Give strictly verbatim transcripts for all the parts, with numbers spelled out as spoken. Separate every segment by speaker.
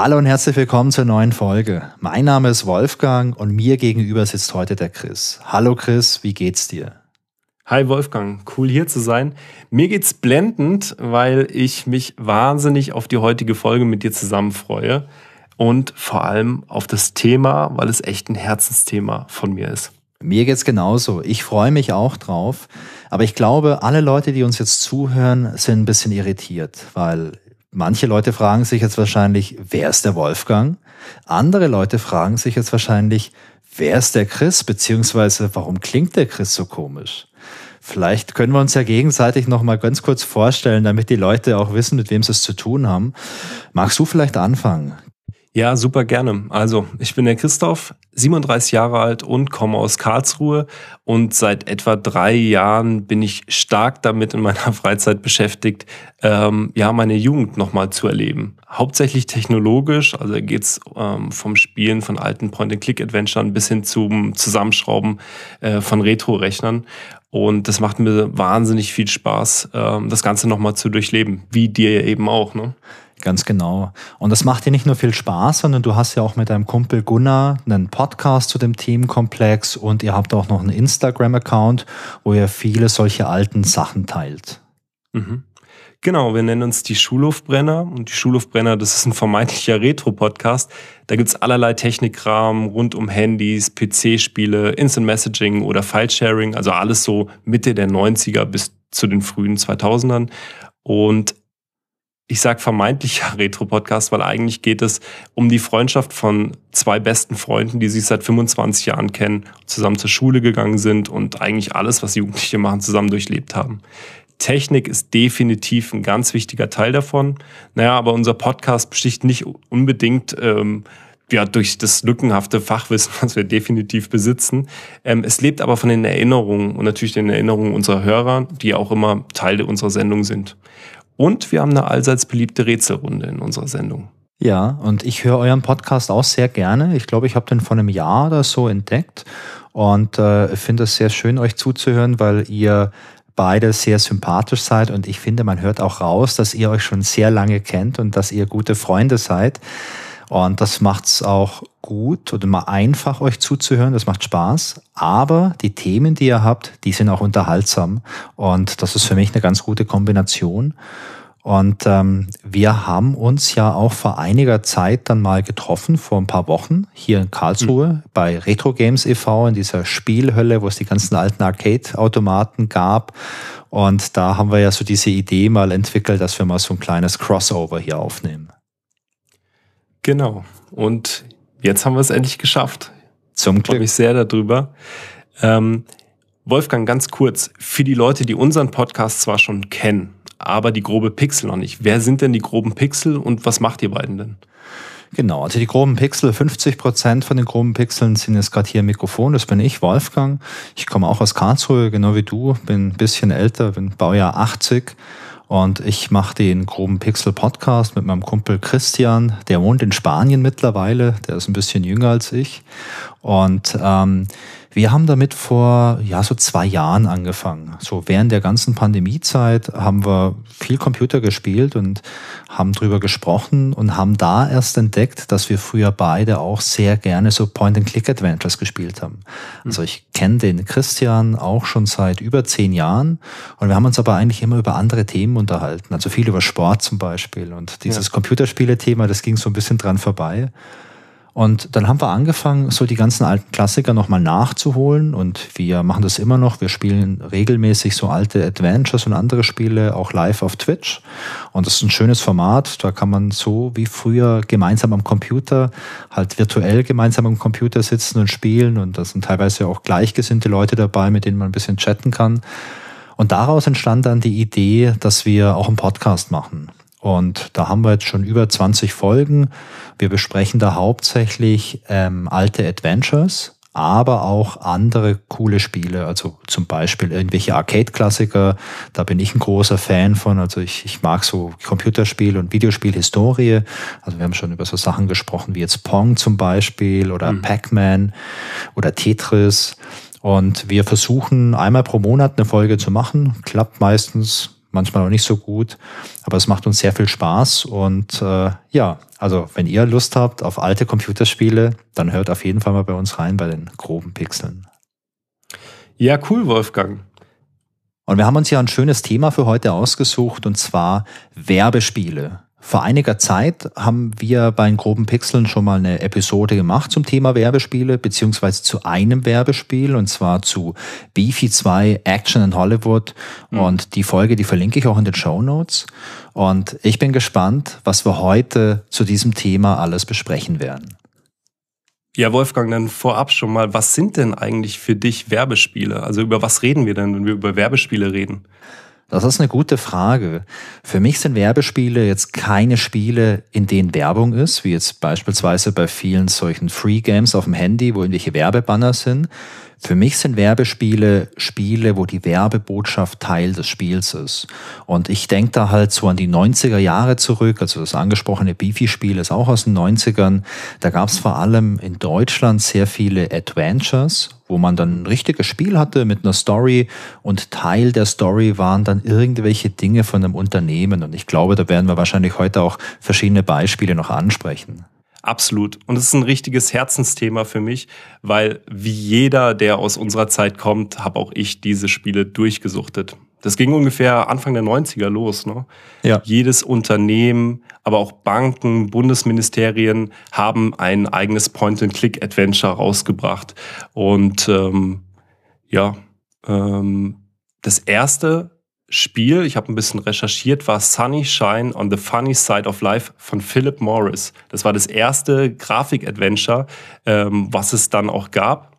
Speaker 1: Hallo und herzlich willkommen zur neuen Folge. Mein Name ist Wolfgang und mir gegenüber sitzt heute der Chris. Hallo Chris, wie geht's dir?
Speaker 2: Hi Wolfgang, cool hier zu sein. Mir geht's blendend, weil ich mich wahnsinnig auf die heutige Folge mit dir zusammen freue und vor allem auf das Thema, weil es echt ein Herzensthema von mir ist.
Speaker 1: Mir geht's genauso. Ich freue mich auch drauf, aber ich glaube, alle Leute, die uns jetzt zuhören, sind ein bisschen irritiert, weil manche Leute fragen sich jetzt wahrscheinlich, wer ist der Wolfgang? Andere Leute fragen sich jetzt wahrscheinlich, wer ist der Chris, beziehungsweise warum klingt der Chris so komisch? Vielleicht können wir uns ja gegenseitig noch mal ganz kurz vorstellen, damit die Leute auch wissen, mit wem sie es zu tun haben. Magst du vielleicht anfangen?
Speaker 2: Ja, super gerne. Also, ich bin der Christoph, siebenunddreißig Jahre alt und komme aus Karlsruhe. Und seit etwa drei Jahren bin ich stark damit in meiner Freizeit beschäftigt, ähm, ja, meine Jugend nochmal zu erleben. Hauptsächlich technologisch, also geht's ähm, vom Spielen von alten Point-and-Click-Adventuren bis hin zum Zusammenschrauben äh, von Retro-Rechnern. Und das macht mir wahnsinnig viel Spaß, ähm, das Ganze nochmal zu durchleben, wie dir eben auch, ne?
Speaker 1: Ganz genau. Und das macht dir nicht nur viel Spaß, sondern du hast ja auch mit deinem Kumpel Gunnar einen Podcast zu dem Themenkomplex und ihr habt auch noch einen Instagram-Account, wo ihr viele solche alten Sachen teilt.
Speaker 2: Mhm. Genau, wir nennen uns die Schulhofbrenner und die Schulhofbrenner, das ist ein vermeintlicher Retro-Podcast. Da gibt's allerlei Technikkram rund um Handys, P C-Spiele, Instant Messaging oder File-Sharing, also alles so Mitte der neunziger bis zu den frühen zweitausendern. Und ich sage vermeintlicher Retro-Podcast, weil eigentlich geht es um die Freundschaft von zwei besten Freunden, die sich seit fünfundzwanzig Jahren kennen, zusammen zur Schule gegangen sind und eigentlich alles, was Jugendliche machen, zusammen durchlebt haben. Technik ist definitiv ein ganz wichtiger Teil davon. Naja, aber unser Podcast besticht nicht unbedingt ähm, ja, durch das lückenhafte Fachwissen, was wir definitiv besitzen. Ähm, es lebt aber von den Erinnerungen und natürlich den Erinnerungen unserer Hörer, die auch immer Teil unserer Sendung sind. Und wir haben eine allseits beliebte Rätselrunde in unserer Sendung.
Speaker 1: Ja, und ich höre euren Podcast auch sehr gerne. Ich glaube, ich habe den vor einem Jahr oder so entdeckt und äh, finde es sehr schön, euch zuzuhören, weil ihr beide sehr sympathisch seid und ich finde, man hört auch raus, dass ihr euch schon sehr lange kennt und dass ihr gute Freunde seid. Und das macht's auch gut oder mal einfach, euch zuzuhören. Das macht Spaß. Aber die Themen, die ihr habt, die sind auch unterhaltsam. Und das ist für mich eine ganz gute Kombination. Und ähm, wir haben uns ja auch vor einiger Zeit dann mal getroffen, vor ein paar Wochen, hier in Karlsruhe, mhm. bei Retro Games e V in dieser Spielhölle, wo es die ganzen alten Arcade-Automaten gab. Und da haben wir ja so diese Idee mal entwickelt, dass wir mal so ein kleines Crossover hier aufnehmen.
Speaker 2: Genau. Und jetzt haben wir es endlich geschafft.
Speaker 1: Zum Glück.
Speaker 2: Ich freue mich sehr darüber. Ähm, Wolfgang, ganz kurz, für die Leute, die unseren Podcast zwar schon kennen, aber die grobe Pixel noch nicht. Wer sind denn die groben Pixel und was macht ihr beiden denn?
Speaker 1: Genau, also die groben Pixel, fünfzig Prozent von den groben Pixeln sind jetzt gerade hier im Mikrofon. Das bin ich, Wolfgang. Ich komme auch aus Karlsruhe, genau wie du. Bin ein bisschen älter, bin Baujahr achtzig. Und ich mache den groben Pixel-Podcast mit meinem Kumpel Christian. Der wohnt in Spanien mittlerweile. Der ist ein bisschen jünger als ich. Und ähm, wir haben damit vor ja so zwei Jahren angefangen. So während der ganzen Pandemiezeit haben wir viel Computer gespielt und haben drüber gesprochen und haben da erst entdeckt, dass wir früher beide auch sehr gerne so Point-and-Click-Adventures gespielt haben. Also ich kenne den Christian auch schon seit über zehn Jahren und wir haben uns aber eigentlich immer über andere Themen unterhalten. Also viel über Sport zum Beispiel und dieses ja. Computerspiele-Thema, das ging so ein bisschen dran vorbei. Und dann haben wir angefangen, so die ganzen alten Klassiker nochmal nachzuholen und wir machen das immer noch. Wir spielen regelmäßig so alte Adventures und andere Spiele auch live auf Twitch und das ist ein schönes Format. Da kann man so wie früher gemeinsam am Computer, halt virtuell gemeinsam am Computer sitzen und spielen und da sind teilweise auch gleichgesinnte Leute dabei, mit denen man ein bisschen chatten kann. Und daraus entstand dann die Idee, dass wir auch einen Podcast machen. Und da haben wir jetzt schon über zwanzig Folgen. Wir besprechen da hauptsächlich ähm, alte Adventures, aber auch andere coole Spiele. Also zum Beispiel irgendwelche Arcade-Klassiker. Da bin ich ein großer Fan von. Also ich, ich mag so Computerspiel- und Videospielhistorie. Also wir haben schon über so Sachen gesprochen wie jetzt Pong zum Beispiel oder mhm. Pac-Man oder Tetris. Und wir versuchen einmal pro Monat eine Folge zu machen. Klappt meistens. manchmal auch nicht so gut, aber es macht uns sehr viel Spaß und äh, ja, also wenn ihr Lust habt auf alte Computerspiele, dann hört auf jeden Fall mal bei uns rein bei den groben Pixeln.
Speaker 2: Ja, cool, Wolfgang.
Speaker 1: Und wir haben uns ja ein schönes Thema für heute ausgesucht, und zwar Werbespiele. Vor einiger Zeit haben wir bei den groben Pixeln schon mal eine Episode gemacht zum Thema Werbespiele, beziehungsweise zu einem Werbespiel, und zwar zu Beefy zwei Action in Hollywood. Mhm. Und die Folge, die verlinke ich auch in den Shownotes. Und ich bin gespannt, was wir heute zu diesem Thema alles besprechen werden.
Speaker 2: Ja, Wolfgang, dann vorab schon mal, was sind denn eigentlich für dich Werbespiele? Also über was reden wir denn, wenn wir über Werbespiele reden?
Speaker 1: Das ist eine gute Frage. Für mich sind Werbespiele jetzt keine Spiele, in denen Werbung ist, wie jetzt beispielsweise bei vielen solchen Free Games auf dem Handy, wo irgendwelche Werbebanner sind. Für mich sind Werbespiele Spiele, wo die Werbebotschaft Teil des Spiels ist. Und ich denke da halt so an die neunziger Jahre zurück, also das angesprochene Beefy-Spiel ist auch aus den neunzigern. Da gab es vor allem in Deutschland sehr viele Adventures, wo man dann ein richtiges Spiel hatte mit einer Story, und Teil der Story waren dann irgendwelche Dinge von einem Unternehmen. Und ich glaube, da werden wir wahrscheinlich heute auch verschiedene Beispiele noch ansprechen.
Speaker 2: Absolut. Und es ist ein richtiges Herzensthema für mich, weil wie jeder, der aus unserer Zeit kommt, habe auch ich diese Spiele durchgesuchtet. Das ging ungefähr Anfang der neunziger los, ne? Ja. Jedes Unternehmen, aber auch Banken, Bundesministerien haben ein eigenes Point-and-Click-Adventure rausgebracht. Und ähm, ja, ähm, das erste Spiel, ich habe ein bisschen recherchiert, war Sunny Shine on the Funny Side of Life von Philip Morris. Das war das erste Grafik-Adventure, ähm, was es dann auch gab.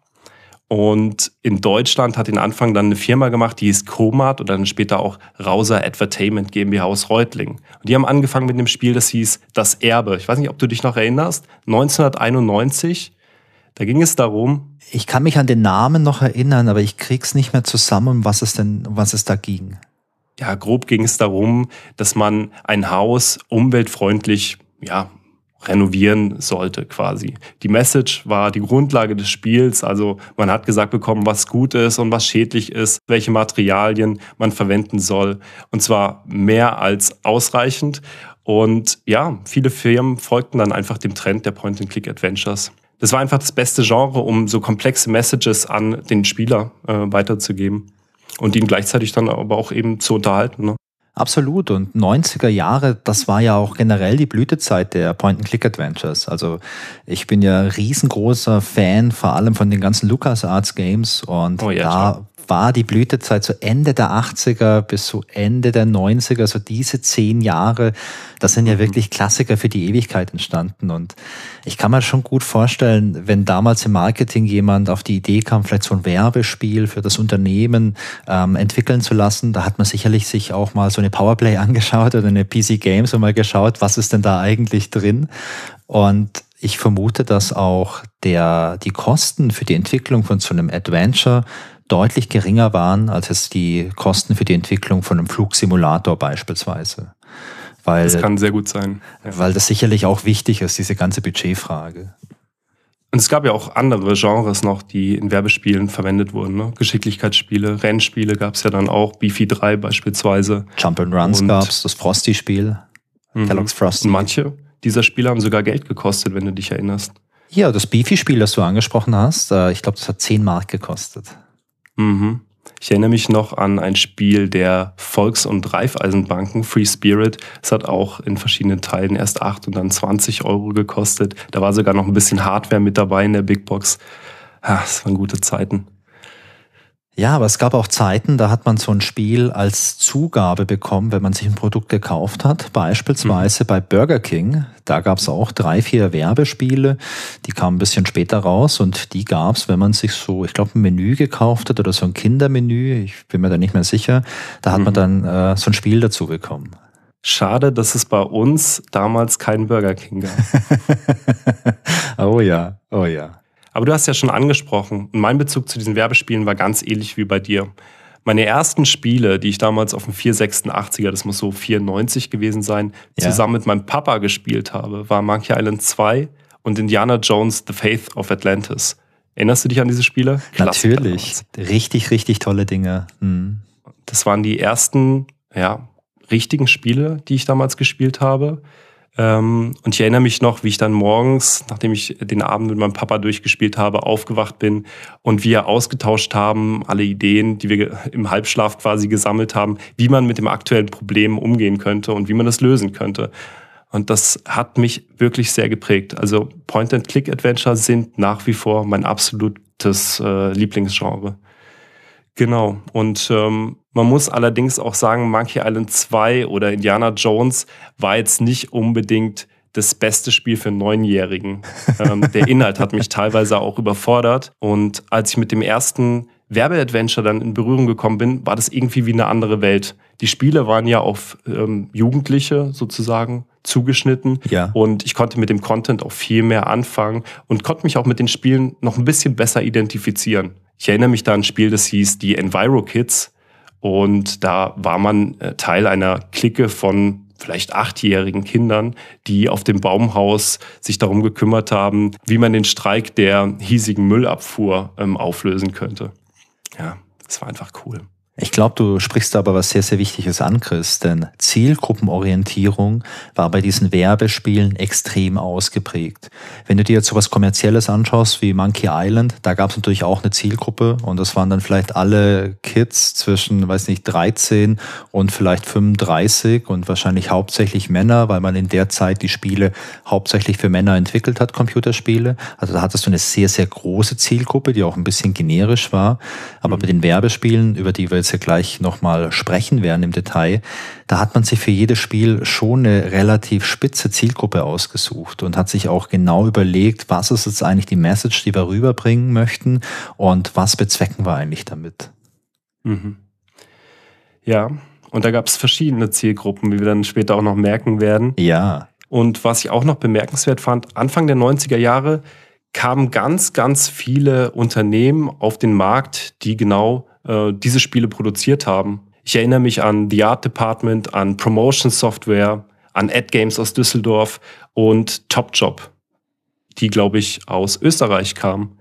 Speaker 2: Und in Deutschland hat den Anfang dann eine Firma gemacht, die hieß Comat, und dann später auch Rauser Entertainment GmbH aus Reutlingen. Und die haben angefangen mit dem Spiel, das hieß Das Erbe. Ich weiß nicht, ob du dich noch erinnerst, neunzehnhunderteinundneunzig. Da ging es darum.
Speaker 1: Ich kann mich an den Namen noch erinnern, aber ich krieg's nicht mehr zusammen, was es denn, um was es da ging.
Speaker 2: Ja, grob ging es darum, dass man ein Haus umweltfreundlich, ja, renovieren sollte quasi. Die Message war die Grundlage des Spiels, also man hat gesagt bekommen, was gut ist und was schädlich ist, welche Materialien man verwenden soll, und zwar mehr als ausreichend. Und ja, viele Firmen folgten dann einfach dem Trend der Point-and-Click-Adventures. Das war einfach das beste Genre, um so komplexe Messages an den Spieler äh, weiterzugeben und ihn gleichzeitig dann aber auch eben zu unterhalten, ne?
Speaker 1: Absolut. Und neunziger Jahre, das war ja auch generell die Blütezeit der Point-and-Click-Adventures. Also ich bin ja riesengroßer Fan, vor allem von den ganzen LucasArts Games, und oh ja, da klar. war die Blütezeit so Ende der achtziger bis so Ende der neunziger, so diese zehn Jahre, das sind ja mhm. wirklich Klassiker für die Ewigkeit entstanden. Und ich kann mir schon gut vorstellen, wenn damals im Marketing jemand auf die Idee kam, vielleicht so ein Werbespiel für das Unternehmen ähm, entwickeln zu lassen, da hat man sicherlich sich auch mal so eine Powerplay angeschaut oder eine P C Games und mal geschaut, was ist denn da eigentlich drin. Und ich vermute, dass auch der, die Kosten für die Entwicklung von so einem Adventure deutlich geringer waren, als es die Kosten für die Entwicklung von einem Flugsimulator beispielsweise. Weil,
Speaker 2: das kann sehr gut sein.
Speaker 1: Ja. Weil das sicherlich auch wichtig ist, diese ganze Budgetfrage.
Speaker 2: Und es gab ja auch andere Genres noch, die in Werbespielen verwendet wurden, ne? Geschicklichkeitsspiele, Rennspiele gab es ja dann auch, Beefy drei beispielsweise.
Speaker 1: Jump'n'Runs gab es, das Frosty-Spiel, mhm. Kellogg's Frosty.
Speaker 2: Und manche dieser Spiele haben sogar Geld gekostet, wenn du dich erinnerst.
Speaker 1: Ja, das Beefy-Spiel, das du angesprochen hast, ich glaube, das hat zehn Mark gekostet.
Speaker 2: Mhm. Ich erinnere mich noch an ein Spiel der Volks- und Raiffeisenbanken, Free Spirit. Es hat auch in verschiedenen Teilen erst acht und dann zwanzig Euro gekostet. Da war sogar noch ein bisschen Hardware mit dabei in der Big Box. Ja, das waren gute Zeiten.
Speaker 1: Ja, aber es gab auch Zeiten, da hat man so ein Spiel als Zugabe bekommen, wenn man sich ein Produkt gekauft hat. Beispielsweise mhm. bei Burger King. Da gab es auch drei, vier Werbespiele. Die kamen ein bisschen später raus, und die gab es, wenn man sich so, ich glaube, ein Menü gekauft hat oder so ein Kindermenü. Ich bin mir da nicht mehr sicher. Da hat mhm. man dann äh, so ein Spiel dazu bekommen.
Speaker 2: Schade, dass es bei uns damals keinen Burger King gab.
Speaker 1: Oh ja, oh ja.
Speaker 2: Aber du hast ja schon angesprochen, und mein Bezug zu diesen Werbespielen war ganz ähnlich wie bei dir. Meine ersten Spiele, die ich damals auf dem vier sechsundachtziger, das muss so vierundneunzig gewesen sein, ja. zusammen mit meinem Papa gespielt habe, war Monkey Island zwei und Indiana Jones The Faith of Atlantis. Erinnerst du dich an diese Spiele?
Speaker 1: Klassiker Natürlich, damals. Richtig, richtig tolle Dinge. Mhm.
Speaker 2: Das waren die ersten ja, richtigen Spiele, die ich damals gespielt habe. Ähm, und ich erinnere mich noch, wie ich dann morgens, nachdem ich den Abend mit meinem Papa durchgespielt habe, aufgewacht bin und wir ausgetauscht haben, alle Ideen, die wir im Halbschlaf quasi gesammelt haben, wie man mit dem aktuellen Problem umgehen könnte und wie man das lösen könnte. Und das hat mich wirklich sehr geprägt. Also Point-and-Click-Adventure sind nach wie vor mein absolutes äh, Lieblingsgenre. Genau. Und ähm, man muss allerdings auch sagen, Monkey Island zwei oder Indiana Jones war jetzt nicht unbedingt das beste Spiel für Neunjährigen. ähm, der Inhalt hat mich teilweise auch überfordert. Und als ich mit dem ersten Werbeadventure dann in Berührung gekommen bin, war das irgendwie wie eine andere Welt. Die Spiele waren ja auf ähm, Jugendliche sozusagen zugeschnitten.
Speaker 1: Ja.
Speaker 2: Und ich konnte mit dem Content auch viel mehr anfangen und konnte mich auch mit den Spielen noch ein bisschen besser identifizieren. Ich erinnere mich da an ein Spiel, das hieß die Enviro Kids. Und da war man Teil einer Clique von vielleicht achtjährigen Kindern, die auf dem Baumhaus sich darum gekümmert haben, wie man den Streik der hiesigen Müllabfuhr ähm, auflösen könnte. Ja, das war einfach cool.
Speaker 1: Ich glaube, du sprichst aber was sehr, sehr Wichtiges an, Chris, denn Zielgruppenorientierung war bei diesen Werbespielen extrem ausgeprägt. Wenn du dir jetzt sowas Kommerzielles anschaust wie Monkey Island, da gab es natürlich auch eine Zielgruppe und das waren dann vielleicht alle Kids zwischen, weiß nicht, dreizehn und vielleicht fünfunddreißig und wahrscheinlich hauptsächlich Männer, weil man in der Zeit die Spiele hauptsächlich für Männer entwickelt hat, Computerspiele. Also da hattest du eine sehr, sehr große Zielgruppe, die auch ein bisschen generisch war. Aber mhm. bei den Werbespielen, über die wir jetzt ja gleich nochmal sprechen werden im Detail, da hat man sich für jedes Spiel schon eine relativ spitze Zielgruppe ausgesucht und hat sich auch genau überlegt, was ist jetzt eigentlich die Message, die wir rüberbringen möchten und was bezwecken wir eigentlich damit.
Speaker 2: Mhm. Ja, und da gab es verschiedene Zielgruppen, wie wir dann später auch noch merken werden.
Speaker 1: Ja.
Speaker 2: Und was ich auch noch bemerkenswert fand, Anfang der neunziger Jahre kamen ganz, ganz viele Unternehmen auf den Markt, die genau diese Spiele produziert haben. Ich erinnere mich an The Art Department, an Promotion Software, an Ad Games aus Düsseldorf und Top Job, die, glaube ich, aus Österreich kamen.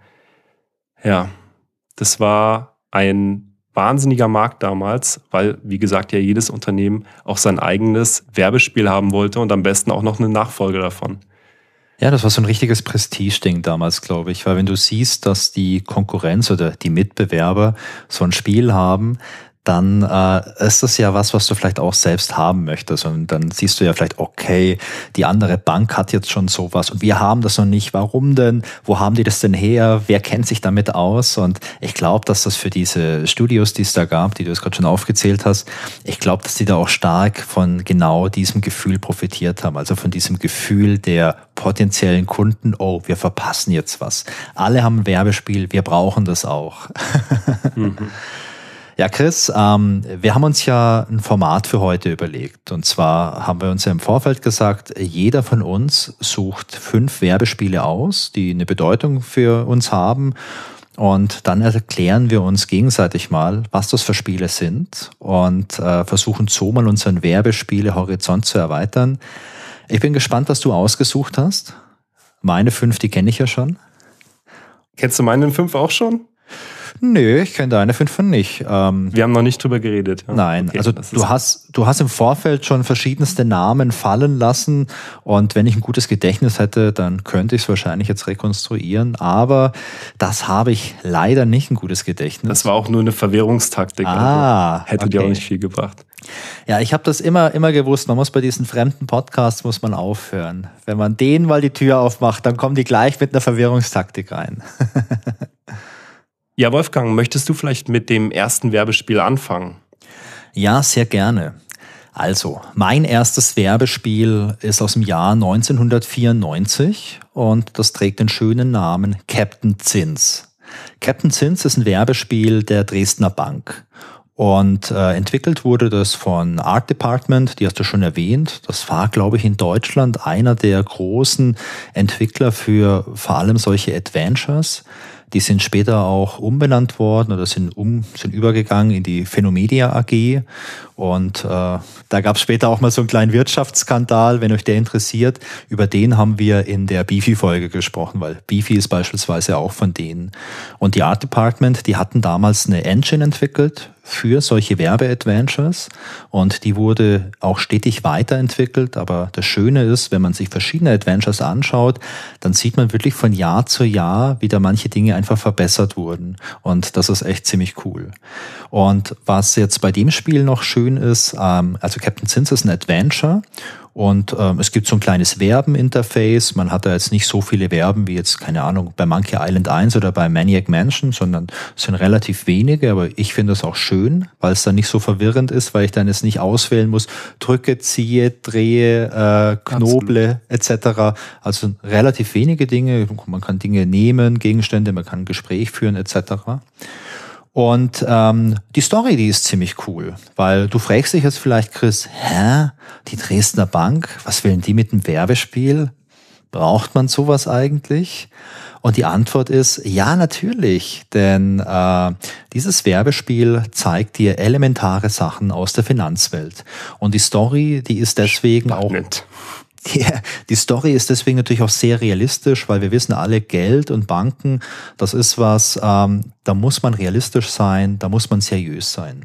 Speaker 2: Ja, das war ein wahnsinniger Markt damals, weil, wie gesagt, ja jedes Unternehmen auch sein eigenes Werbespiel haben wollte und am besten auch noch eine Nachfolge davon.
Speaker 1: Ja, das war so ein richtiges Prestigeding damals, glaube ich, weil wenn du siehst, dass die Konkurrenz oder die Mitbewerber so ein Spiel haben, dann äh, ist das ja was, was du vielleicht auch selbst haben möchtest. Und dann siehst du ja vielleicht, okay, die andere Bank hat jetzt schon sowas und wir haben das noch nicht. Warum denn? Wo haben die das denn her? Wer kennt sich damit aus? Und ich glaube, dass das für diese Studios, die es da gab, die du jetzt gerade schon aufgezählt hast, ich glaube, dass die da auch stark von genau diesem Gefühl profitiert haben. Also von diesem Gefühl der potenziellen Kunden, oh, wir verpassen jetzt was. Alle haben ein Werbespiel, wir brauchen das auch. Mhm. Ja, Chris, ähm, wir haben uns ja ein Format für heute überlegt. Und zwar haben wir uns ja im Vorfeld gesagt, jeder von uns sucht fünf Werbespiele aus, die eine Bedeutung für uns haben. Und dann erklären wir uns gegenseitig mal, was das für Spiele sind und äh, versuchen so mal unseren Werbespiele-Horizont zu erweitern. Ich bin gespannt, was du ausgesucht hast. Meine fünf, die kenne ich ja schon.
Speaker 2: Kennst du meine fünf auch schon?
Speaker 1: Nö, ich kenne deine fünf nicht. Ähm,
Speaker 2: Wir haben noch nicht drüber geredet. Ja?
Speaker 1: Nein, okay, also du hast, du hast im Vorfeld schon verschiedenste Namen fallen lassen und wenn ich ein gutes Gedächtnis hätte, dann könnte ich es wahrscheinlich jetzt rekonstruieren, aber das habe ich leider nicht, ein gutes Gedächtnis.
Speaker 2: Das war auch nur eine Verwirrungstaktik.
Speaker 1: Ah,
Speaker 2: also hätte
Speaker 1: okay.
Speaker 2: dir auch nicht viel gebracht.
Speaker 1: Ja, ich habe das immer, immer gewusst, man muss bei diesen fremden Podcasts muss man aufhören. Wenn man denen mal die Tür aufmacht, dann kommen die gleich mit einer Verwirrungstaktik rein.
Speaker 2: Ja, Wolfgang, möchtest du vielleicht mit dem ersten Werbespiel anfangen?
Speaker 1: Ja, sehr gerne. Also, mein erstes Werbespiel ist aus dem Jahr neunzehnhundertvierundneunzig und das trägt den schönen Namen Captain Zins. Captain Zins ist ein Werbespiel der Dresdner Bank. Und äh, entwickelt wurde das von Art Department, die hast du schon erwähnt. Das war, glaube ich, in Deutschland einer der großen Entwickler für vor allem solche Adventures. Die sind später auch umbenannt worden oder sind um sind übergegangen in die Phenomedia A G. Und äh, da gab es später auch mal so einen kleinen Wirtschaftsskandal, wenn euch der interessiert. Über den haben wir in der Beefy-Folge gesprochen, weil Beefy ist beispielsweise auch von denen. Und die Art Department, die hatten damals eine Engine entwickelt für solche Werbe-Adventures und die wurde auch stetig weiterentwickelt. Aber das Schöne ist, wenn man sich verschiedene Adventures anschaut, dann sieht man wirklich von Jahr zu Jahr, wie da manche Dinge einfach verbessert wurden. Und das ist echt ziemlich cool. Und was jetzt bei dem Spiel noch schön ist, ähm, also Captain Zins ist ein Adventure. Und ähm, es gibt so ein kleines Verben-Interface. Man hat da jetzt nicht so viele Verben wie jetzt, keine Ahnung, bei Monkey Island eins oder bei Maniac Mansion, sondern es sind relativ wenige. Aber ich finde das auch schön, weil es dann nicht so verwirrend ist, weil ich dann jetzt nicht auswählen muss, drücke, ziehe, drehe, äh, knoble et cetera. Also relativ wenige Dinge. Man kann Dinge nehmen, Gegenstände, man kann ein Gespräch führen et cetera. Und ähm, die Story, die ist ziemlich cool, weil du fragst dich jetzt vielleicht, Chris, hä, die Dresdner Bank, was will denn die mit dem Werbespiel? Braucht man sowas eigentlich? Und die Antwort ist, ja, natürlich, denn äh, dieses Werbespiel zeigt dir elementare Sachen aus der Finanzwelt. Und die Story, die ist deswegen Spannend. auch... Die, die Story ist deswegen natürlich auch sehr realistisch, weil wir wissen alle, Geld und Banken, das ist was, ähm, da muss man realistisch sein, da muss man seriös sein.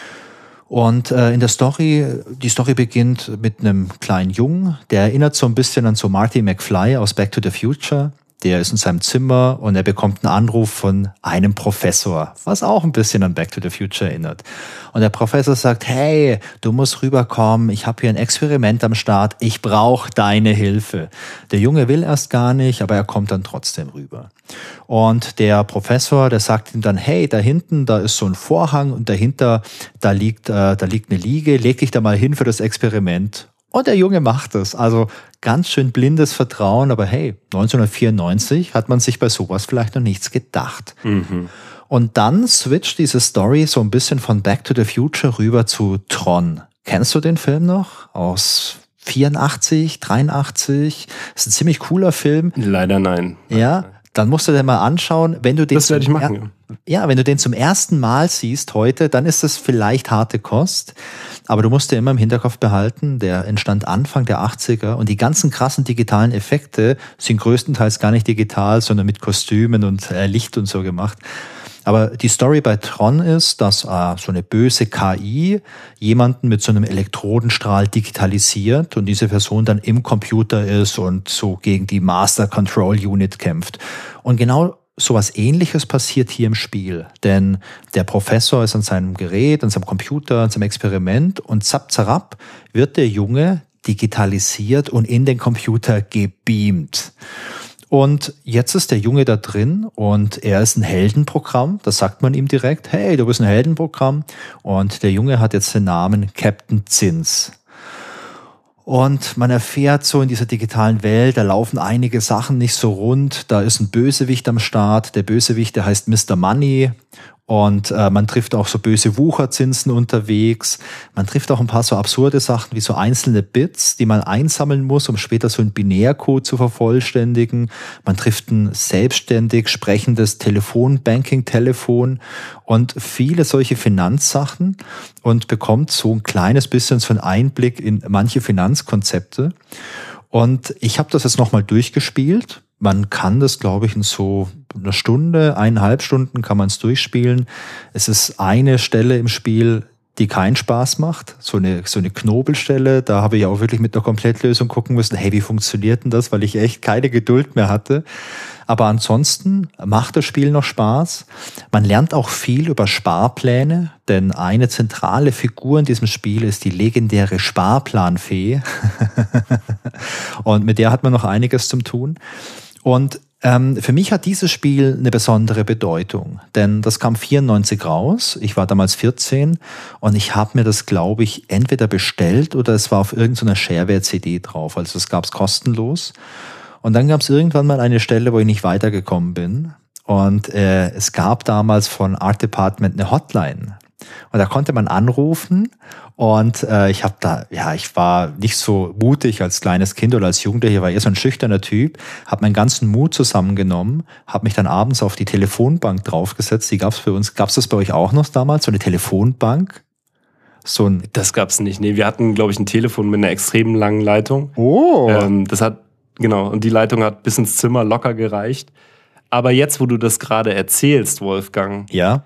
Speaker 1: Und äh, in der Story, die Story beginnt mit einem kleinen Jungen, der erinnert so ein bisschen an so Marty McFly aus Back to the Future. Der ist in seinem Zimmer und er bekommt einen Anruf von einem Professor, was auch ein bisschen an Back to the Future erinnert. Und der Professor sagt, hey, du musst rüberkommen, ich habe hier ein Experiment am Start, ich brauche deine Hilfe. Der Junge will erst gar nicht, aber er kommt dann trotzdem rüber. Und der Professor, der sagt ihm dann, hey, da hinten, da ist so ein Vorhang und dahinter, da liegt, äh, da liegt eine Liege, leg dich da mal hin für das Experiment. Und der Junge macht es. Also ganz schön blindes Vertrauen, aber hey, neunzehnhundertvierundneunzig hat man sich bei sowas vielleicht noch nichts gedacht. Mhm. Und dann switcht diese Story so ein bisschen von Back to the Future rüber zu Tron. Kennst du den Film noch? Aus vierundachtzig, dreiundachtzig? Das ist ein ziemlich cooler Film.
Speaker 2: Leider nein.
Speaker 1: Ja, dann musst du den mal anschauen. Wenn du den
Speaker 2: das werde ich machen, ja.
Speaker 1: Ja, wenn du den zum ersten Mal siehst heute, dann ist das vielleicht harte Kost. Aber du musst dir immer im Hinterkopf behalten, der entstand Anfang der achtziger und die ganzen krassen digitalen Effekte sind größtenteils gar nicht digital, sondern mit Kostümen und äh, Licht und so gemacht. Aber die Story bei Tron ist, dass äh, so eine böse K I jemanden mit so einem Elektrodenstrahl digitalisiert und diese Person dann im Computer ist und so gegen die Master Control Unit kämpft. Und genau sowas Ähnliches passiert hier im Spiel, denn der Professor ist an seinem Gerät, an seinem Computer, an seinem Experiment und zapp, zapp wird der Junge digitalisiert und in den Computer gebeamt. Und jetzt ist der Junge da drin und er ist ein Heldenprogramm, das sagt man ihm direkt, hey, du bist ein Heldenprogramm und der Junge hat jetzt den Namen Captain Zins. Und man erfährt so in dieser digitalen Welt, da laufen einige Sachen nicht so rund. Da ist ein Bösewicht am Start. Der Bösewicht, der heißt Mister Money. Und äh, man trifft auch so böse Wucherzinsen unterwegs. Man trifft auch ein paar so absurde Sachen wie so einzelne Bits, die man einsammeln muss, um später so einen Binärcode zu vervollständigen. Man trifft ein selbstständig sprechendes Telefonbanking-Telefon und viele solche Finanzsachen und bekommt so ein kleines bisschen so einen Einblick in manche Finanzkonzepte. Und ich habe das jetzt nochmal durchgespielt. Man kann das, glaube ich, in so einer Stunde, eineinhalb Stunden kann man es durchspielen. Es ist eine Stelle im Spiel, die keinen Spaß macht. So eine, so eine Knobelstelle. Da habe ich auch wirklich mit der Komplettlösung gucken müssen, hey, wie funktioniert denn das? Weil ich echt keine Geduld mehr hatte. Aber ansonsten macht das Spiel noch Spaß. Man lernt auch viel über Sparpläne, denn eine zentrale Figur in diesem Spiel ist die legendäre Sparplanfee. Und mit der hat man noch einiges zu tun. Und ähm, für mich hat dieses Spiel eine besondere Bedeutung, denn das kam vierundneunzig raus, ich war damals vierzehn und ich habe mir das, glaube ich, entweder bestellt oder es war auf irgendeiner Shareware-C D drauf, also das gab es kostenlos. Und dann gab es irgendwann mal eine Stelle, wo ich nicht weitergekommen bin und äh, es gab damals von Art Department eine Hotline. Und da konnte man anrufen und äh, ich habe da, ja, ich war nicht so mutig als kleines Kind oder als Jugendlicher, ich war eher so ein schüchterner Typ, habe meinen ganzen Mut zusammengenommen, habe mich dann abends auf die Telefonbank draufgesetzt, die gab's für uns, gab's das bei euch auch noch damals, so eine Telefonbank? So ein
Speaker 2: das gab's nicht, nee, wir hatten, glaube ich, ein Telefon mit einer extrem langen Leitung.
Speaker 1: Oh!
Speaker 2: Ähm, das hat, genau, und die Leitung hat bis ins Zimmer locker gereicht. Aber jetzt, wo du das gerade erzählst, Wolfgang,
Speaker 1: ja,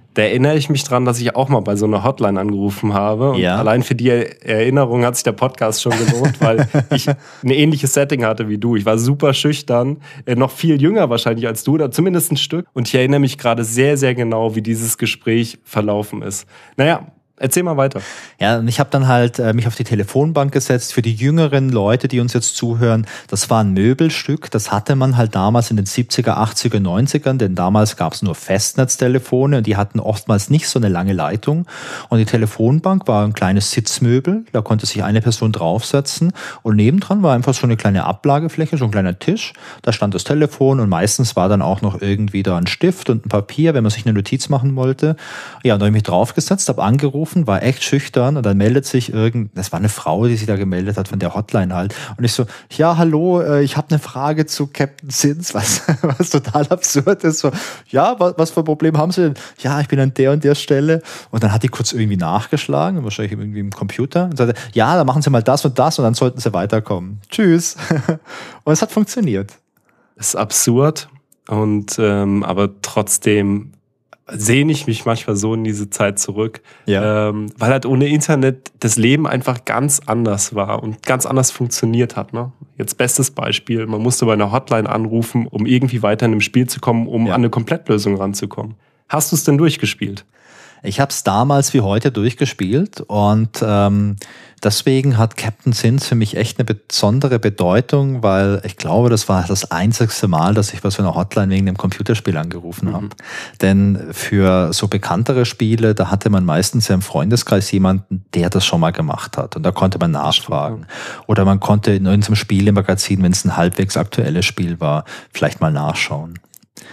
Speaker 2: Da erinnere ich mich dran, dass ich auch mal bei so einer Hotline angerufen habe. Und
Speaker 1: ja.
Speaker 2: allein für die Erinnerung hat sich der Podcast schon gelohnt, weil ich ein ähnliches Setting hatte wie du. Ich war super schüchtern, noch viel jünger wahrscheinlich als du, oder zumindest ein Stück. Und ich erinnere mich gerade sehr, sehr genau, wie dieses Gespräch verlaufen ist. Naja, erzähl mal weiter.
Speaker 1: Ja, und ich habe dann halt äh, mich auf die Telefonbank gesetzt. Für die jüngeren Leute, die uns jetzt zuhören, das war ein Möbelstück. Das hatte man halt damals in den siebziger, achtziger, neunzigern, denn damals gab es nur Festnetztelefone und die hatten oftmals nicht so eine lange Leitung. Und die Telefonbank war ein kleines Sitzmöbel. Da konnte sich eine Person draufsetzen und nebendran war einfach so eine kleine Ablagefläche, so ein kleiner Tisch. Da stand das Telefon und meistens war dann auch noch irgendwie da ein Stift und ein Papier, wenn man sich eine Notiz machen wollte. Ja, und da habe ich mich draufgesetzt, habe angerufen, war echt schüchtern und dann meldet sich irgend, das war eine Frau, die sich da gemeldet hat von der Hotline halt und ich so, ja hallo, ich habe eine Frage zu Captain Sins, was, was total absurd ist, so, ja, was, was für ein Problem haben Sie denn? Ja, ich bin an der und der Stelle und dann hat die kurz irgendwie nachgeschlagen, wahrscheinlich irgendwie im Computer und sagte, ja, dann machen Sie mal das und das und dann sollten Sie weiterkommen. Tschüss. Und es hat funktioniert.
Speaker 2: Das ist absurd und ähm, aber trotzdem sehne ich mich manchmal so in diese Zeit zurück,
Speaker 1: ja.
Speaker 2: ähm, weil halt ohne Internet das Leben einfach ganz anders war und ganz anders funktioniert hat. Ne? Jetzt bestes Beispiel, man musste bei einer Hotline anrufen, um irgendwie weiter in einem Spiel zu kommen, um ja. an eine Komplettlösung ranzukommen. Hast du es denn durchgespielt?
Speaker 1: Ich habe es damals wie heute durchgespielt und ähm, deswegen hat Captain Sins für mich echt eine besondere Bedeutung, weil ich glaube, das war das einzigste Mal, dass ich bei so einer Hotline wegen einem Computerspiel angerufen mhm. habe. Denn für so bekanntere Spiele, da hatte man meistens ja im Freundeskreis jemanden, der das schon mal gemacht hat und da konnte man nachfragen. Oder man konnte in irgendeinem Spielemagazin, wenn es ein halbwegs aktuelles Spiel war, vielleicht mal nachschauen.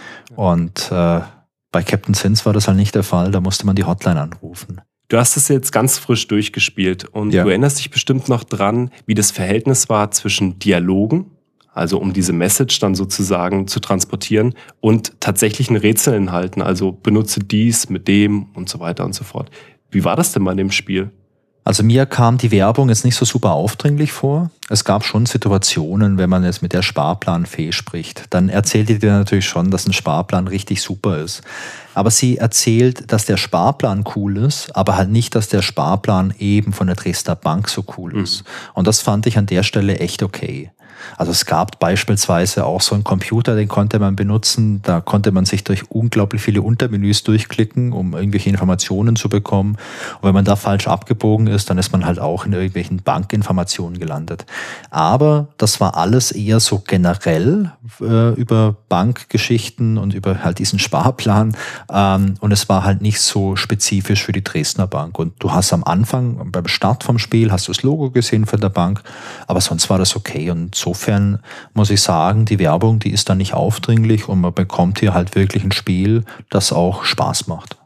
Speaker 1: Und äh, bei Captain Sins war das halt nicht der Fall, da musste man die Hotline anrufen.
Speaker 2: Du hast es jetzt ganz frisch durchgespielt und ja. du erinnerst dich bestimmt noch dran, wie das Verhältnis war zwischen Dialogen, also um diese Message dann sozusagen zu transportieren, und tatsächlichen Rätselinhalten, also benutze dies mit dem und so weiter und so fort. Wie war das denn bei dem Spiel?
Speaker 1: Also mir kam die Werbung jetzt nicht so super aufdringlich vor. Es gab schon Situationen, wenn man jetzt mit der Sparplanfee spricht, dann erzählt die dir natürlich schon, dass ein Sparplan richtig super ist. Aber sie erzählt, dass der Sparplan cool ist, aber halt nicht, dass der Sparplan eben von der Dresdner Bank so cool ist. Mhm. Und das fand ich an der Stelle echt okay. Also es gab beispielsweise auch so einen Computer, den konnte man benutzen, da konnte man sich durch unglaublich viele Untermenüs durchklicken, um irgendwelche Informationen zu bekommen. Und wenn man da falsch abgebogen ist, dann ist man halt auch in irgendwelchen Bankinformationen gelandet. Aber das war alles eher so generell äh, über Bankgeschichten und über halt diesen Sparplan. Ähm, und es war halt nicht so spezifisch für die Dresdner Bank. Und du hast am Anfang, beim Start vom Spiel, hast du das Logo gesehen von der Bank, aber sonst war das okay. Und insofern muss ich sagen, die Werbung, die ist dann nicht aufdringlich und man bekommt hier halt wirklich ein Spiel, das auch Spaß macht.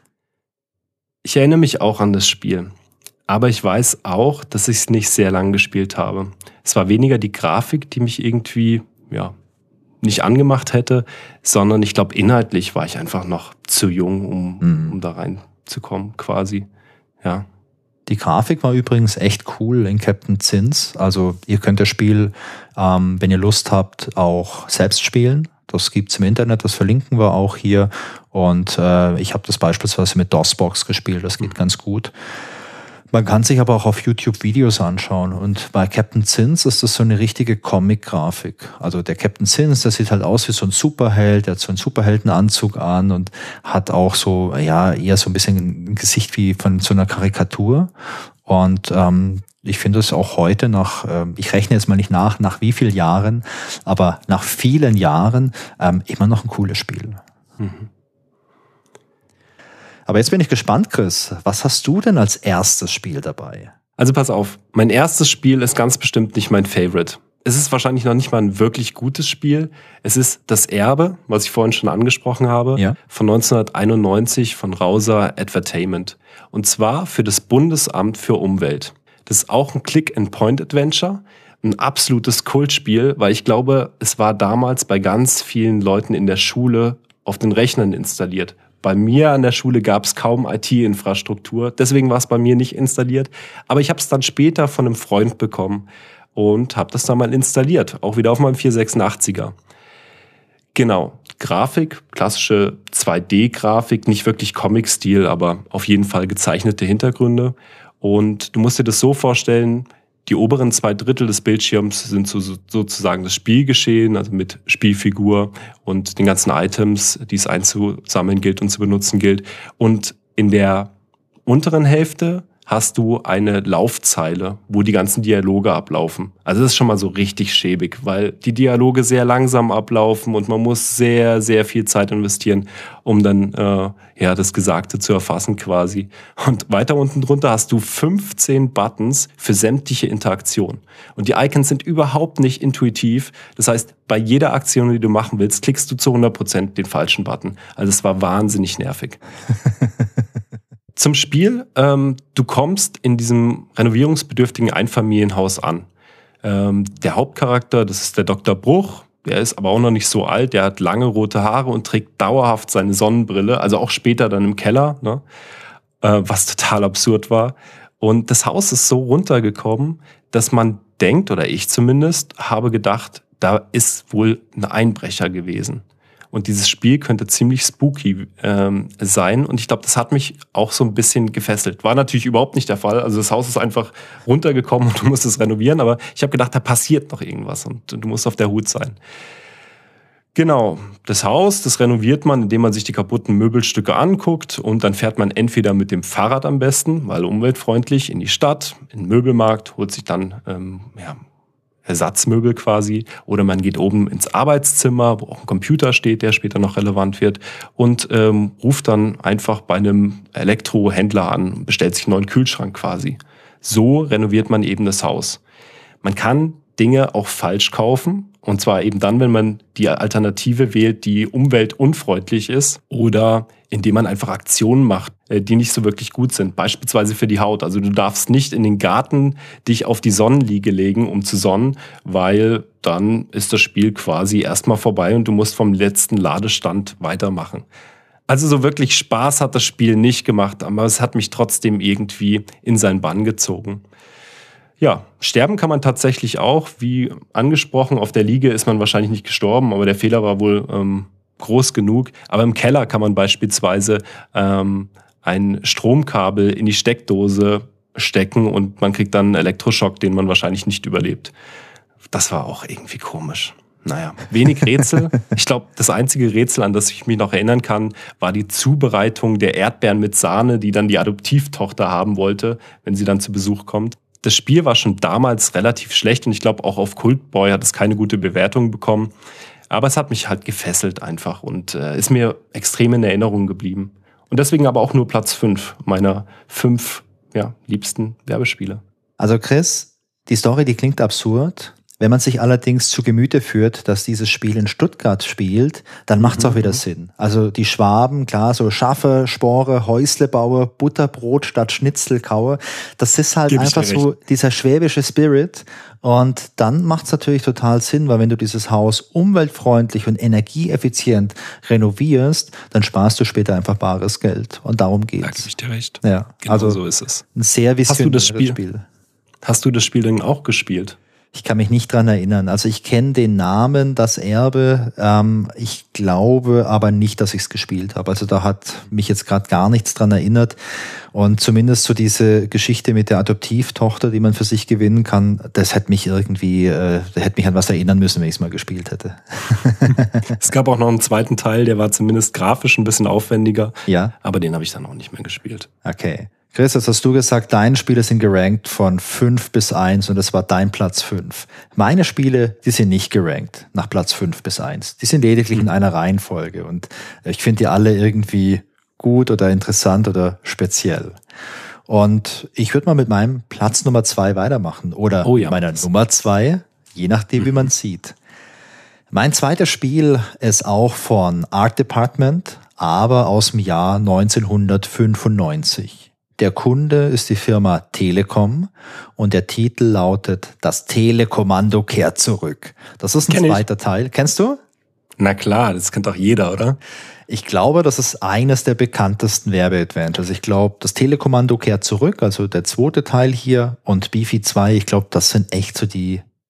Speaker 2: Ich erinnere mich auch an das Spiel. Aber ich weiß auch, dass ich es nicht sehr lang gespielt habe. Es war weniger die Grafik, die mich irgendwie ja, nicht angemacht hätte, sondern ich glaube, inhaltlich war ich einfach noch zu jung, um, mhm. um da reinzukommen, quasi. Ja.
Speaker 1: Die Grafik war übrigens echt cool in Captain Sins. Also ihr könnt das Spiel, ähm, wenn ihr Lust habt, auch selbst spielen. Das gibt's im Internet, das verlinken wir auch hier. Und äh, ich habe das beispielsweise mit DOSBox gespielt, das geht mhm. ganz gut. Man kann sich aber auch auf YouTube Videos anschauen und bei Captain Sins ist das so eine richtige Comic-Grafik. Also der Captain Sins, der sieht halt aus wie so ein Superheld, der hat so einen Superheldenanzug an und hat auch so, ja, eher so ein bisschen ein Gesicht wie von so einer Karikatur. Und ähm, ich finde es auch heute nach, ähm, ich rechne jetzt mal nicht nach, nach wie vielen Jahren, aber nach vielen Jahren ähm, immer noch ein cooles Spiel. Mhm. Aber jetzt bin ich gespannt, Chris. Was hast du denn als erstes Spiel dabei?
Speaker 2: Also pass auf, mein erstes Spiel ist ganz bestimmt nicht mein Favorite. Es ist wahrscheinlich noch nicht mal ein wirklich gutes Spiel. Es ist Das Erbe, was ich vorhin schon angesprochen habe, ja. von neunzehnhunderteinundneunzig von Rauser Entertainment. Und zwar für das Bundesamt für Umwelt. Das ist auch ein Click-and-Point-Adventure. Ein absolutes Kultspiel, weil ich glaube, es war damals bei ganz vielen Leuten in der Schule auf den Rechnern installiert. Bei mir an der Schule gab es kaum I T-Infrastruktur, deswegen war es bei mir nicht installiert. Aber ich habe es dann später von einem Freund bekommen und habe das dann mal installiert, auch wieder auf meinem vier sechsundachtziger. Genau. Grafik, klassische zwei D-Grafik, nicht wirklich Comic-Stil, aber auf jeden Fall gezeichnete Hintergründe. Und du musst dir das so vorstellen, die oberen zwei Drittel des Bildschirms sind so, sozusagen das Spielgeschehen, also mit Spielfigur und den ganzen Items, die es einzusammeln gilt und zu benutzen gilt. Und in der unteren Hälfte hast du eine Laufzeile, wo die ganzen Dialoge ablaufen. Also das ist schon mal so richtig schäbig, weil die Dialoge sehr langsam ablaufen und man muss sehr, sehr viel Zeit investieren, um dann äh, ja das Gesagte zu erfassen quasi. Und weiter unten drunter hast du fünfzehn Buttons für sämtliche Interaktionen. Und die Icons sind überhaupt nicht intuitiv. Das heißt, bei jeder Aktion, die du machen willst, klickst du zu hundert Prozent den falschen Button. Also es war wahnsinnig nervig. Zum Spiel, ähm, du kommst in diesem renovierungsbedürftigen Einfamilienhaus an. Ähm, der Hauptcharakter, das ist der Doktor Bruch, der ist aber auch noch nicht so alt, der hat lange rote Haare und trägt dauerhaft seine Sonnenbrille, also auch später dann im Keller, ne? äh, was total absurd war. Und das Haus ist so runtergekommen, dass man denkt, oder ich zumindest, habe gedacht, da ist wohl ein Einbrecher gewesen. Und dieses Spiel könnte ziemlich spooky ähm, sein. Und ich glaube, das hat mich auch so ein bisschen gefesselt. War natürlich überhaupt nicht der Fall. Also das Haus ist einfach runtergekommen und du musst es renovieren. Aber ich habe gedacht, da passiert noch irgendwas und du musst auf der Hut sein. Genau, das Haus, das renoviert man, indem man sich die kaputten Möbelstücke anguckt. Und dann fährt man entweder mit dem Fahrrad am besten, weil umweltfreundlich, in die Stadt, in den Möbelmarkt, holt sich dann ähm, ja, Ersatzmöbel quasi, oder man geht oben ins Arbeitszimmer, wo auch ein Computer steht, der später noch relevant wird, und ähm, ruft dann einfach bei einem Elektrohändler an, bestellt sich einen neuen Kühlschrank quasi. So renoviert man eben das Haus. Man kann Dinge auch falsch kaufen, und zwar eben dann, wenn man die Alternative wählt, die umweltunfreundlich ist, oder indem man einfach Aktionen macht, die nicht so wirklich gut sind, beispielsweise für die Haut. Also du darfst nicht in den Garten dich auf die Sonnenliege legen, um zu sonnen, weil dann ist das Spiel quasi erstmal vorbei und du musst vom letzten Ladestand weitermachen. Also so wirklich Spaß hat das Spiel nicht gemacht, aber es hat mich trotzdem irgendwie in seinen Bann gezogen. Ja, sterben kann man tatsächlich auch. Wie angesprochen, auf der Liege ist man wahrscheinlich nicht gestorben, aber der Fehler war wohl ähm, groß genug. Aber im Keller kann man beispielsweise ähm, ein Stromkabel in die Steckdose stecken und man kriegt dann einen Elektroschock, den man wahrscheinlich nicht überlebt. Das war auch irgendwie komisch. Naja, wenig Rätsel. Ich glaube, das einzige Rätsel, an das ich mich noch erinnern kann, war die Zubereitung der Erdbeeren mit Sahne, die dann die Adoptivtochter haben wollte, wenn sie dann zu Besuch kommt. Das Spiel war schon damals relativ schlecht und ich glaube auch auf Cultboy hat es keine gute Bewertung bekommen. Aber es hat mich halt gefesselt einfach und äh, ist mir extrem in Erinnerung geblieben. Und deswegen aber auch nur Platz fünf meiner fünf ja, liebsten Werbespiele.
Speaker 1: Also Chris, die Story, die klingt absurd. Wenn man sich allerdings zu Gemüte führt, dass dieses Spiel in Stuttgart spielt, dann macht es auch wieder Sinn. Also die Schwaben, klar, so Schaffe, Spore, Häuslebauer, Butterbrot statt Schnitzelkaue, das ist halt einfach so dieser schwäbische Spirit. Und dann macht es natürlich total Sinn, weil wenn du dieses Haus umweltfreundlich und energieeffizient renovierst, dann sparst du später einfach bares Geld. Und darum geht's.
Speaker 2: Da gebe ich dir recht.
Speaker 1: Ja,
Speaker 2: genau
Speaker 1: also
Speaker 2: so ist es.
Speaker 1: Ein sehr visionäres Spiel.
Speaker 2: Spiel. Hast du das Spiel denn auch gespielt?
Speaker 1: Ich kann mich nicht dran erinnern. Also ich kenne den Namen, das Erbe. Ähm, ich glaube aber nicht, dass ich es gespielt habe. Also da hat mich jetzt gerade gar nichts dran erinnert. Und zumindest so diese Geschichte mit der Adoptivtochter, die man für sich gewinnen kann, das hätte mich irgendwie, äh, hätte mich an was erinnern müssen, wenn ich es mal gespielt hätte.
Speaker 2: Es gab auch noch einen zweiten Teil, der war zumindest grafisch ein bisschen aufwendiger.
Speaker 1: Ja.
Speaker 2: Aber den habe ich dann auch nicht mehr gespielt.
Speaker 1: Okay. Chris, jetzt hast du gesagt, deine Spiele sind gerankt von fünf bis eins und das war dein Platz fünf. Meine Spiele, die sind nicht gerankt nach Platz fünf bis eins. Die sind lediglich in einer Reihenfolge und ich finde die alle irgendwie gut oder interessant oder speziell. Und ich würde mal mit meinem Platz Nummer zwei weitermachen oder
Speaker 2: oh ja,
Speaker 1: meiner Nummer zwei, je nachdem, wie man es sieht. Mein zweites Spiel ist auch von Art Department, aber aus dem Jahr neunzehnhundertfünfundneunzig. Der Kunde ist die Firma Telekom und der Titel lautet Das Telekommando kehrt zurück. Das ist ein Kenn zweiter ich. Teil. Kennst du?
Speaker 2: Na klar, das kennt doch jeder, oder?
Speaker 1: Ich glaube, das ist eines der bekanntesten Werbe-Adventures. Ich glaube, das Telekommando kehrt zurück, also der zweite Teil hier, und Beefy zwei, ich glaube, das sind echt so die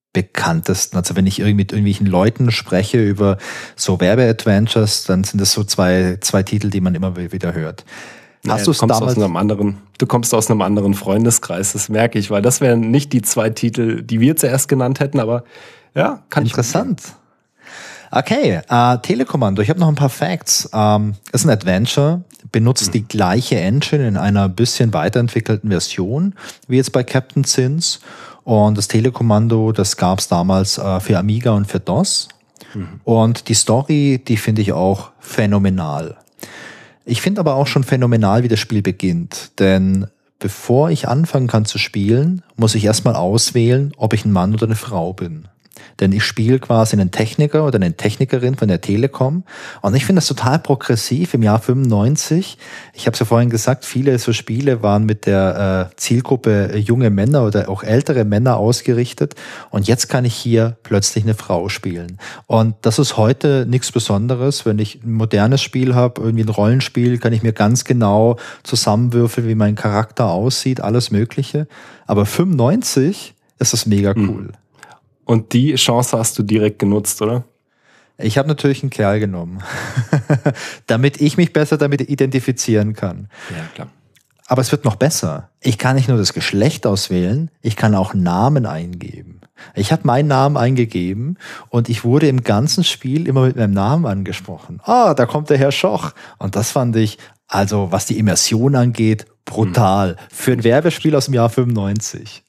Speaker 1: bekanntesten. Also wenn ich irgendwie mit irgendwelchen Leuten spreche über so Werbe-Adventures, dann sind das so zwei, zwei Titel, die man immer wieder hört.
Speaker 2: Hast naja, du kommst damals aus einem anderen, du kommst aus einem anderen Freundeskreis, das merke ich, weil das wären nicht die zwei Titel, die wir zuerst genannt hätten, aber ja, kann ich.
Speaker 1: Interessant. Okay, äh, Telekommando, ich habe noch ein paar Facts. Ähm, ist ein Adventure, benutzt hm. die gleiche Engine in einer bisschen weiterentwickelten Version, wie jetzt bei Captain Sins. Und das Telekommando, das gab es damals äh, für Amiga und für DOS. Mhm. Und die Story, die finde ich auch phänomenal. Ich finde aber auch schon phänomenal, wie das Spiel beginnt. Denn bevor ich anfangen kann zu spielen, muss ich erstmal auswählen, ob ich ein Mann oder eine Frau bin. Denn ich spiele quasi einen Techniker oder eine Technikerin von der Telekom. Und ich finde das total progressiv im Jahr fünfundneunzig. Ich habe es ja vorhin gesagt, viele so Spiele waren mit der äh, Zielgruppe junge Männer oder auch ältere Männer ausgerichtet. Und jetzt kann ich hier plötzlich eine Frau spielen. Und das ist heute nichts Besonderes. Wenn ich ein modernes Spiel habe, irgendwie ein Rollenspiel, kann ich mir ganz genau zusammenwürfeln, wie mein Charakter aussieht, alles Mögliche. Aber fünfundneunzig ist das mega cool. Mhm.
Speaker 2: Und die Chance hast du direkt genutzt, oder?
Speaker 1: Ich habe natürlich einen Kerl genommen, damit ich mich besser damit identifizieren kann.
Speaker 2: Ja, klar.
Speaker 1: Aber es wird noch besser. Ich kann nicht nur das Geschlecht auswählen, ich kann auch Namen eingeben. Ich habe meinen Namen eingegeben und ich wurde im ganzen Spiel immer mit meinem Namen angesprochen. Ah, da kommt der Herr Schoch. Und das fand ich, also was die Immersion angeht, brutal. Hm. Für ein Werbespiel aus dem Jahr fünfundneunzig.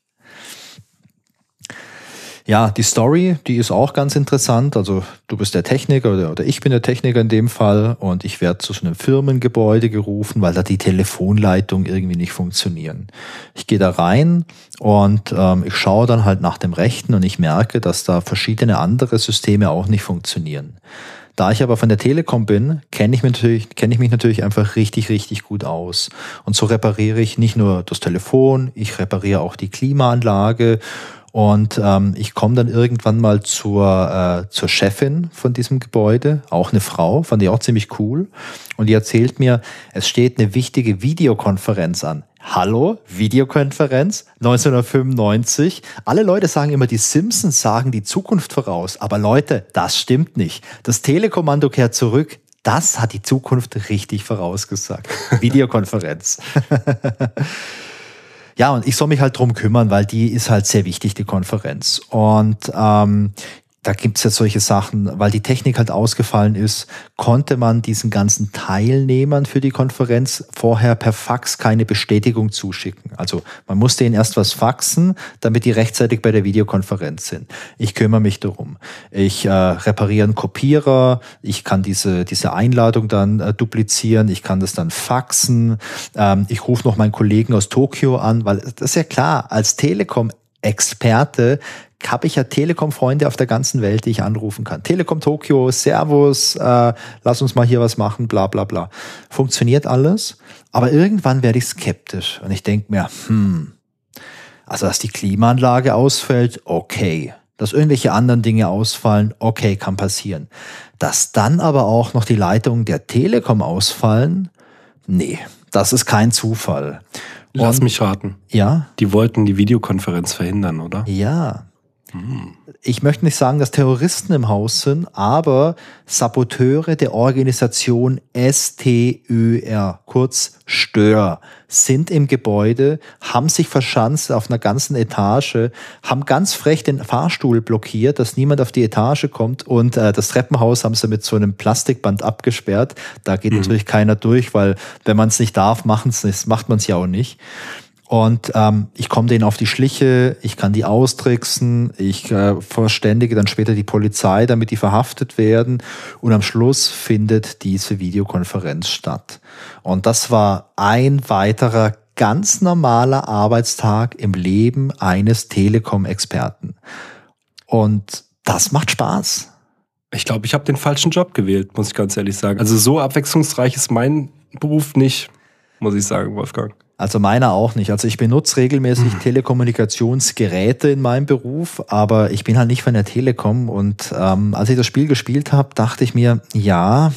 Speaker 1: Ja, die Story, die ist auch ganz interessant. Also du bist der Techniker oder, oder ich bin der Techniker in dem Fall und ich werde zu so einem Firmengebäude gerufen, weil da die Telefonleitungen irgendwie nicht funktionieren. Ich gehe da rein und ähm, ich schaue dann halt nach dem Rechten und ich merke, dass da verschiedene andere Systeme auch nicht funktionieren. Da ich aber von der Telekom bin, kenne ich mich natürlich, kenne ich mich natürlich einfach richtig, richtig gut aus. Und so repariere ich nicht nur das Telefon, ich repariere auch die Klimaanlage. Und ähm, ich komme dann irgendwann mal zur, äh, zur Chefin von diesem Gebäude, auch eine Frau, fand ich auch ziemlich cool. Und die erzählt mir, es steht eine wichtige Videokonferenz an. Hallo, Videokonferenz, neunzehnhundertfünfundneunzig. Alle Leute sagen immer, die Simpsons sagen die Zukunft voraus. Aber Leute, das stimmt nicht. Das Telekommando kehrt zurück. Das hat die Zukunft richtig vorausgesagt. Videokonferenz. Ja, und ich soll mich halt drum kümmern, weil die ist halt sehr wichtig, die Konferenz. Und ähm, da gibt's jetzt solche Sachen, weil die Technik halt ausgefallen ist, konnte man diesen ganzen Teilnehmern für die Konferenz vorher per Fax keine Bestätigung zuschicken. Also man musste ihnen erst was faxen, damit die rechtzeitig bei der Videokonferenz sind. Ich kümmere mich darum. Ich äh, repariere einen Kopierer, ich kann diese diese Einladung dann äh, duplizieren, ich kann das dann faxen, ähm, ich rufe noch meinen Kollegen aus Tokio an, weil das ist ja klar, als Telekom-Experte habe ich ja Telekom-Freunde auf der ganzen Welt, die ich anrufen kann. Telekom Tokio, Servus, äh, lass uns mal hier was machen, bla bla bla. Funktioniert alles, aber irgendwann werde ich skeptisch und ich denke mir, hm, also dass die Klimaanlage ausfällt, okay. Dass irgendwelche anderen Dinge ausfallen, okay, kann passieren. Dass dann aber auch noch die Leitungen der Telekom ausfallen, nee, das ist kein Zufall.
Speaker 2: Lass und, mich raten.
Speaker 1: Ja?
Speaker 2: Die wollten die Videokonferenz verhindern, oder?
Speaker 1: Ja. Ich möchte nicht sagen, dass Terroristen im Haus sind, aber Saboteure der Organisation S T Ö R, kurz Stör, sind im Gebäude, haben sich verschanzt auf einer ganzen Etage, haben ganz frech den Fahrstuhl blockiert, dass niemand auf die Etage kommt und äh, das Treppenhaus haben sie mit so einem Plastikband abgesperrt. Da geht mhm. natürlich keiner durch, weil wenn man es nicht darf, machen es nicht, macht man es ja auch nicht. Und ähm, ich komme denen auf die Schliche, ich kann die austricksen, ich äh, verständige dann später die Polizei, damit die verhaftet werden. Und am Schluss findet diese Videokonferenz statt. Und das war ein weiterer ganz normaler Arbeitstag im Leben eines Telekom-Experten. Und das macht Spaß.
Speaker 2: Ich glaube, ich habe den falschen Job gewählt, muss ich ganz ehrlich sagen. Also so abwechslungsreich ist mein Beruf nicht, muss ich sagen, Wolfgang.
Speaker 1: Also meiner auch nicht. Also ich benutze regelmäßig hm. Telekommunikationsgeräte in meinem Beruf, aber ich bin halt nicht von der Telekom. Und ähm, als ich das Spiel gespielt habe, dachte ich mir, ja,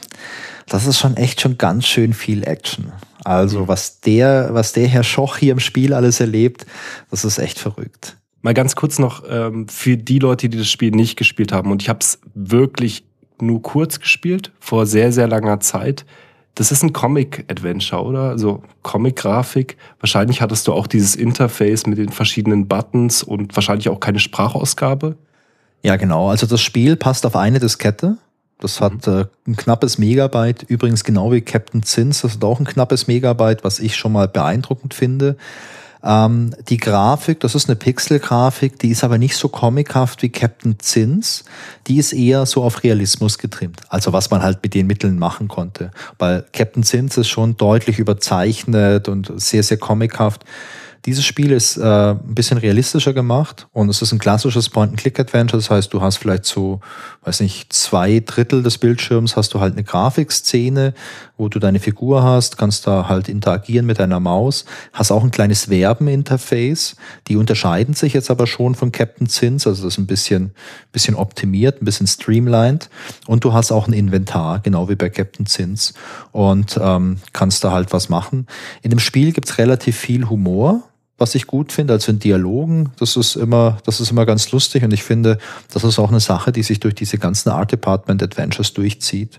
Speaker 1: das ist schon echt schon ganz schön viel Action. Also hm. was der, was der Herr Schoch hier im Spiel alles erlebt, das ist echt verrückt.
Speaker 2: Mal ganz kurz noch ähm, für die Leute, die das Spiel nicht gespielt haben. Und ich habe es wirklich nur kurz gespielt, vor sehr, sehr langer Zeit. Das ist ein Comic-Adventure, oder? Also Comic-Grafik. Wahrscheinlich hattest du auch dieses Interface mit den verschiedenen Buttons und wahrscheinlich auch keine Sprachausgabe.
Speaker 1: Ja, genau. Also das Spiel passt auf eine Diskette. Das hat äh, ein knappes Megabyte. Übrigens genau wie Captain Zins, das hat auch ein knappes Megabyte, was ich schon mal beeindruckend finde. Ähm, die Grafik, das ist eine Pixel-Grafik, die ist aber nicht so comichaft wie Captain Zins. Die ist eher so auf Realismus getrimmt. Also was man halt mit den Mitteln machen konnte. Weil Captain Zins ist schon deutlich überzeichnet und sehr, sehr comichaft. Dieses Spiel ist äh, ein bisschen realistischer gemacht und es ist ein klassisches Point-and-Click-Adventure. Das heißt, du hast vielleicht so, weiß nicht, zwei Drittel des Bildschirms hast du halt eine Grafikszene, wo du deine Figur hast, kannst da halt interagieren mit deiner Maus, hast auch ein kleines Verben-Interface. Die unterscheiden sich jetzt aber schon von Captain Zins, also das ist ein bisschen, bisschen optimiert, ein bisschen streamlined. Und du hast auch ein Inventar, genau wie bei Captain Zins, und ähm, kannst da halt was machen. In dem Spiel gibt's relativ viel Humor, was ich gut finde, also in Dialogen, das ist immer, das ist immer ganz lustig und ich finde, das ist auch eine Sache, die sich durch diese ganzen Art Department Adventures durchzieht.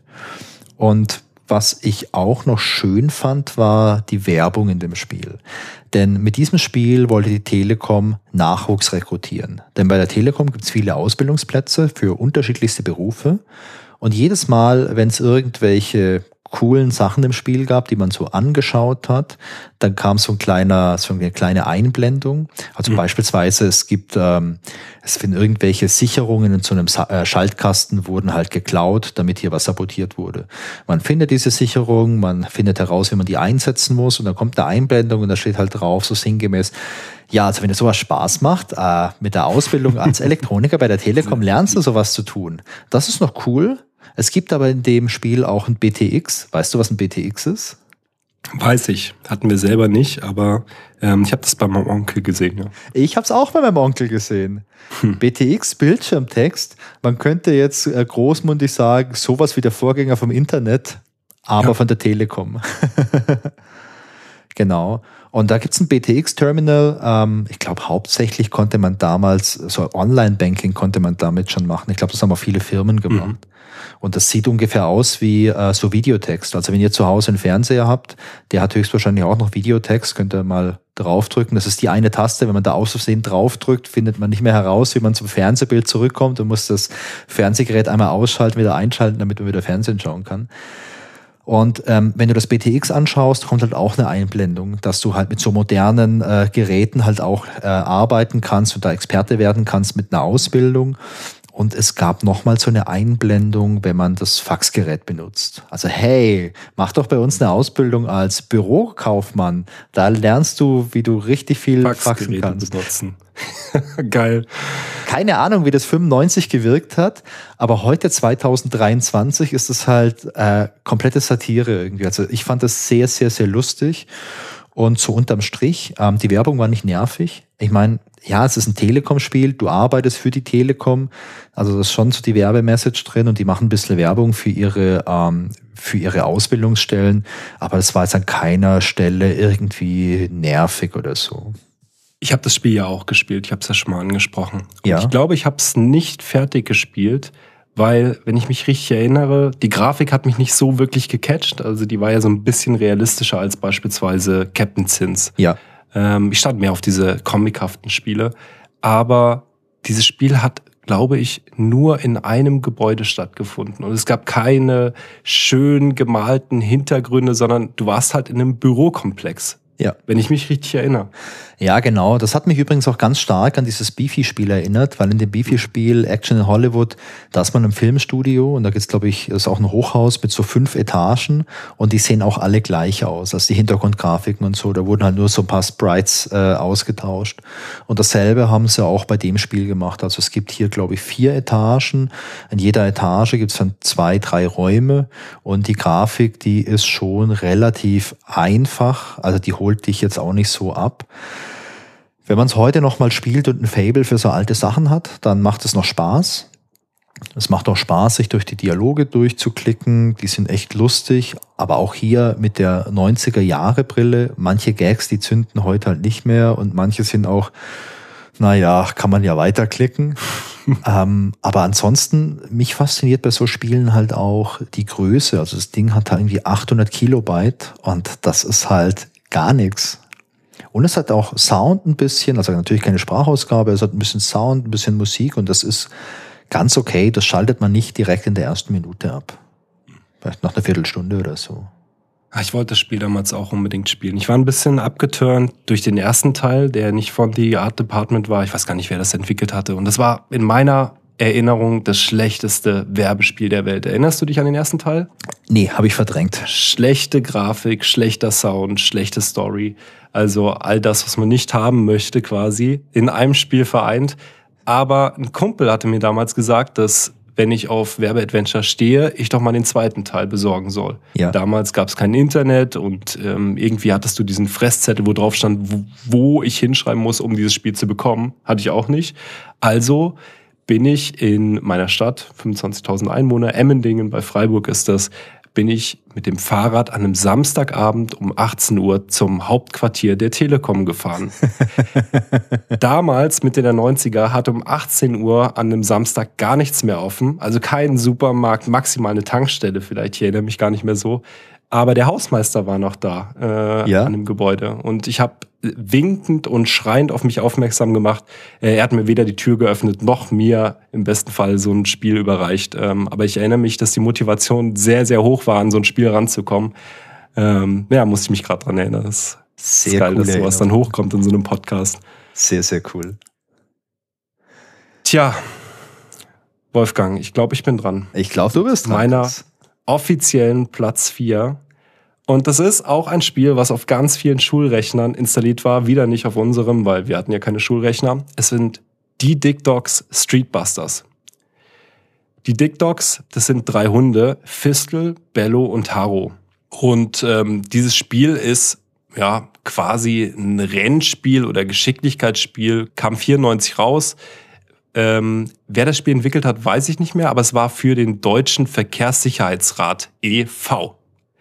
Speaker 1: Und was ich auch noch schön fand, war die Werbung in dem Spiel. Denn mit diesem Spiel wollte die Telekom Nachwuchs rekrutieren. Denn bei der Telekom gibt es viele Ausbildungsplätze für unterschiedlichste Berufe und jedes Mal, wenn es irgendwelche coolen Sachen im Spiel gab, die man so angeschaut hat, dann kam so ein kleiner, so eine kleine Einblendung. Also mhm. beispielsweise, es gibt, ähm, es finden irgendwelche Sicherungen in so einem Sa- äh, Schaltkasten wurden halt geklaut, damit hier was sabotiert wurde. Man findet diese Sicherung, man findet heraus, wie man die einsetzen muss und dann kommt eine Einblendung und da steht halt drauf, so sinngemäß, ja, also wenn dir sowas Spaß macht, äh, mit der Ausbildung als Elektroniker bei der Telekom lernst du sowas zu tun. Das ist noch cool. Es gibt aber in dem Spiel auch ein B T X. Weißt du, was ein B T X ist?
Speaker 2: Weiß ich. Hatten wir selber nicht, aber ähm, ich habe das bei meinem Onkel gesehen. Ja.
Speaker 1: Ich habe es auch bei meinem Onkel gesehen. Hm. B T X, Bildschirmtext. Man könnte jetzt äh, großmundig sagen, sowas wie der Vorgänger vom Internet, aber ja. von der Telekom. Genau. Und da gibt's ein B T X-Terminal. Ähm, ich glaube, hauptsächlich konnte man damals, so Online-Banking konnte man damit schon machen. Ich glaube, das haben auch viele Firmen gemacht. Mhm. Und das sieht ungefähr aus wie äh, so Videotext. Also wenn ihr zu Hause einen Fernseher habt, der hat höchstwahrscheinlich auch noch Videotext, könnt ihr mal draufdrücken. Das ist die eine Taste. Wenn man da aus Versehen draufdrückt, findet man nicht mehr heraus, wie man zum Fernsehbild zurückkommt und muss das Fernsehgerät einmal ausschalten, wieder einschalten, damit man wieder Fernsehen schauen kann. Und ähm, wenn du das B T X anschaust, kommt halt auch eine Einblendung, dass du halt mit so modernen äh, Geräten halt auch äh, arbeiten kannst und da Experte werden kannst mit einer Ausbildung. Und es gab nochmal so eine Einblendung, wenn man das Faxgerät benutzt. Also hey, mach doch bei uns eine Ausbildung als Bürokaufmann. Da lernst du, wie du richtig viel faxen kannst.
Speaker 2: Benutzen. Geil.
Speaker 1: Keine Ahnung, wie das fünfundneunzig gewirkt hat, aber heute zweitausenddreiundzwanzig ist es halt äh, komplette Satire irgendwie. Also ich fand das sehr, sehr, sehr lustig. Und so unterm Strich, ähm, die Werbung war nicht nervig. Ich meine, ja, es ist ein Telekom-Spiel, du arbeitest für die Telekom, also das ist schon so die Werbemessage drin und die machen ein bisschen Werbung für ihre, ähm, für ihre Ausbildungsstellen, aber das war jetzt an keiner Stelle irgendwie nervig oder so.
Speaker 2: Ich habe das Spiel ja auch gespielt, ich habe es ja schon mal angesprochen. Und
Speaker 1: ja.
Speaker 2: Ich glaube, ich habe es nicht fertig gespielt, weil, wenn ich mich richtig erinnere, die Grafik hat mich nicht so wirklich gecatcht. Also die war ja so ein bisschen realistischer als beispielsweise Captain Zins.
Speaker 1: Ja.
Speaker 2: Ähm, ich stand mehr auf diese comichaften Spiele. Aber dieses Spiel hat, glaube ich, nur in einem Gebäude stattgefunden. Und es gab keine schön gemalten Hintergründe, sondern du warst halt in einem Bürokomplex.
Speaker 1: Ja.
Speaker 2: Wenn ich mich richtig erinnere.
Speaker 1: Ja, genau. Das hat mich übrigens auch ganz stark an dieses Beefy-Spiel erinnert, weil in dem Beefy-Spiel Action in Hollywood, da ist man im Filmstudio und da gibt's, glaube ich, ist auch ein Hochhaus mit so fünf Etagen und die sehen auch alle gleich aus, also die Hintergrundgrafiken und so, da wurden halt nur so ein paar Sprites äh, ausgetauscht. Und dasselbe haben sie auch bei dem Spiel gemacht. Also es gibt hier, glaube ich, vier Etagen. In jeder Etage gibt's dann zwei, drei Räume und die Grafik, die ist schon relativ einfach, also die holt dich jetzt auch nicht so ab. Wenn man es heute noch mal spielt und ein Faible für so alte Sachen hat, dann macht es noch Spaß. Es macht auch Spaß, sich durch die Dialoge durchzuklicken. Die sind echt lustig. Aber auch hier mit der neunziger Jahre Brille. Manche Gags, die zünden heute halt nicht mehr. Und manche sind auch Naja, kann man ja weiterklicken. ähm, aber ansonsten, mich fasziniert bei so Spielen halt auch die Größe. Also das Ding hat halt irgendwie achthundert Kilobyte und das ist halt gar nichts. Und es hat auch Sound ein bisschen, also natürlich keine Sprachausgabe, es hat ein bisschen Sound, ein bisschen Musik und das ist ganz okay. Das schaltet man nicht direkt in der ersten Minute ab. Vielleicht nach einer Viertelstunde oder so.
Speaker 2: Ich wollte das Spiel damals auch unbedingt spielen. Ich war ein bisschen abgeturnt durch den ersten Teil, der nicht von The Art Department war. Ich weiß gar nicht, wer das entwickelt hatte. Und das war in meiner Erinnerung das schlechteste Werbespiel der Welt. Erinnerst du dich an den ersten Teil?
Speaker 1: Nee, habe ich verdrängt.
Speaker 2: Schlechte Grafik, schlechter Sound, schlechte Story. Also all das, was man nicht haben möchte quasi, in einem Spiel vereint. Aber ein Kumpel hatte mir damals gesagt, dass wenn ich auf Werbeadventure stehe, ich doch mal den zweiten Teil besorgen soll. Ja. Damals gab es kein Internet und ähm, irgendwie hattest du diesen Fresszettel, wo drauf stand, wo, wo ich hinschreiben muss, um dieses Spiel zu bekommen. Hatte ich auch nicht. Also bin ich in meiner Stadt, fünfundzwanzigtausend Einwohner, Emmendingen bei Freiburg ist das, bin ich mit dem Fahrrad an einem Samstagabend um achtzehn Uhr zum Hauptquartier der Telekom gefahren. Damals, Mitte der neunziger, hatte um achtzehn Uhr an einem Samstag gar nichts mehr offen. Also kein Supermarkt, maximal eine Tankstelle vielleicht. Ich erinnere mich gar nicht mehr so. Aber der Hausmeister war noch da äh, ja? an dem Gebäude. Und ich habe winkend und schreiend auf mich aufmerksam gemacht. Er hat mir weder die Tür geöffnet, noch mir im besten Fall so ein Spiel überreicht. Ähm, aber ich erinnere mich, dass die Motivation sehr, sehr hoch war, an so ein Spiel ranzukommen. Ähm, ja, musste ich mich gerade dran erinnern. Das ist sehr geil, dass sowas dann hochkommt in so einem Podcast.
Speaker 1: Sehr, sehr cool.
Speaker 2: Tja, Wolfgang, ich glaube, ich bin dran.
Speaker 1: Ich glaube, du bist dran.
Speaker 2: Meiner offiziellen Platz vier. Und das ist auch ein Spiel, was auf ganz vielen Schulrechnern installiert war. Wieder nicht auf unserem, weil wir hatten ja keine Schulrechner. Es sind die Dick Dogs Street Busters. Die Dick Dogs, das sind drei Hunde, Fistel, Bello und Haro. Und ähm, dieses Spiel ist ja quasi ein Rennspiel oder Geschicklichkeitsspiel, kam vierundneunzig raus. Ähm, wer das Spiel entwickelt hat, weiß ich nicht mehr, aber es war für den Deutschen Verkehrssicherheitsrat e V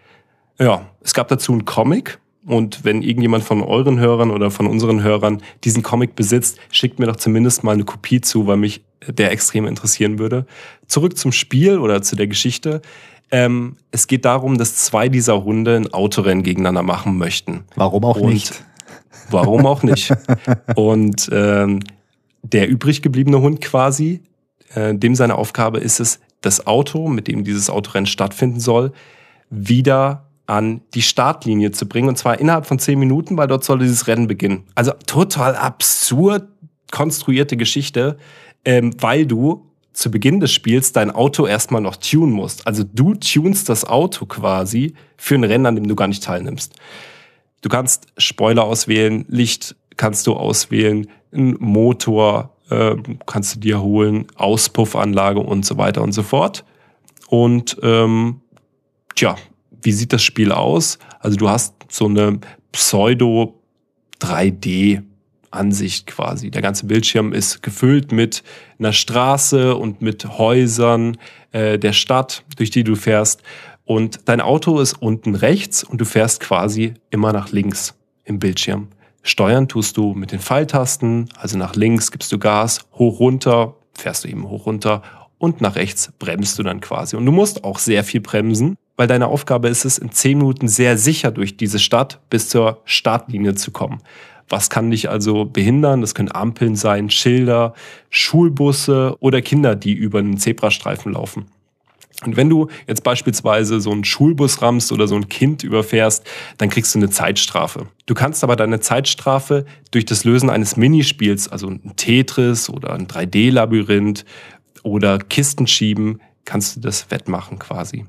Speaker 2: Ja, es gab dazu einen Comic und wenn irgendjemand von euren Hörern oder von unseren Hörern diesen Comic besitzt, schickt mir doch zumindest mal eine Kopie zu, weil mich der extrem interessieren würde. Zurück zum Spiel oder zu der Geschichte. Ähm, es geht darum, dass zwei dieser Hunde ein Autorennen gegeneinander machen möchten.
Speaker 1: Warum auch
Speaker 2: und
Speaker 1: nicht?
Speaker 2: Warum auch nicht? Und ähm, der übrig gebliebene Hund quasi, äh, dem seine Aufgabe ist es, das Auto, mit dem dieses Autorennen stattfinden soll, wieder an die Startlinie zu bringen. Und zwar innerhalb von zehn Minuten, weil dort soll dieses Rennen beginnen. Also total absurd konstruierte Geschichte, ähm, weil du zu Beginn des Spiels dein Auto erstmal noch tunen musst. Also du tunst das Auto quasi für ein Rennen, an dem du gar nicht teilnimmst. Du kannst Spoiler auswählen, Licht kannst du auswählen, einen Motor äh, kannst du dir holen, Auspuffanlage und so weiter und so fort. Und ähm, tja, wie sieht das Spiel aus? Also du hast so eine Pseudo drei D Ansicht quasi. Der ganze Bildschirm ist gefüllt mit einer Straße und mit Häusern äh, der Stadt, durch die du fährst. Und dein Auto ist unten rechts und du fährst quasi immer nach links im Bildschirm. Steuern tust du mit den Pfeiltasten, also nach links gibst du Gas, hoch runter, fährst du eben hoch runter und nach rechts bremst du dann quasi. Und du musst auch sehr viel bremsen, weil deine Aufgabe ist es, in zehn Minuten sehr sicher durch diese Stadt bis zur Startlinie zu kommen. Was kann dich also behindern? Das können Ampeln sein, Schilder, Schulbusse oder Kinder, die über einen Zebrastreifen laufen. Und wenn du jetzt beispielsweise so einen Schulbus rammst oder so ein Kind überfährst, dann kriegst du eine Zeitstrafe. Du kannst aber deine Zeitstrafe durch das Lösen eines Minispiels, also ein Tetris oder ein drei D Labyrinth oder Kisten schieben, kannst du das wettmachen quasi.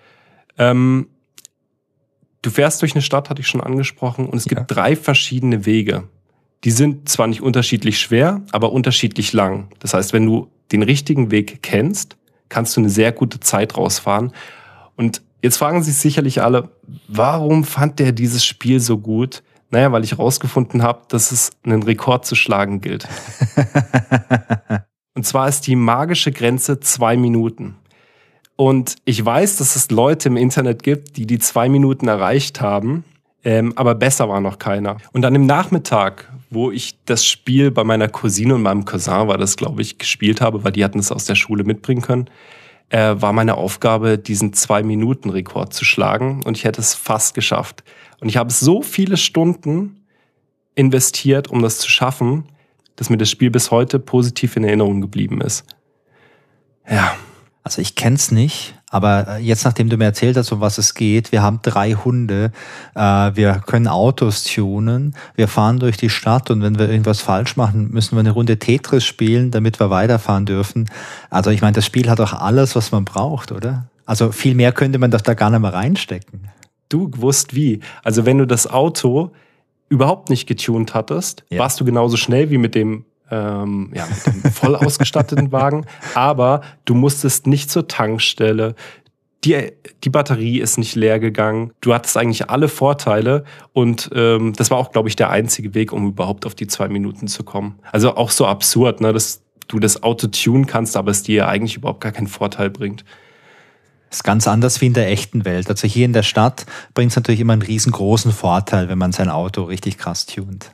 Speaker 2: Ähm, du fährst durch eine Stadt, hatte ich schon angesprochen, und es gibt ja. drei verschiedene Wege. Die sind zwar nicht unterschiedlich schwer, aber unterschiedlich lang. Das heißt, wenn du den richtigen Weg kennst, kannst du eine sehr gute Zeit rausfahren. Und jetzt fragen sich sicherlich alle, warum fand der dieses Spiel so gut? Naja, weil ich rausgefunden habe, dass es einen Rekord zu schlagen gilt. Und zwar ist die magische Grenze zwei Minuten. Und ich weiß, dass es Leute im Internet gibt, die die zwei Minuten erreicht haben. Ähm, aber besser war noch keiner. Und dann im Nachmittag, wo ich das Spiel bei meiner Cousine und meinem Cousin, war das, glaube ich, gespielt habe, weil die hatten es aus der Schule mitbringen können, äh, war meine Aufgabe, diesen Zwei-Minuten-Rekord zu schlagen. Und ich hätte es fast geschafft. Und ich habe so viele Stunden investiert, um das zu schaffen, dass mir das Spiel bis heute positiv in Erinnerung geblieben ist. Ja.
Speaker 1: Also ich kenn's nicht, aber jetzt, nachdem du mir erzählt hast, um was es geht, wir haben drei Hunde, äh, wir können Autos tunen, wir fahren durch die Stadt und wenn wir irgendwas falsch machen, müssen wir eine Runde Tetris spielen, damit wir weiterfahren dürfen. Also ich meine, das Spiel hat doch alles, was man braucht, oder? Also viel mehr könnte man doch da gar nicht mehr reinstecken.
Speaker 2: Du gewusst wie. Also wenn du das Auto überhaupt nicht getunt hattest, ja. warst du genauso schnell wie mit dem Ähm, ja, mit dem voll ausgestatteten Wagen, aber du musstest nicht zur Tankstelle, die, die Batterie ist nicht leer gegangen, du hattest eigentlich alle Vorteile und ähm, das war auch, glaube ich, der einzige Weg, um überhaupt auf die zwei Minuten zu kommen. Also auch so absurd, ne, dass du das Auto tunen kannst, aber es dir eigentlich überhaupt gar keinen Vorteil bringt.
Speaker 1: Das ist ganz anders wie in der echten Welt. Also hier in der Stadt bringt es natürlich immer einen riesengroßen Vorteil, wenn man sein Auto richtig krass tunt.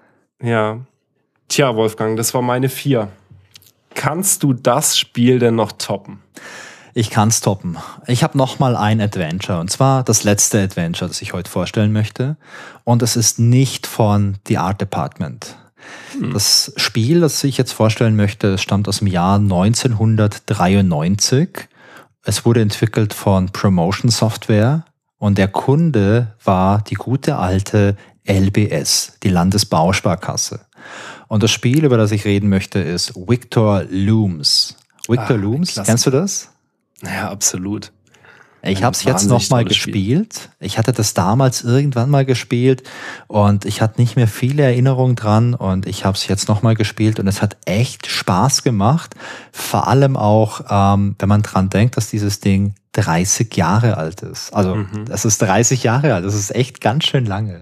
Speaker 2: Ja. Tja, Wolfgang, das war meine vier. Kannst du das Spiel denn noch toppen?
Speaker 1: Ich kann's toppen. Ich habe noch mal ein Adventure, und zwar das letzte Adventure, das ich heute vorstellen möchte. Und es ist nicht von The Art Department. Hm. Das Spiel, das ich jetzt vorstellen möchte, stammt aus dem Jahr neunzehnhundertdreiundneunzig. Es wurde entwickelt von Promotion Software und der Kunde war die gute alte L B S, die Landesbausparkasse. Und das Spiel, über das ich reden möchte, ist Victor Looms. Victor ah, Looms, kennst du das?
Speaker 2: Ja, absolut.
Speaker 1: Ich habe es jetzt noch mal gespielt. Spiel. Ich hatte das damals irgendwann mal gespielt und ich hatte nicht mehr viele Erinnerungen dran und ich habe es jetzt noch mal gespielt und es hat echt Spaß gemacht. Vor allem auch, ähm, wenn man dran denkt, dass dieses Ding dreißig Jahre alt ist. Also mhm. das ist dreißig Jahre alt, das ist echt ganz schön lange.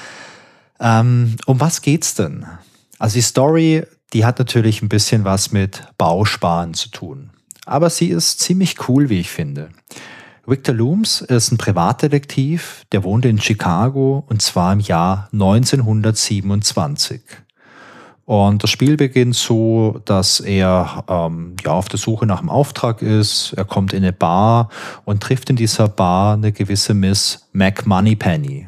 Speaker 1: Ähm, um was geht's denn? Also die Story, die hat natürlich ein bisschen was mit Bausparen zu tun. Aber sie ist ziemlich cool, wie ich finde. Victor Looms ist ein Privatdetektiv, der wohnt in Chicago und zwar im Jahr neunzehnhundertsiebenundzwanzig. Und das Spiel beginnt so, dass er ähm, ja, auf der Suche nach einem Auftrag ist. Er kommt in eine Bar und trifft in dieser Bar eine gewisse Miss McMoneypenny.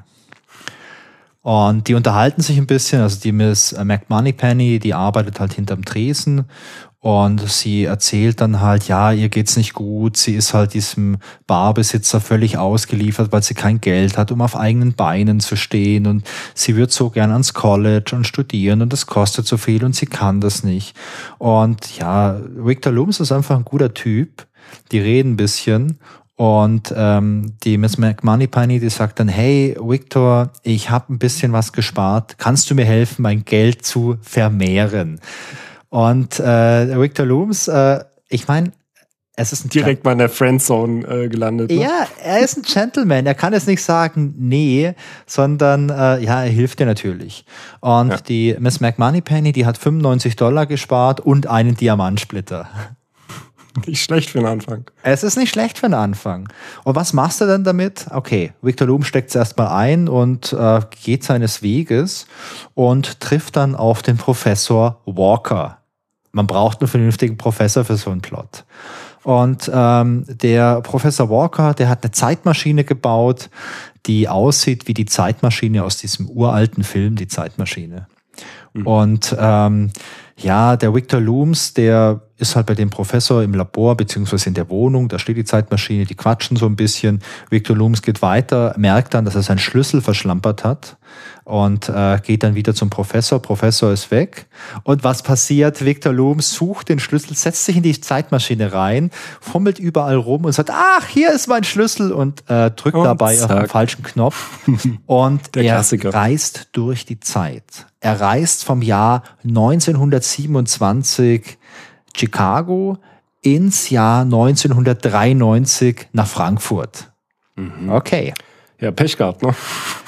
Speaker 1: Und die unterhalten sich ein bisschen, also die Miss McMoneypenny, die arbeitet halt hinterm Tresen und sie erzählt dann halt, ja, ihr geht's nicht gut, sie ist halt diesem Barbesitzer völlig ausgeliefert, weil sie kein Geld hat, um auf eigenen Beinen zu stehen und sie wird so gern ans College und studieren und das kostet so viel und sie kann das nicht. Und ja, Victor Looms ist einfach ein guter Typ, die reden ein bisschen. Und ähm, die Miss McMoneypenny, die sagt dann, hey Victor, ich habe ein bisschen was gespart, kannst du mir helfen, mein Geld zu vermehren? Und äh, Victor Looms, äh, ich meine, es ist ein
Speaker 2: direkt mal in der Friendzone äh, gelandet. Ne?
Speaker 1: Ja, er ist ein Gentleman, er kann jetzt nicht sagen, nee, sondern äh, ja, er hilft dir natürlich. Und ja. die Miss McMoneypenny, die hat fünfundneunzig Dollar gespart und einen Diamantsplitter.
Speaker 2: Nicht schlecht für den Anfang.
Speaker 1: Es ist nicht schlecht für den Anfang. Und was machst du denn damit? Okay, Victor Looms steckt es erstmal ein und äh, geht seines Weges und trifft dann auf den Professor Walker. Man braucht einen vernünftigen Professor für so einen Plot. Und ähm, der Professor Walker, der hat eine Zeitmaschine gebaut, die aussieht wie die Zeitmaschine aus diesem uralten Film, die Zeitmaschine. Mhm. Und ähm, ja, der Victor Looms, der ist halt bei dem Professor im Labor beziehungsweise in der Wohnung, da steht die Zeitmaschine, die quatschen so ein bisschen. Victor Looms geht weiter, merkt dann, dass er seinen Schlüssel verschlampert hat und äh, geht dann wieder zum Professor. Professor ist weg. Und was passiert? Victor Looms sucht den Schlüssel, setzt sich in die Zeitmaschine rein, fummelt überall rum und sagt, ach, hier ist mein Schlüssel und äh, drückt und dabei zack. auf den falschen Knopf. Und
Speaker 2: der
Speaker 1: er
Speaker 2: Klassiker.
Speaker 1: reist durch die Zeit. Er reist vom Jahr neunzehnhundertsiebenundzwanzig Chicago ins Jahr neunzehnhundertdreiundneunzig nach Frankfurt.
Speaker 2: Mhm.
Speaker 1: Okay.
Speaker 2: Ja, Pech gehabt, ne?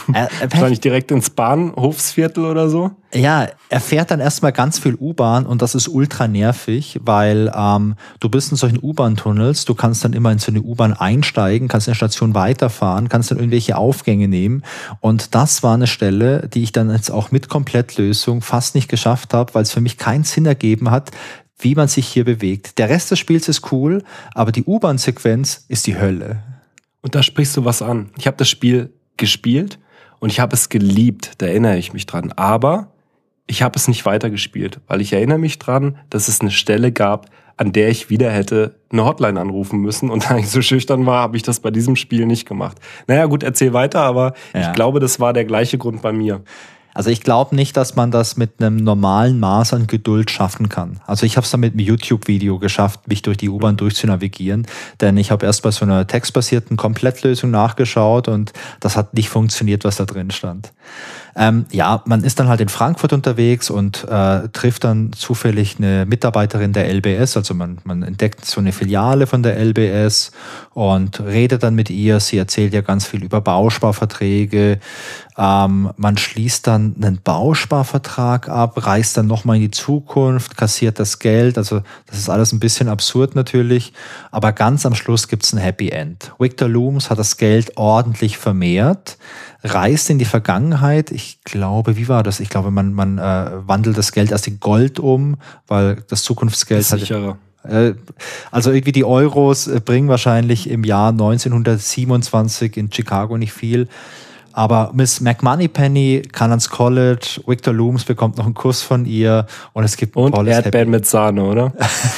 Speaker 1: Er, er
Speaker 2: Wahrscheinlich direkt ins Bahnhofsviertel oder so.
Speaker 1: Ja, er fährt dann erstmal ganz viel U-Bahn und das ist ultra nervig, weil ähm, du bist in solchen U-Bahn-Tunnels, du kannst dann immer in so eine U-Bahn einsteigen, kannst in der Station weiterfahren, kannst dann irgendwelche Aufgänge nehmen und das war eine Stelle, die ich dann jetzt auch mit Komplettlösung fast nicht geschafft habe, weil es für mich keinen Sinn ergeben hat, wie man sich hier bewegt. Der Rest des Spiels ist cool, aber die U-Bahn-Sequenz ist die Hölle.
Speaker 2: Und da sprichst du was an. Ich habe das Spiel gespielt und ich habe es geliebt, da erinnere ich mich dran. Aber ich habe es nicht weitergespielt, weil ich erinnere mich dran, dass es eine Stelle gab, an der ich wieder hätte eine Hotline anrufen müssen. Und da ich so schüchtern war, habe ich das bei diesem Spiel nicht gemacht. Naja gut, erzähl weiter, aber ja. Ich glaube, das war der gleiche Grund bei mir.
Speaker 1: Also ich glaube nicht, dass man das mit einem normalen Maß an Geduld schaffen kann. Also ich habe es dann mit einem YouTube-Video geschafft, mich durch die U-Bahn durchzunavigieren, denn ich habe erst bei so einer textbasierten Komplettlösung nachgeschaut und das hat nicht funktioniert, was da drin stand. Ähm, ja, man ist dann halt in Frankfurt unterwegs und äh, trifft dann zufällig eine Mitarbeiterin der L B S, also man, man entdeckt so eine Filiale von der L B S und redet dann mit ihr. Sie erzählt ja ganz viel über Bausparverträge. Ähm, man schließt dann einen Bausparvertrag ab, reist dann nochmal in die Zukunft, kassiert das Geld. Also das ist alles ein bisschen absurd natürlich, aber ganz am Schluss gibt's ein Happy End. Victor Looms hat das Geld ordentlich vermehrt, reist in die Vergangenheit. Ich glaube, wie war das? Ich glaube, man, man äh, wandelt das Geld erst in Gold um, weil das Zukunftsgeld
Speaker 2: ist sicherer.
Speaker 1: Halt, äh, also irgendwie die Euros äh, bringen wahrscheinlich im Jahr neunzehnhundertsiebenundzwanzig in Chicago nicht viel. Aber Miss McMoneypenny kann ans College, Victor Looms bekommt noch einen Kuss von ihr und es gibt ein
Speaker 2: und
Speaker 1: tolles
Speaker 2: Erdbeeren mit Sahne, oder?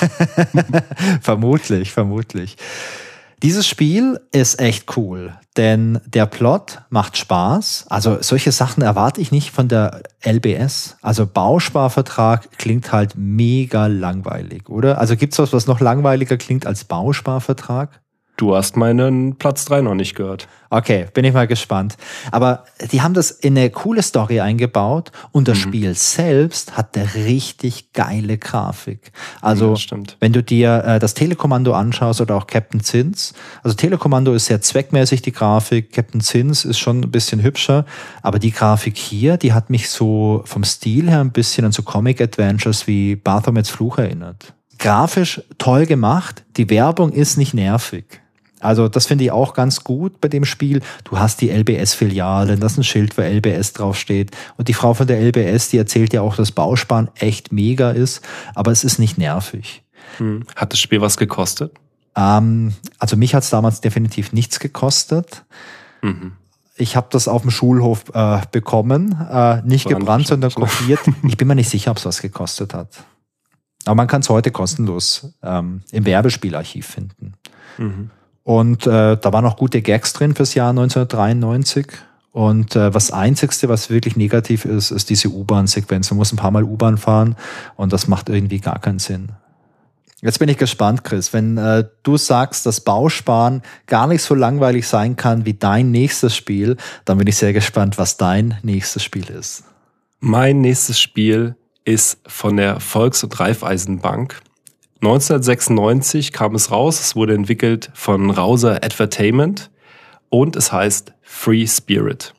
Speaker 1: Vermutlich, vermutlich. Dieses Spiel ist echt cool, denn der Plot macht Spaß. Also solche Sachen erwarte ich nicht von der L B S. Also Bausparvertrag klingt halt mega langweilig, oder? Also gibt's was, was noch langweiliger klingt als Bausparvertrag?
Speaker 2: Du hast meinen Platz drei noch nicht gehört.
Speaker 1: Okay, bin ich mal gespannt. Aber die haben das in eine coole Story eingebaut und das mhm. Spiel selbst hat eine richtig geile Grafik. Also
Speaker 2: ja,
Speaker 1: wenn du dir äh, das Telekommando anschaust oder auch Captain Zins, also Telekommando ist sehr zweckmäßig, die Grafik, Captain Zins ist schon ein bisschen hübscher, aber die Grafik hier, die hat mich so vom Stil her ein bisschen an so Comic-Adventures wie Baphomets Fluch erinnert. Grafisch toll gemacht, die Werbung ist nicht nervig. Also das finde ich auch ganz gut bei dem Spiel. Du hast die L B S-Filiale, da ist ein Schild, wo L B S draufsteht. Und die Frau von der L B S, die erzählt ja auch, dass Bausparen echt mega ist, aber es ist nicht nervig.
Speaker 2: Hm. Hat das Spiel was gekostet?
Speaker 1: Ähm, also mich hat es damals definitiv nichts gekostet. Mhm. Ich habe das auf dem Schulhof äh, bekommen, äh, nicht so gebrannt, sondern kopiert. Ich bin mir nicht sicher, ob es was gekostet hat. Aber man kann es heute kostenlos ähm, im Werbespielarchiv finden. Mhm. Und äh, da waren auch gute Gags drin fürs Jahr neunzehnhundertdreiundneunzig. Und äh, was Einzigste, was wirklich negativ ist, ist diese U-Bahn-Sequenz. Man muss ein paar Mal U-Bahn fahren und das macht irgendwie gar keinen Sinn. Jetzt bin ich gespannt, Chris. Wenn äh, du sagst, dass Bausparen gar nicht so langweilig sein kann wie dein nächstes Spiel, dann bin ich sehr gespannt, was dein nächstes Spiel ist.
Speaker 2: Mein nächstes Spiel ist von der Volks- und Raiffeisenbank. neunzehnhundertsechsundneunzig kam es raus, es wurde entwickelt von Rauser Entertainment und es heißt Free Spirit.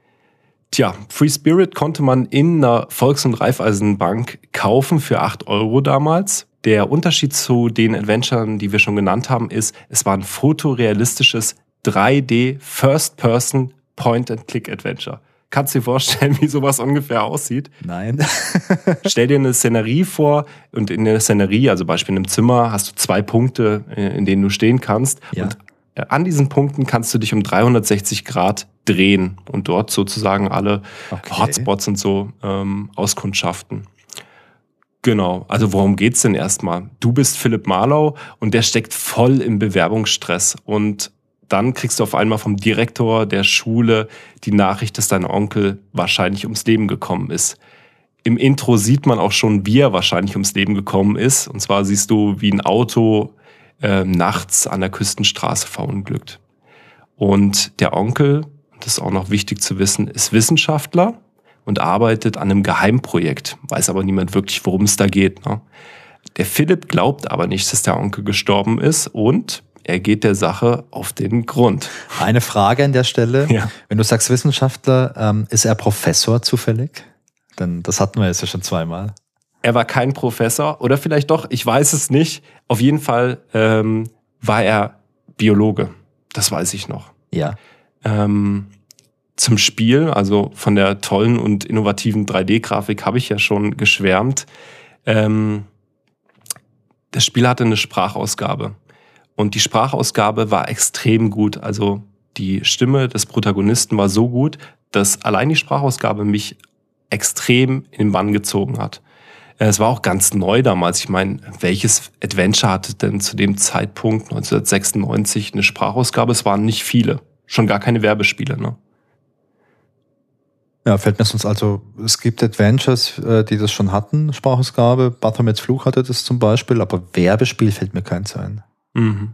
Speaker 2: Tja, Free Spirit konnte man in einer Volks- und Raiffeisenbank kaufen für acht Euro damals. Der Unterschied zu den Adventuren, die wir schon genannt haben, ist, es war ein fotorealistisches drei D First-Person Point-and-Click-Adventure. Kannst du dir vorstellen, wie sowas ungefähr aussieht?
Speaker 1: Nein.
Speaker 2: Stell dir eine Szenerie vor und in der Szenerie, also Beispiel in einem Zimmer, hast du zwei Punkte, in denen du stehen kannst. Ja. Und an diesen Punkten kannst du dich um dreihundertsechzig Grad drehen und dort sozusagen alle okay. Hotspots und so ähm, auskundschaften. Genau, also worum geht's denn erstmal? Du bist Philipp Marlow und der steckt voll im Bewerbungsstress und dann kriegst du auf einmal vom Direktor der Schule die Nachricht, dass dein Onkel wahrscheinlich ums Leben gekommen ist. Im Intro sieht man auch schon, wie er wahrscheinlich ums Leben gekommen ist. Und zwar siehst du, wie ein Auto äh, nachts an der Küstenstraße verunglückt. Und der Onkel, das ist auch noch wichtig zu wissen, ist Wissenschaftler und arbeitet an einem Geheimprojekt. Weiß aber niemand wirklich, worum es da geht. Ne? Der Philipp glaubt aber nicht, dass der Onkel gestorben ist und er geht der Sache auf den Grund.
Speaker 1: Eine Frage an der Stelle.
Speaker 2: Ja.
Speaker 1: Wenn du sagst Wissenschaftler, ähm, ist er Professor zufällig? Denn das hatten wir jetzt ja schon zweimal.
Speaker 2: Er war kein Professor oder vielleicht doch, ich weiß es nicht. Auf jeden Fall ähm, war er Biologe. Das weiß ich noch.
Speaker 1: Ja.
Speaker 2: Ähm, zum Spiel, also von der tollen und innovativen drei D-Grafik habe ich ja schon geschwärmt. Ähm, das Spiel hatte eine Sprachausgabe. Und die Sprachausgabe war extrem gut. Also die Stimme des Protagonisten war so gut, dass allein die Sprachausgabe mich extrem in den Bann gezogen hat. Es war auch ganz neu damals. Ich meine, welches Adventure hatte denn zu dem Zeitpunkt neunzehnhundertsechsundneunzig eine Sprachausgabe? Es waren nicht viele. Schon gar keine Werbespiele, ne?
Speaker 1: Ja, fällt mir sonst also, es gibt Adventures, die das schon hatten, Sprachausgabe. Baphomets Fluch hatte das zum Beispiel, aber Werbespiel fällt mir keins ein.
Speaker 2: Mhm.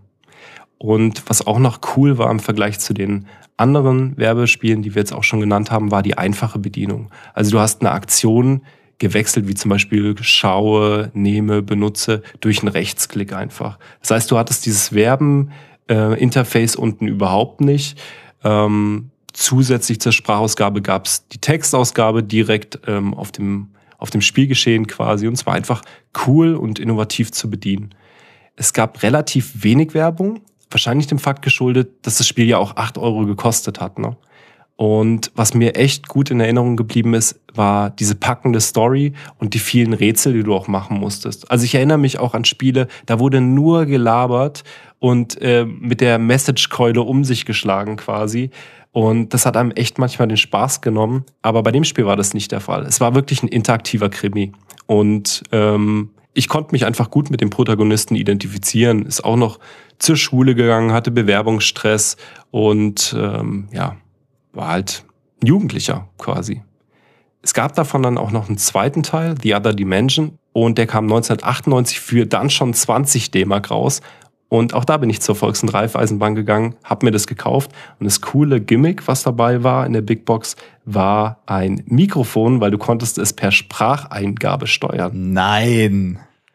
Speaker 2: Und was auch noch cool war im Vergleich zu den anderen Werbespielen, die wir jetzt auch schon genannt haben, war die einfache Bedienung. Also du hast eine Aktion gewechselt, wie zum Beispiel schaue, nehme, benutze, durch einen Rechtsklick einfach. Das heißt, du hattest dieses Verben-Interface äh, unten überhaupt nicht. Ähm, zusätzlich zur Sprachausgabe gab es die Textausgabe direkt ähm, auf dem, auf dem Spielgeschehen quasi. Und es war einfach cool und innovativ zu bedienen. Es gab relativ wenig Werbung, wahrscheinlich dem Fakt geschuldet, dass das Spiel ja auch acht Euro gekostet hat, ne? Und was mir echt gut in Erinnerung geblieben ist, war diese packende Story und die vielen Rätsel, die du auch machen musstest. Also ich erinnere mich auch an Spiele, da wurde nur gelabert und äh, mit der Message-Keule um sich geschlagen quasi. Und das hat einem echt manchmal den Spaß genommen. Aber bei dem Spiel war das nicht der Fall. Es war wirklich ein interaktiver Krimi. Und ähm, ich konnte mich einfach gut mit dem Protagonisten identifizieren. Ist auch noch zur Schule gegangen, hatte Bewerbungsstress und ähm, ja, war halt ein Jugendlicher quasi. Es gab davon dann auch noch einen zweiten Teil, The Other Dimension, und der kam neunzehnhundertachtundneunzig für dann schon zwanzig D-Mark raus. Und auch da bin ich zur Volks- und Raiffeisenbank gegangen, habe mir das gekauft. Und das coole Gimmick, was dabei war in der Big Box, war ein Mikrofon, weil du konntest es per Spracheingabe steuern.
Speaker 1: Nein!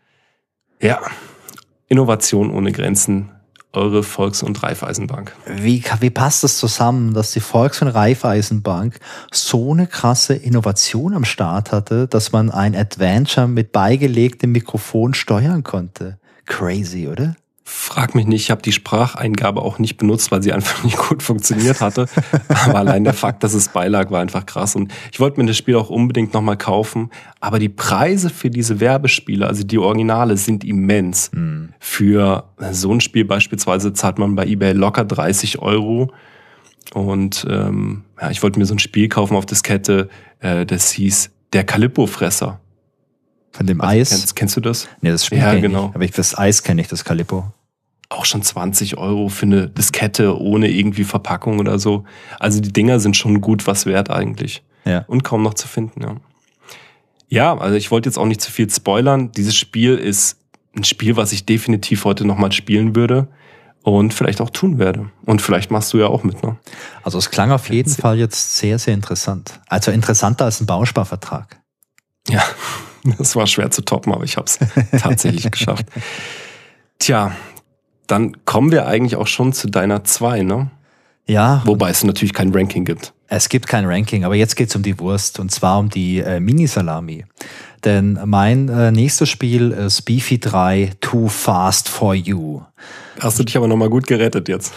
Speaker 2: Ja, Innovation ohne Grenzen. Eure Volks- und Raiffeisenbank.
Speaker 1: Wie, wie passt das zusammen, dass die Volks- und Raiffeisenbank so eine krasse Innovation am Start hatte, dass man ein Adventure mit beigelegtem Mikrofon steuern konnte? Crazy, oder?
Speaker 2: Frag mich nicht, ich habe die Spracheingabe auch nicht benutzt, weil sie einfach nicht gut funktioniert hatte. Aber allein der Fakt, dass es beilag, war einfach krass. Und ich wollte mir das Spiel auch unbedingt nochmal kaufen. Aber die Preise für diese Werbespiele, also die Originale, sind immens. Mhm. Für so ein Spiel beispielsweise zahlt man bei eBay locker dreißig Euro. Und ähm, ja, ich wollte mir so ein Spiel kaufen auf Diskette, äh, das hieß Der Calippo-Fresser.
Speaker 1: Von dem
Speaker 2: also,
Speaker 1: Eis?
Speaker 2: Kennst, kennst du das?
Speaker 1: Nee, das Spiel
Speaker 2: ja,
Speaker 1: kenn ich
Speaker 2: genau.
Speaker 1: nicht. Aber ich, das Eis kenne ich, das Calippo.
Speaker 2: Auch schon zwanzig Euro für eine Diskette ohne irgendwie Verpackung oder so. Also die Dinger sind schon gut was wert eigentlich.
Speaker 1: Ja.
Speaker 2: Und kaum noch zu finden, ja. Ja, also ich wollte jetzt auch nicht zu viel spoilern. Dieses Spiel ist ein Spiel, was ich definitiv heute nochmal spielen würde und vielleicht auch tun werde. Und vielleicht machst du ja auch mit, ne?
Speaker 1: Also es klang auf jeden Fall jetzt sehr, sehr interessant. Also interessanter als ein Bausparvertrag.
Speaker 2: Ja, das war schwer zu toppen, aber ich habe es tatsächlich geschafft. Tja, dann kommen wir eigentlich auch schon zu deiner zwei, ne?
Speaker 1: Ja.
Speaker 2: Wobei es natürlich kein Ranking gibt.
Speaker 1: Es gibt kein Ranking, aber jetzt geht es um die Wurst und zwar um die äh, Mini-Salami. Denn mein äh, nächstes Spiel ist Beefy drei Too Fast for You.
Speaker 2: Hast du dich aber nochmal gut gerettet jetzt.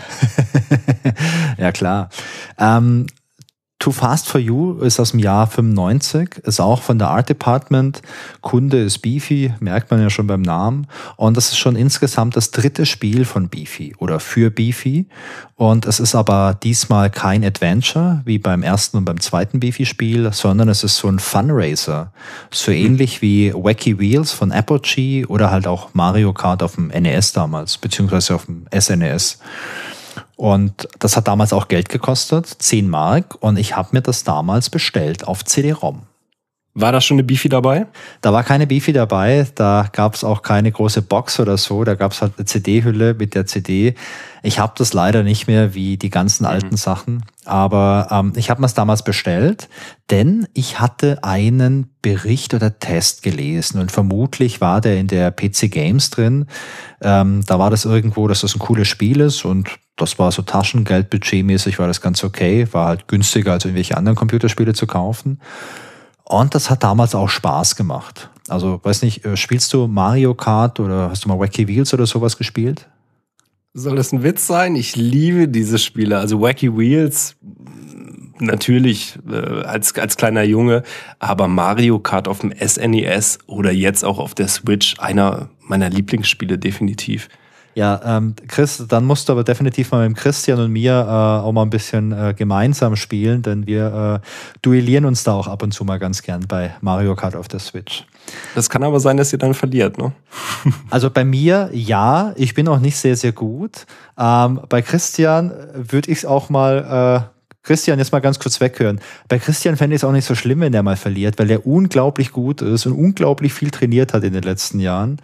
Speaker 1: Ja, klar. Ähm, Too Fast for You ist aus dem Jahr fünfundneunzig, ist auch von der Art Department. Kunde ist Beefy, merkt man ja schon beim Namen. Und das ist schon insgesamt das dritte Spiel von Beefy oder für Beefy. Und es ist aber diesmal kein Adventure, wie beim ersten und beim zweiten Beefy-Spiel, sondern es ist so ein Funracer. So ähnlich wie Wacky Wheels von Apogee oder halt auch Mario Kart auf dem N E S damals, beziehungsweise auf dem S N E S. Und das hat damals auch Geld gekostet, zehn Mark, und ich habe mir das damals bestellt auf C D-ROM.
Speaker 2: War da schon eine Beefy dabei?
Speaker 1: Da war keine Beefy dabei, da gab es auch keine große Box oder so, da gab es halt eine C D-Hülle mit der C D. Ich habe das leider nicht mehr wie die ganzen mhm. alten Sachen, aber ähm, ich habe mir es damals bestellt, denn ich hatte einen Bericht oder Test gelesen und vermutlich war der in der P C Games drin. Ähm, da war das irgendwo, dass das ein cooles Spiel ist und das war so Taschengeldbudgetmäßig, war das ganz okay, war halt günstiger als irgendwelche anderen Computerspiele zu kaufen. Und das hat damals auch Spaß gemacht. Also, weiß nicht, spielst du Mario Kart oder hast du mal Wacky Wheels oder sowas gespielt?
Speaker 2: Soll das ein Witz sein? Ich liebe diese Spiele. Also Wacky Wheels, natürlich äh, als, als kleiner Junge, aber Mario Kart auf dem S N E S oder jetzt auch auf der Switch, einer meiner Lieblingsspiele definitiv.
Speaker 1: Ja, ähm, Chris, dann musst du aber definitiv mal mit Christian und mir äh, auch mal ein bisschen äh, gemeinsam spielen, denn wir äh, duellieren uns da auch ab und zu mal ganz gern bei Mario Kart auf der Switch.
Speaker 2: Das kann aber sein, dass ihr dann verliert, ne?
Speaker 1: Also bei mir ja, ich bin auch nicht sehr, sehr gut. Ähm, bei Christian würde ich es auch mal... Äh, Christian, jetzt mal ganz kurz weghören. Bei Christian fände ich es auch nicht so schlimm, wenn der mal verliert, weil er unglaublich gut ist und unglaublich viel trainiert hat in den letzten Jahren.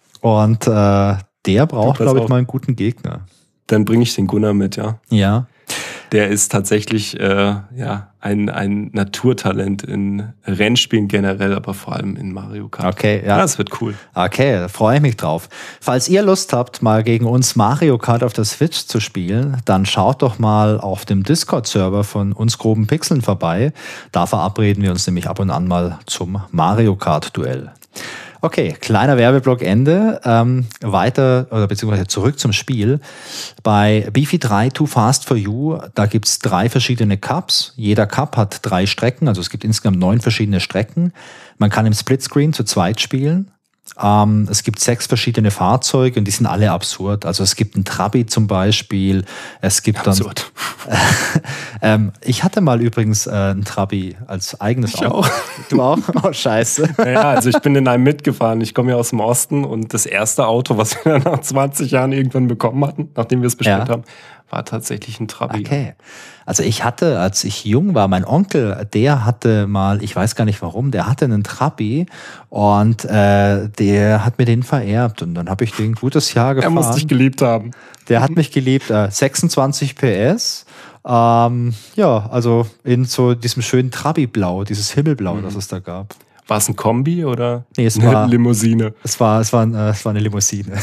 Speaker 1: Und äh, der braucht, glaube ich, mal einen guten Gegner.
Speaker 2: Dann bringe ich den Gunnar mit, ja.
Speaker 1: Ja.
Speaker 2: Der ist tatsächlich äh, ja ein, ein Naturtalent in Rennspielen generell, aber vor allem in Mario Kart.
Speaker 1: Okay, ja.
Speaker 2: Ja, das wird cool.
Speaker 1: Okay, da freue ich mich drauf. Falls ihr Lust habt, mal gegen uns Mario Kart auf der Switch zu spielen, dann schaut doch mal auf dem Discord-Server von uns groben Pixeln vorbei. Da verabreden wir uns nämlich ab und an mal zum Mario Kart-Duell. Okay, kleiner Werbeblock Ende. Ähm, weiter, oder beziehungsweise zurück zum Spiel. Bei Beefy drei Too Fast for You, da gibt's drei verschiedene Cups. Jeder Cup hat drei Strecken, also es gibt insgesamt neun verschiedene Strecken. Man kann im Splitscreen zu zweit spielen. Ähm, es gibt sechs verschiedene Fahrzeuge und die sind alle absurd. Also es gibt einen Trabi zum Beispiel. Es gibt
Speaker 2: absurd.
Speaker 1: dann. ähm, ich hatte mal übrigens äh, einen Trabi als eigenes
Speaker 2: ich
Speaker 1: Auto.
Speaker 2: Auch.
Speaker 1: Du auch? Oh, scheiße.
Speaker 2: Naja, also ich bin in einem mitgefahren. Ich komme ja aus dem Osten und das erste Auto, was wir nach zwanzig Jahren irgendwann bekommen hatten, nachdem wir es bestellt ja. haben, war tatsächlich ein Trabi.
Speaker 1: Okay. Also ich hatte, als ich jung war, mein Onkel, der hatte mal, ich weiß gar nicht warum, der hatte einen Trabi und äh, der hat mir den vererbt und dann habe ich den ein gutes Jahr gefahren.
Speaker 2: Er muss dich geliebt haben.
Speaker 1: Der hat mich geliebt, äh, sechsundzwanzig P S. Ähm, ja, also in so diesem schönen Trabi-Blau, dieses Himmelblau, mhm. das es da gab.
Speaker 2: War es ein Kombi oder
Speaker 1: nee, es
Speaker 2: eine
Speaker 1: war,
Speaker 2: Limousine?
Speaker 1: Es war, es war, äh, es war eine Limousine.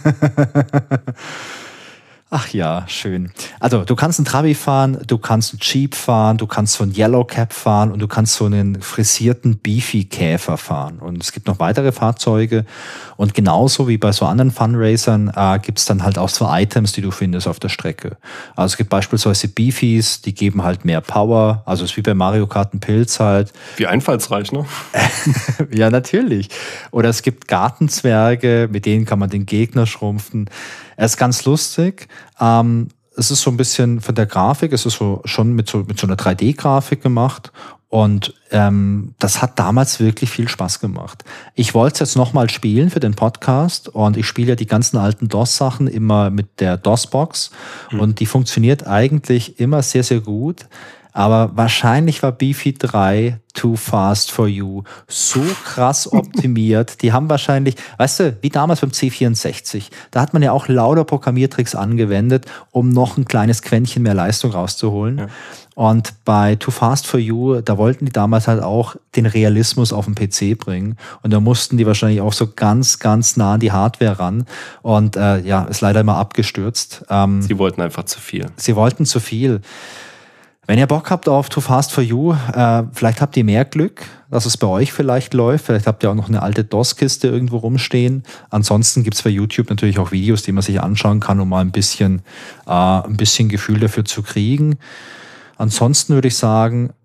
Speaker 1: Ach ja, schön. Also du kannst einen Trabi fahren, du kannst einen Jeep fahren, du kannst so einen Yellowcab fahren und du kannst so einen frisierten Beefy-Käfer fahren. Und es gibt noch weitere Fahrzeuge. Und genauso wie bei so anderen Funracern äh, gibt es dann halt auch so Items, die du findest auf der Strecke. Also es gibt beispielsweise Beefies, die geben halt mehr Power. Also es ist wie bei Mario Kart ein Pilz halt.
Speaker 2: Wie einfallsreich, ne?
Speaker 1: Ja, natürlich. Oder es gibt Gartenzwerge, mit denen kann man den Gegner schrumpfen. Er ist ganz lustig. Ähm, es ist so ein bisschen von der Grafik, es ist so schon mit so, mit so einer drei D-Grafik gemacht. Und ähm, das hat damals wirklich viel Spaß gemacht. Ich wollte es jetzt nochmal spielen für den Podcast und ich spiele ja die ganzen alten DOS-Sachen immer mit der DOS-Box mhm. und die funktioniert eigentlich immer sehr, sehr gut. Aber wahrscheinlich war Beefy drei Too Fast for You so krass optimiert. Die haben wahrscheinlich, weißt du, wie damals beim C vierundsechzig, da hat man ja auch lauter Programmiertricks angewendet, um noch ein kleines Quäntchen mehr Leistung rauszuholen. Ja. Und bei Too Fast for You, da wollten die damals halt auch den Realismus auf den P C bringen. Und da mussten die wahrscheinlich auch so ganz, ganz nah an die Hardware ran. Und äh, ja, ist leider immer abgestürzt. Ähm,
Speaker 2: sie wollten einfach zu viel.
Speaker 1: Sie wollten zu viel. Wenn ihr Bock habt auf Too Fast for You, äh, vielleicht habt ihr mehr Glück, dass es bei euch vielleicht läuft. Vielleicht habt ihr auch noch eine alte DOS-Kiste irgendwo rumstehen. Ansonsten gibt's bei YouTube natürlich auch Videos, die man sich anschauen kann, um mal ein bisschen, äh, ein bisschen Gefühl dafür zu kriegen. Ansonsten würde ich sagen,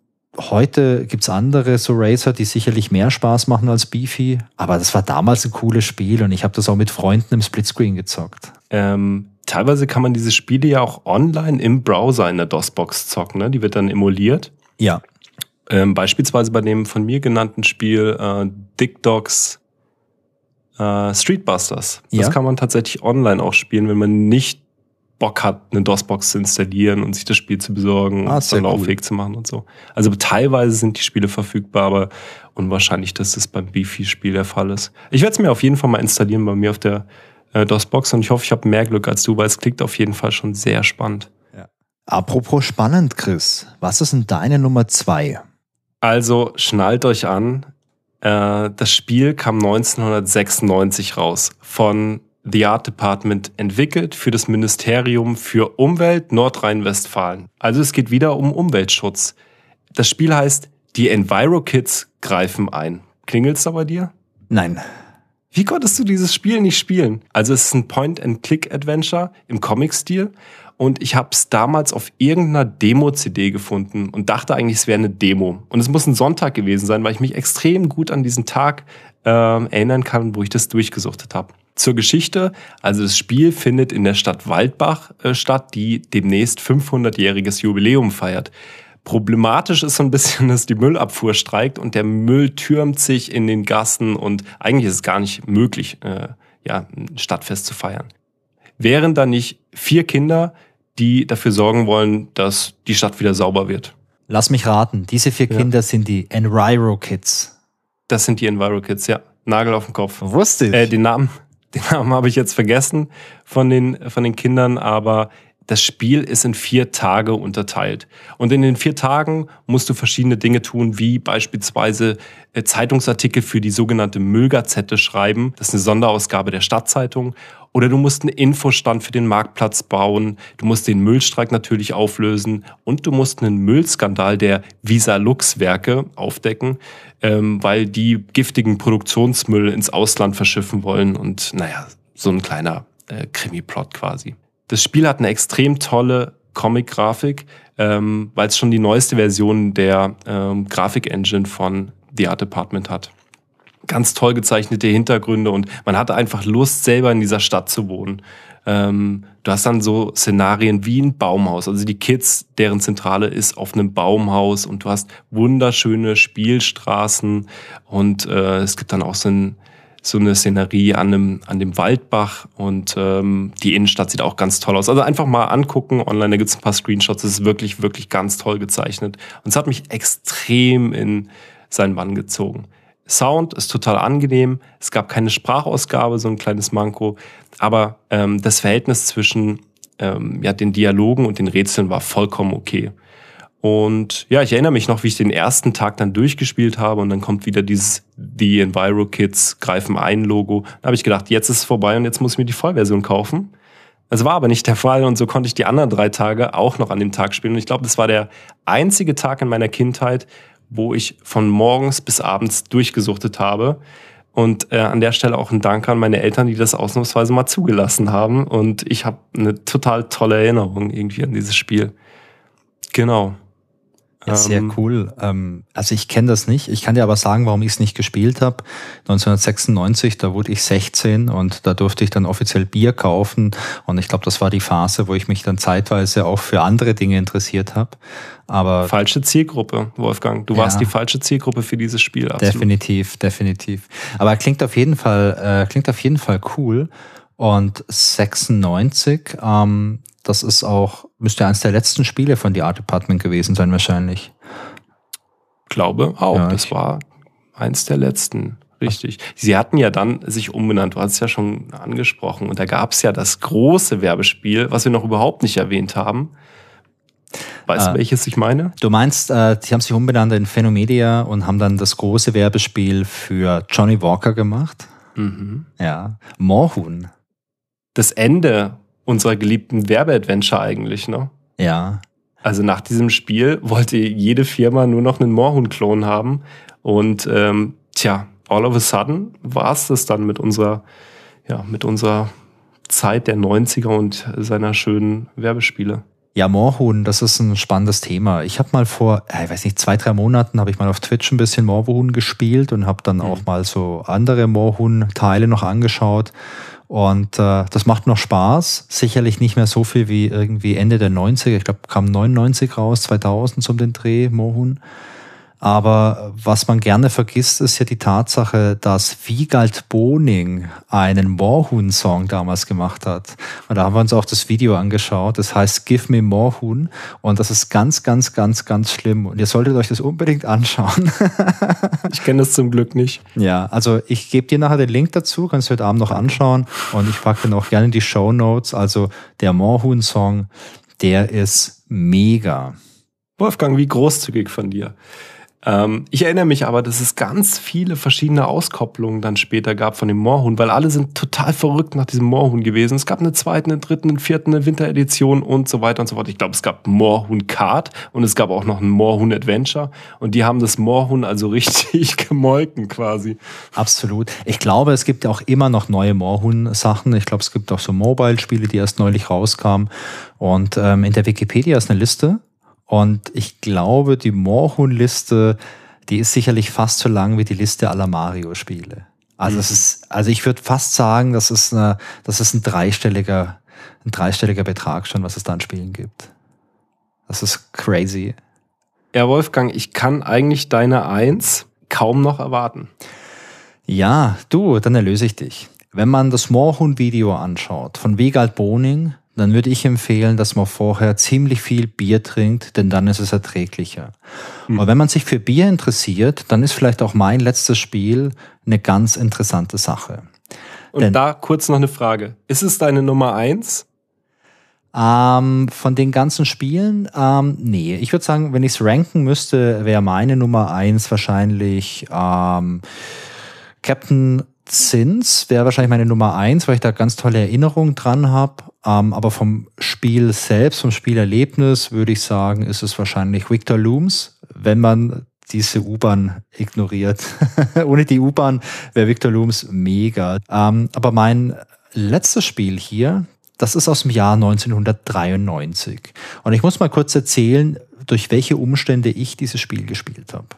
Speaker 1: heute gibt's andere so Racer, die sicherlich mehr Spaß machen als Beefy. Aber das war damals ein cooles Spiel und ich habe das auch mit Freunden im Splitscreen gezockt.
Speaker 2: Ähm Teilweise kann man diese Spiele ja auch online im Browser in der DOS-Box zocken, ne? Die wird dann emuliert.
Speaker 1: Ja.
Speaker 2: Ähm, beispielsweise bei dem von mir genannten Spiel äh, Dick Dogs äh, Street Busters. Das
Speaker 1: ja.
Speaker 2: kann man tatsächlich online auch spielen, wenn man nicht Bock hat, eine DOS-Box zu installieren und sich das Spiel zu besorgen
Speaker 1: ah,
Speaker 2: und dann laufähig
Speaker 1: cool.
Speaker 2: zu machen und so. Also teilweise sind die Spiele verfügbar, aber unwahrscheinlich, dass das beim Beefy-Spiel der Fall ist. Ich werde es mir auf jeden Fall mal installieren bei mir auf der äh, DOS-Box und ich hoffe, ich habe mehr Glück als du, weil es klingt auf jeden Fall schon sehr spannend.
Speaker 1: Ja. Apropos spannend, Chris, was ist denn deine Nummer zwei?
Speaker 2: Also schnallt euch an, äh, das Spiel kam neunzehnhundertsechsundneunzig raus, von The Art Department entwickelt für das Ministerium für Umwelt Nordrhein-Westfalen. Also es geht wieder um Umweltschutz. Das Spiel heißt Die Enviro-Kids greifen ein. Klingelt's da bei dir?
Speaker 1: Nein.
Speaker 2: Wie konntest du dieses Spiel nicht spielen? Also es ist ein Point-and-Click-Adventure im Comic-Stil und ich habe es damals auf irgendeiner Demo-C D gefunden und dachte eigentlich, es wäre eine Demo. Und es muss ein Sonntag gewesen sein, weil ich mich extrem gut an diesen Tag äh, erinnern kann, wo ich das durchgesuchtet habe. Zur Geschichte, also das Spiel findet in der Stadt Waldbach äh, statt, die demnächst fünfhundertjähriges Jubiläum feiert. Problematisch ist so ein bisschen, dass die Müllabfuhr streikt und der Müll türmt sich in den Gassen und eigentlich ist es gar nicht möglich, äh, ja, ein Stadtfest zu feiern. Wären da nicht vier Kinder, die dafür sorgen wollen, dass die Stadt wieder sauber wird?
Speaker 1: Lass mich raten, diese vier
Speaker 2: Ja.
Speaker 1: Kinder sind die Enviro-Kids.
Speaker 2: Das sind die Enviro-Kids, ja. Nagel auf den Kopf.
Speaker 1: Wusste ich.
Speaker 2: Äh, den Namen, den Namen habe ich jetzt vergessen von den, von den Kindern, aber das Spiel ist in vier Tage unterteilt. Und in den vier Tagen musst du verschiedene Dinge tun, wie beispielsweise äh, Zeitungsartikel für die sogenannte Müllgazette schreiben. Das ist eine Sonderausgabe der Stadtzeitung. Oder du musst einen Infostand für den Marktplatz bauen. Du musst den Müllstreik natürlich auflösen. Und du musst einen Müllskandal der Visalux-Werke aufdecken, ähm, weil die giftigen Produktionsmüll ins Ausland verschiffen wollen. Und naja, so ein kleiner äh, Krimi-Plot quasi. Das Spiel hat eine extrem tolle Comic-Grafik, ähm, weil es schon die neueste Version der ähm, Grafik-Engine von The Art Department hat. Ganz toll gezeichnete Hintergründe und man hatte einfach Lust, selber in dieser Stadt zu wohnen. Ähm, du hast dann so Szenarien wie ein Baumhaus. Also die Kids, deren Zentrale ist auf einem Baumhaus und du hast wunderschöne Spielstraßen und äh, es gibt dann auch so ein so eine Szenerie an dem, an dem Waldbach und ähm, die Innenstadt sieht auch ganz toll aus. Also einfach mal angucken, online, da gibt es ein paar Screenshots, das ist wirklich, wirklich ganz toll gezeichnet. Und es hat mich extrem in seinen Bann gezogen. Sound ist total angenehm, es gab keine Sprachausgabe, so ein kleines Manko, aber ähm, das Verhältnis zwischen ähm, ja, den Dialogen und den Rätseln war vollkommen okay. Und ja, ich erinnere mich noch, wie ich den ersten Tag dann durchgespielt habe und dann kommt wieder dieses The Enviro Kids greifen ein Logo. Da habe ich gedacht, jetzt ist es vorbei und jetzt muss ich mir die Vollversion kaufen. Das war aber nicht der Fall und so konnte ich die anderen drei Tage auch noch an dem Tag spielen. Und ich glaube, das war der einzige Tag in meiner Kindheit, wo ich von morgens bis abends durchgesuchtet habe. Und äh, an der Stelle auch ein Dank an meine Eltern, die das ausnahmsweise mal zugelassen haben. Und ich habe eine total tolle Erinnerung irgendwie an dieses Spiel. Genau.
Speaker 1: Ja, sehr cool. Ähm, also ich kenne das nicht. Ich kann dir aber sagen, warum ich es nicht gespielt habe. neunzehnhundertsechsundneunzig, da wurde ich sechzehn und da durfte ich dann offiziell Bier kaufen. Und ich glaube, das war die Phase, wo ich mich dann zeitweise auch für andere Dinge interessiert habe. Aber
Speaker 2: falsche Zielgruppe, Wolfgang. Du
Speaker 1: ja,
Speaker 2: warst die falsche Zielgruppe für dieses Spiel. Absolut.
Speaker 1: Definitiv, definitiv. Aber klingt auf jeden Fall, äh, klingt auf jeden Fall cool. Und sechsundneunzig, ähm, das ist auch, müsste eines der letzten Spiele von The Art Department gewesen sein wahrscheinlich.
Speaker 2: Glaube auch,
Speaker 1: ja,
Speaker 2: das war eins der letzten, richtig. Sie hatten ja dann sich umbenannt, du hast es ja schon angesprochen. Und da gab es ja das große Werbespiel, was wir noch überhaupt nicht erwähnt haben. Weißt du,
Speaker 1: äh,
Speaker 2: welches ich meine?
Speaker 1: Du meinst, äh, die haben sich umbenannt in Phenomedia und haben dann das große Werbespiel für Johnny Walker gemacht.
Speaker 2: Mhm.
Speaker 1: Ja, Moorhuhn.
Speaker 2: Das Ende unserer geliebten Werbeadventure eigentlich, ne?
Speaker 1: Ja.
Speaker 2: Also nach diesem Spiel wollte jede Firma nur noch einen Moorhuhn-Klon haben. Und ähm, tja, all of a sudden war es das dann mit unserer, ja, mit unserer Zeit der neunziger und seiner schönen Werbespiele.
Speaker 1: Ja, Moorhuhn, das ist ein spannendes Thema. Ich habe mal vor, ich weiß nicht, zwei, drei Monaten habe ich mal auf Twitch ein bisschen Moorhuhn gespielt und habe dann mhm. auch mal so andere Moorhuhn-Teile noch angeschaut. Und äh, das macht noch Spaß. Sicherlich nicht mehr so viel wie irgendwie Ende der neunziger. Ich glaube, kam neunundneunzig raus, zweitausend um den Dreh, Moorhuhn. Aber was man gerne vergisst, ist ja die Tatsache, dass Wiegald Boning einen Moorhuhn-Song damals gemacht hat. Und da haben wir uns auch das Video angeschaut. Das heißt Give Me Moorhuhn. Und das ist ganz, ganz, ganz, ganz schlimm. Und ihr solltet euch das unbedingt anschauen.
Speaker 2: Ich kenne das zum Glück nicht.
Speaker 1: Ja, also ich gebe dir nachher den Link dazu, kannst du heute Abend noch anschauen. Und ich packe den auch gerne in die Shownotes. Also der Moorhuhn-Song, der ist mega.
Speaker 2: Wolfgang, wie großzügig von dir. Ähm, ich erinnere mich aber, dass es ganz viele verschiedene Auskopplungen dann später gab von dem Moorhuhn, weil alle sind total verrückt nach diesem Moorhuhn gewesen. Es gab eine zweite, eine dritte, eine vierte, eine Winteredition und so weiter und so fort. Ich glaube, es gab Moorhuhn Kart und es gab auch noch ein Moorhuhn Adventure und die haben das Moorhuhn also richtig gemolken quasi.
Speaker 1: Absolut. Ich glaube, es gibt ja auch immer noch neue Moorhuhn-Sachen. Ich glaube, es gibt auch so Mobile-Spiele, die erst neulich rauskamen. Und ähm, in der Wikipedia ist eine Liste. Und ich glaube, die Moorhuhn-Liste, die ist sicherlich fast so lang wie die Liste aller Mario-Spiele. Also mhm. es ist, also ich würde fast sagen, das ist eine, das ist ein dreistelliger, ein dreistelliger Betrag schon, was es da an Spielen gibt. Das ist crazy.
Speaker 2: Ja, Wolfgang, ich kann eigentlich deine Eins kaum noch erwarten.
Speaker 1: Ja, du, dann erlöse ich dich. Wenn man das Moorhuhn-Video anschaut von Wiegald Boning, dann würde ich empfehlen, dass man vorher ziemlich viel Bier trinkt, denn dann ist es erträglicher. Mhm. Aber wenn man sich für Bier interessiert, dann ist vielleicht auch mein letztes Spiel eine ganz interessante Sache.
Speaker 2: Und denn, da kurz noch eine Frage. Ist es deine Nummer eins?
Speaker 1: Ähm, von den ganzen Spielen? Ähm, nee. Ich würde sagen, wenn ich es ranken müsste, wäre meine Nummer eins wahrscheinlich ähm, Captain Sins wäre wahrscheinlich meine Nummer eins, weil ich da ganz tolle Erinnerungen dran habe. Ähm, aber vom Spiel selbst, vom Spielerlebnis, würde ich sagen, ist es wahrscheinlich Victor Looms, wenn man diese U-Bahn ignoriert. Ohne die U-Bahn wäre Victor Looms mega. Ähm, aber mein letztes Spiel hier, das ist aus dem Jahr neunzehnhundertdreiundneunzig. Und ich muss mal kurz erzählen, durch welche Umstände ich dieses Spiel gespielt habe.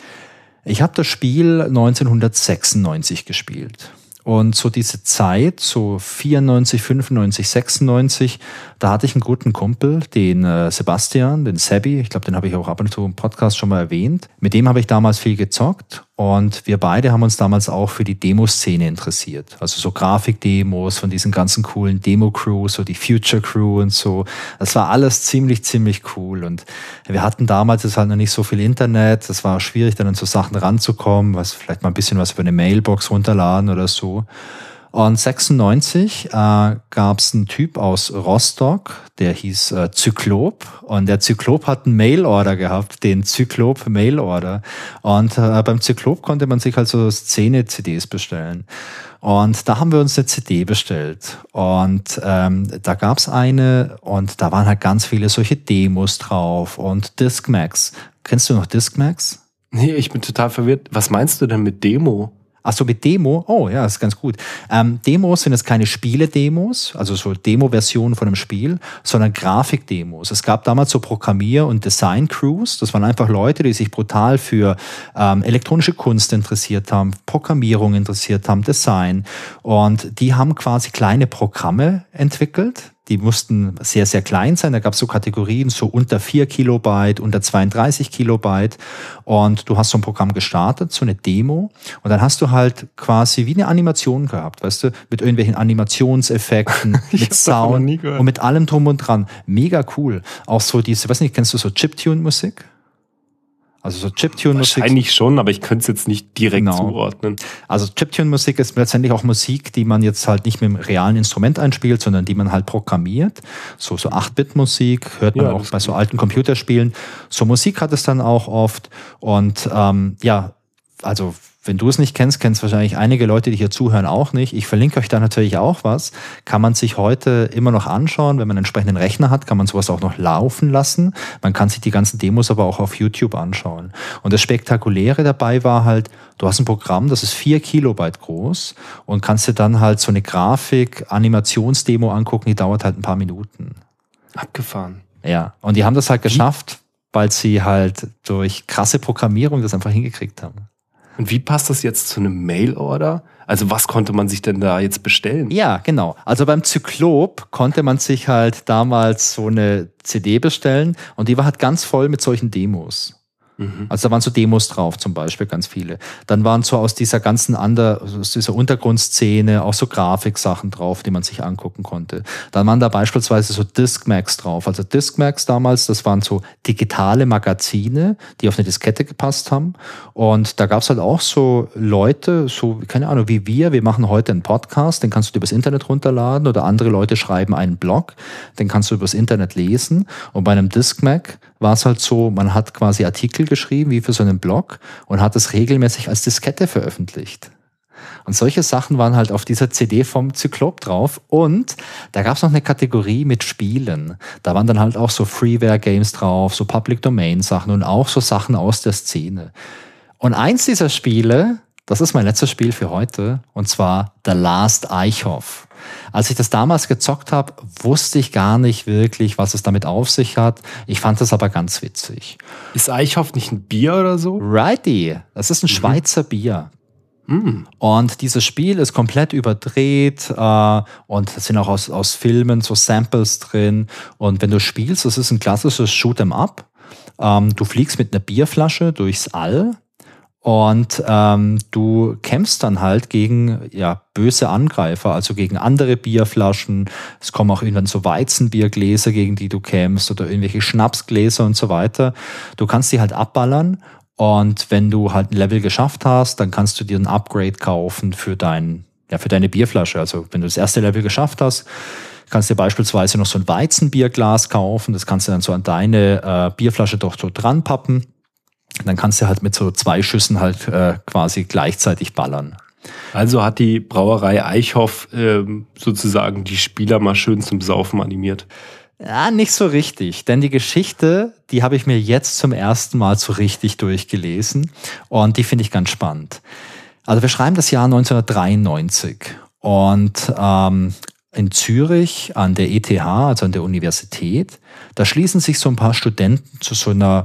Speaker 1: Ich habe das Spiel neunzehnhundertsechsundneunzig gespielt. Und so diese Zeit, so vierundneunzig, fünfundneunzig, sechsundneunzig, da hatte ich einen guten Kumpel, den äh, Sebastian, den Sebi, ich glaube, den habe ich auch ab und zu im Podcast schon mal erwähnt. Mit dem habe ich damals viel gezockt und wir beide haben uns damals auch für die Demoszene interessiert. Also so Grafikdemos von diesen ganzen coolen Demo-Crews, so die Future Crew und so. Das war alles ziemlich, ziemlich cool und wir hatten damals jetzt halt noch nicht so viel Internet. Das war schwierig, dann an so Sachen ranzukommen, was vielleicht mal ein bisschen was über eine Mailbox runterladen oder so. Und sechsundneunzig äh, gab es einen Typ aus Rostock, der hieß äh, Zyklop. Und der Zyklop hat einen Mailorder gehabt, den Zyklop Mailorder. Und äh, beim Zyklop konnte man sich also Szene-C Ds bestellen. Und da haben wir uns eine C D bestellt. Und ähm, da gab es eine und da waren halt ganz viele solche Demos drauf und Discmax. Kennst du noch Discmax?
Speaker 2: Nee, ich bin total verwirrt. Was meinst du denn mit Demo?
Speaker 1: Ach so, mit Demo? Oh ja, das ist ganz gut. Ähm, Demos sind jetzt keine Spiele-Demos, also so Demo-Versionen von einem Spiel, sondern Grafik-Demos. Es gab damals so Programmier- und Design-Crews. Das waren einfach Leute, die sich brutal für ähm, elektronische Kunst interessiert haben, Programmierung interessiert haben, Design. Und die haben quasi kleine Programme entwickelt. Die mussten sehr, sehr klein sein. Da gab es so Kategorien, so unter vier Kilobyte, unter zweiunddreißig Kilobyte. Und du hast so ein Programm gestartet, so eine Demo. Und dann hast du halt quasi wie eine Animation gehabt, weißt du, mit irgendwelchen Animationseffekten, mit Sound und mit allem drum und dran. Mega cool. Auch so diese, weiß nicht, kennst du so Chiptune-Musik? Also so Chiptune-Musik.
Speaker 2: Wahrscheinlich schon, aber ich könnte es jetzt nicht direkt genau. zuordnen.
Speaker 1: Also Chiptune-Musik ist letztendlich auch Musik, die man jetzt halt nicht mit einem realen Instrument einspielt, sondern die man halt programmiert. So, so acht-Bit-Musik hört man ja, auch bei so alten Computerspielen. So Musik hat es dann auch oft. Und ähm, ja, also wenn du es nicht kennst, kennst wahrscheinlich einige Leute, die hier zuhören, auch nicht. Ich verlinke euch da natürlich auch was. Kann man sich heute immer noch anschauen. Wenn man einen entsprechenden Rechner hat, kann man sowas auch noch laufen lassen. Man kann sich die ganzen Demos aber auch auf YouTube anschauen. Und das Spektakuläre dabei war halt, du hast ein Programm, das ist vier Kilobyte groß und kannst dir dann halt so eine Grafik-Animationsdemo angucken, die dauert halt ein paar Minuten.
Speaker 2: Abgefahren.
Speaker 1: Ja, und die haben das halt geschafft, weil sie halt durch krasse Programmierung das einfach hingekriegt haben.
Speaker 2: Und wie passt das jetzt zu einem Mail-Order? Also was konnte man sich denn da jetzt bestellen?
Speaker 1: Ja, genau. Also beim Zyklop konnte man sich halt damals so eine C D bestellen und die war halt ganz voll mit solchen Demos. Also da waren so Demos drauf zum Beispiel, ganz viele. Dann waren so aus dieser ganzen Ander, aus dieser Untergrundszene auch so Grafiksachen drauf, die man sich angucken konnte. Dann waren da beispielsweise so Discmax drauf. Also Discmax damals, das waren so digitale Magazine, die auf eine Diskette gepasst haben. Und da gab es halt auch so Leute, so, keine Ahnung, wie wir, wir machen heute einen Podcast, den kannst du dir übers Internet runterladen, oder andere Leute schreiben einen Blog, den kannst du übers Internet lesen. Und bei einem Discmac war es halt so, man hat quasi Artikel geschrieben, wie für so einen Blog, und hat es regelmäßig als Diskette veröffentlicht. Und solche Sachen waren halt auf dieser C D vom Zyklop drauf. Und da gab es noch eine Kategorie mit Spielen. Da waren dann halt auch so Freeware-Games drauf, so Public-Domain-Sachen und auch so Sachen aus der Szene. Und eins dieser Spiele, das ist mein letztes Spiel für heute, und zwar The Last Eichhoff. Als ich das damals gezockt habe, wusste ich gar nicht wirklich, was es damit auf sich hat. Ich fand das aber ganz witzig.
Speaker 2: Ist Eichhoff nicht ein Bier oder so?
Speaker 1: Righty, das ist ein mhm. Schweizer Bier. Mhm. Und dieses Spiel ist komplett überdreht äh, und es sind auch aus, aus Filmen so Samples drin. Und wenn du spielst, das ist ein klassisches Shoot'em-up. Ähm, du fliegst mit einer Bierflasche durchs All. Und ähm, du kämpfst dann halt gegen ja böse Angreifer, also gegen andere Bierflaschen. Es kommen auch irgendwann so Weizenbiergläser, gegen die du kämpfst, oder irgendwelche Schnapsgläser und so weiter. Du kannst die halt abballern, und wenn du halt ein Level geschafft hast, dann kannst du dir ein Upgrade kaufen für dein, ja, für deine Bierflasche. Also wenn du das erste Level geschafft hast, kannst du dir beispielsweise noch so ein Weizenbierglas kaufen. Das kannst du dann so an deine äh, Bierflasche doch so dran pappen. Dann kannst du halt mit so zwei Schüssen halt äh, quasi gleichzeitig ballern.
Speaker 2: Also hat die Brauerei Eichhoff äh, sozusagen die Spieler mal schön zum Saufen animiert.
Speaker 1: Ja, nicht so richtig, denn die Geschichte, die habe ich mir jetzt zum ersten Mal so richtig durchgelesen, und die finde ich ganz spannend. Also wir schreiben das Jahr neunzehnhundertdreiundneunzig, und ähm, in Zürich an der E T H, also an der Universität, da schließen sich so ein paar Studenten zu so einer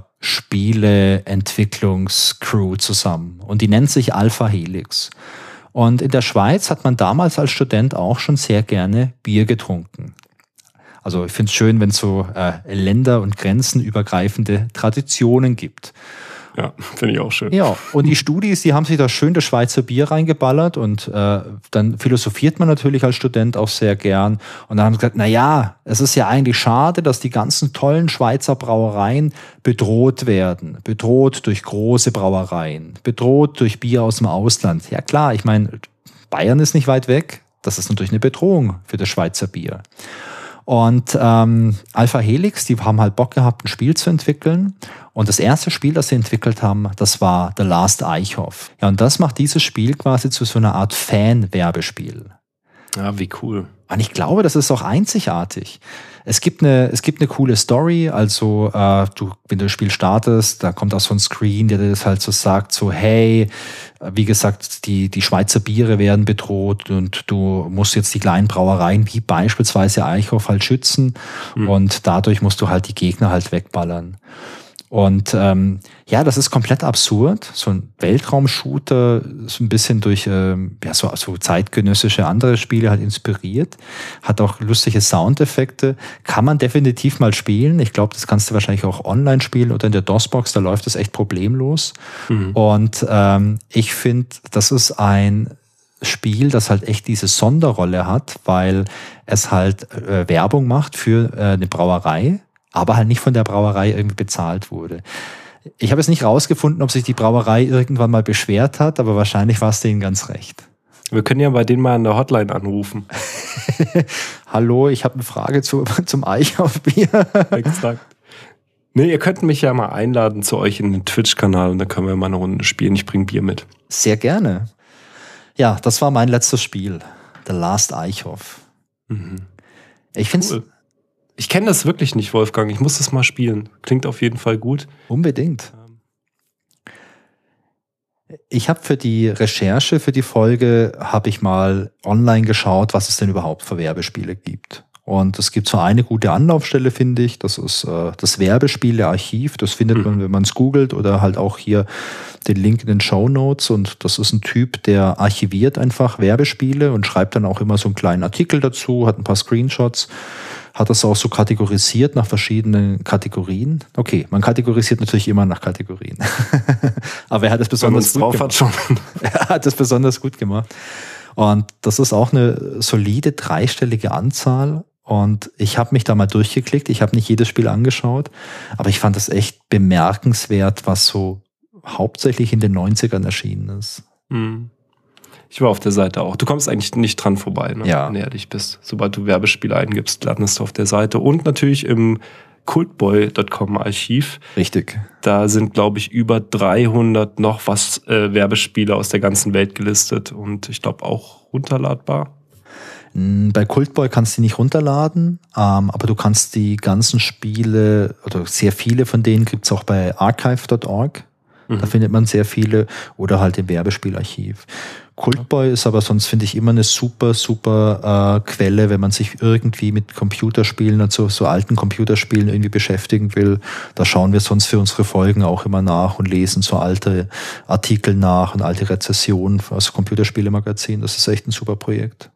Speaker 1: Spieleentwicklungscrew zusammen, und die nennt sich Alpha Helix. Und in der Schweiz hat man damals als Student auch schon sehr gerne Bier getrunken. Also ich finde es schön, wenn es so äh, länder- und grenzenübergreifende Traditionen gibt.
Speaker 2: Ja, finde ich auch schön.
Speaker 1: Ja, und die Studis, die haben sich da schön das Schweizer Bier reingeballert, und äh, dann philosophiert man natürlich als Student auch sehr gern. Und dann haben sie gesagt, na ja, es ist ja eigentlich schade, dass die ganzen tollen Schweizer Brauereien bedroht werden. Bedroht durch große Brauereien. Bedroht durch Bier aus dem Ausland. Ja klar, ich meine, Bayern ist nicht weit weg. Das ist natürlich eine Bedrohung für das Schweizer Bier. Und ähm, Alpha Helix, die haben halt Bock gehabt, ein Spiel zu entwickeln. Und das erste Spiel, das sie entwickelt haben, das war The Last Eichhoff. Ja, und das macht dieses Spiel quasi zu so einer Art Fan-Werbespiel.
Speaker 2: Ja, wie cool.
Speaker 1: Und ich glaube, das ist auch einzigartig. Es gibt eine, es gibt eine coole Story, also äh, du, wenn du das Spiel startest, da kommt auch so ein Screen, der dir das halt so sagt, so hey, wie gesagt, die, die Schweizer Biere werden bedroht, und du musst jetzt die kleinen Brauereien, wie beispielsweise Eichhoff, halt schützen, mhm. und dadurch musst du halt die Gegner halt wegballern. Und ähm, ja, das ist komplett absurd. So ein Weltraumshooter, so ein bisschen durch ähm, ja, so, so zeitgenössische andere Spiele halt inspiriert. Hat auch lustige Soundeffekte. Kann man definitiv mal spielen. Ich glaube, das kannst du wahrscheinlich auch online spielen oder in der DOS-Box, da läuft das echt problemlos. Mhm. Und ähm, ich finde, das ist ein Spiel, das halt echt diese Sonderrolle hat, weil es halt äh, Werbung macht für äh, eine Brauerei, aber halt nicht von der Brauerei irgendwie bezahlt wurde. Ich habe jetzt nicht rausgefunden, ob sich die Brauerei irgendwann mal beschwert hat, aber wahrscheinlich war es denen ganz recht.
Speaker 2: Wir können ja bei denen mal an der Hotline anrufen.
Speaker 1: Hallo, ich habe eine Frage zu, zum Eichhoff-Bier.
Speaker 2: Exakt. Nee, ihr könnt mich ja mal einladen zu euch in den Twitch-Kanal, und dann können wir mal eine Runde spielen. Ich bringe Bier mit.
Speaker 1: Sehr gerne. Ja, das war mein letztes Spiel. The Last Eichhoff. Mhm. Ich finde es... Cool.
Speaker 2: Ich kenne das wirklich nicht, Wolfgang. Ich muss das mal spielen. Klingt auf jeden Fall gut.
Speaker 1: Unbedingt. Ich habe für die Recherche, für die Folge, habe ich mal online geschaut, was es denn überhaupt für Werbespiele gibt. Und es gibt so eine gute Anlaufstelle, finde ich. Das ist äh, das Werbespiele-Archiv. Das findet man, wenn man es googelt, oder halt auch hier den Link in den Shownotes. Und das ist ein Typ, der archiviert einfach Werbespiele und schreibt dann auch immer so einen kleinen Artikel dazu, hat ein paar Screenshots. hat das auch so kategorisiert nach verschiedenen Kategorien. Okay, man kategorisiert natürlich immer nach Kategorien. Aber er hat es besonders gut
Speaker 2: drauf
Speaker 1: gemacht.
Speaker 2: Hat schon.
Speaker 1: Er hat es besonders gut gemacht. Und das ist auch eine solide dreistellige Anzahl. Und ich habe mich da mal durchgeklickt. Ich habe nicht jedes Spiel angeschaut, aber ich fand das echt bemerkenswert, was so hauptsächlich in den neunzigern erschienen ist.
Speaker 2: Hm. Ich war auf der Seite auch. Du kommst eigentlich nicht dran vorbei, ne?
Speaker 1: Ja.
Speaker 2: Wenn du ehrlich bist. Sobald du Werbespiele eingibst, landest du auf der Seite. Und natürlich im cultboy Punkt com Archiv.
Speaker 1: Richtig.
Speaker 2: Da sind, glaube ich, über dreihundert noch was äh, Werbespiele aus der ganzen Welt gelistet. Und ich glaube auch runterladbar.
Speaker 1: Bei Cultboy kannst du die nicht runterladen, ähm, aber du kannst die ganzen Spiele, oder sehr viele von denen gibt es auch bei archive Punkt org. Mhm. Da findet man sehr viele, oder halt im Werbespielarchiv. Cultboy ist aber sonst, finde ich, immer eine super, super äh, Quelle, wenn man sich irgendwie mit Computerspielen und so, so alten Computerspielen irgendwie beschäftigen will. Da schauen wir sonst für unsere Folgen auch immer nach und lesen so alte Artikel nach und alte Rezessionen aus Computerspielemagazinen. Das ist echt ein super Projekt.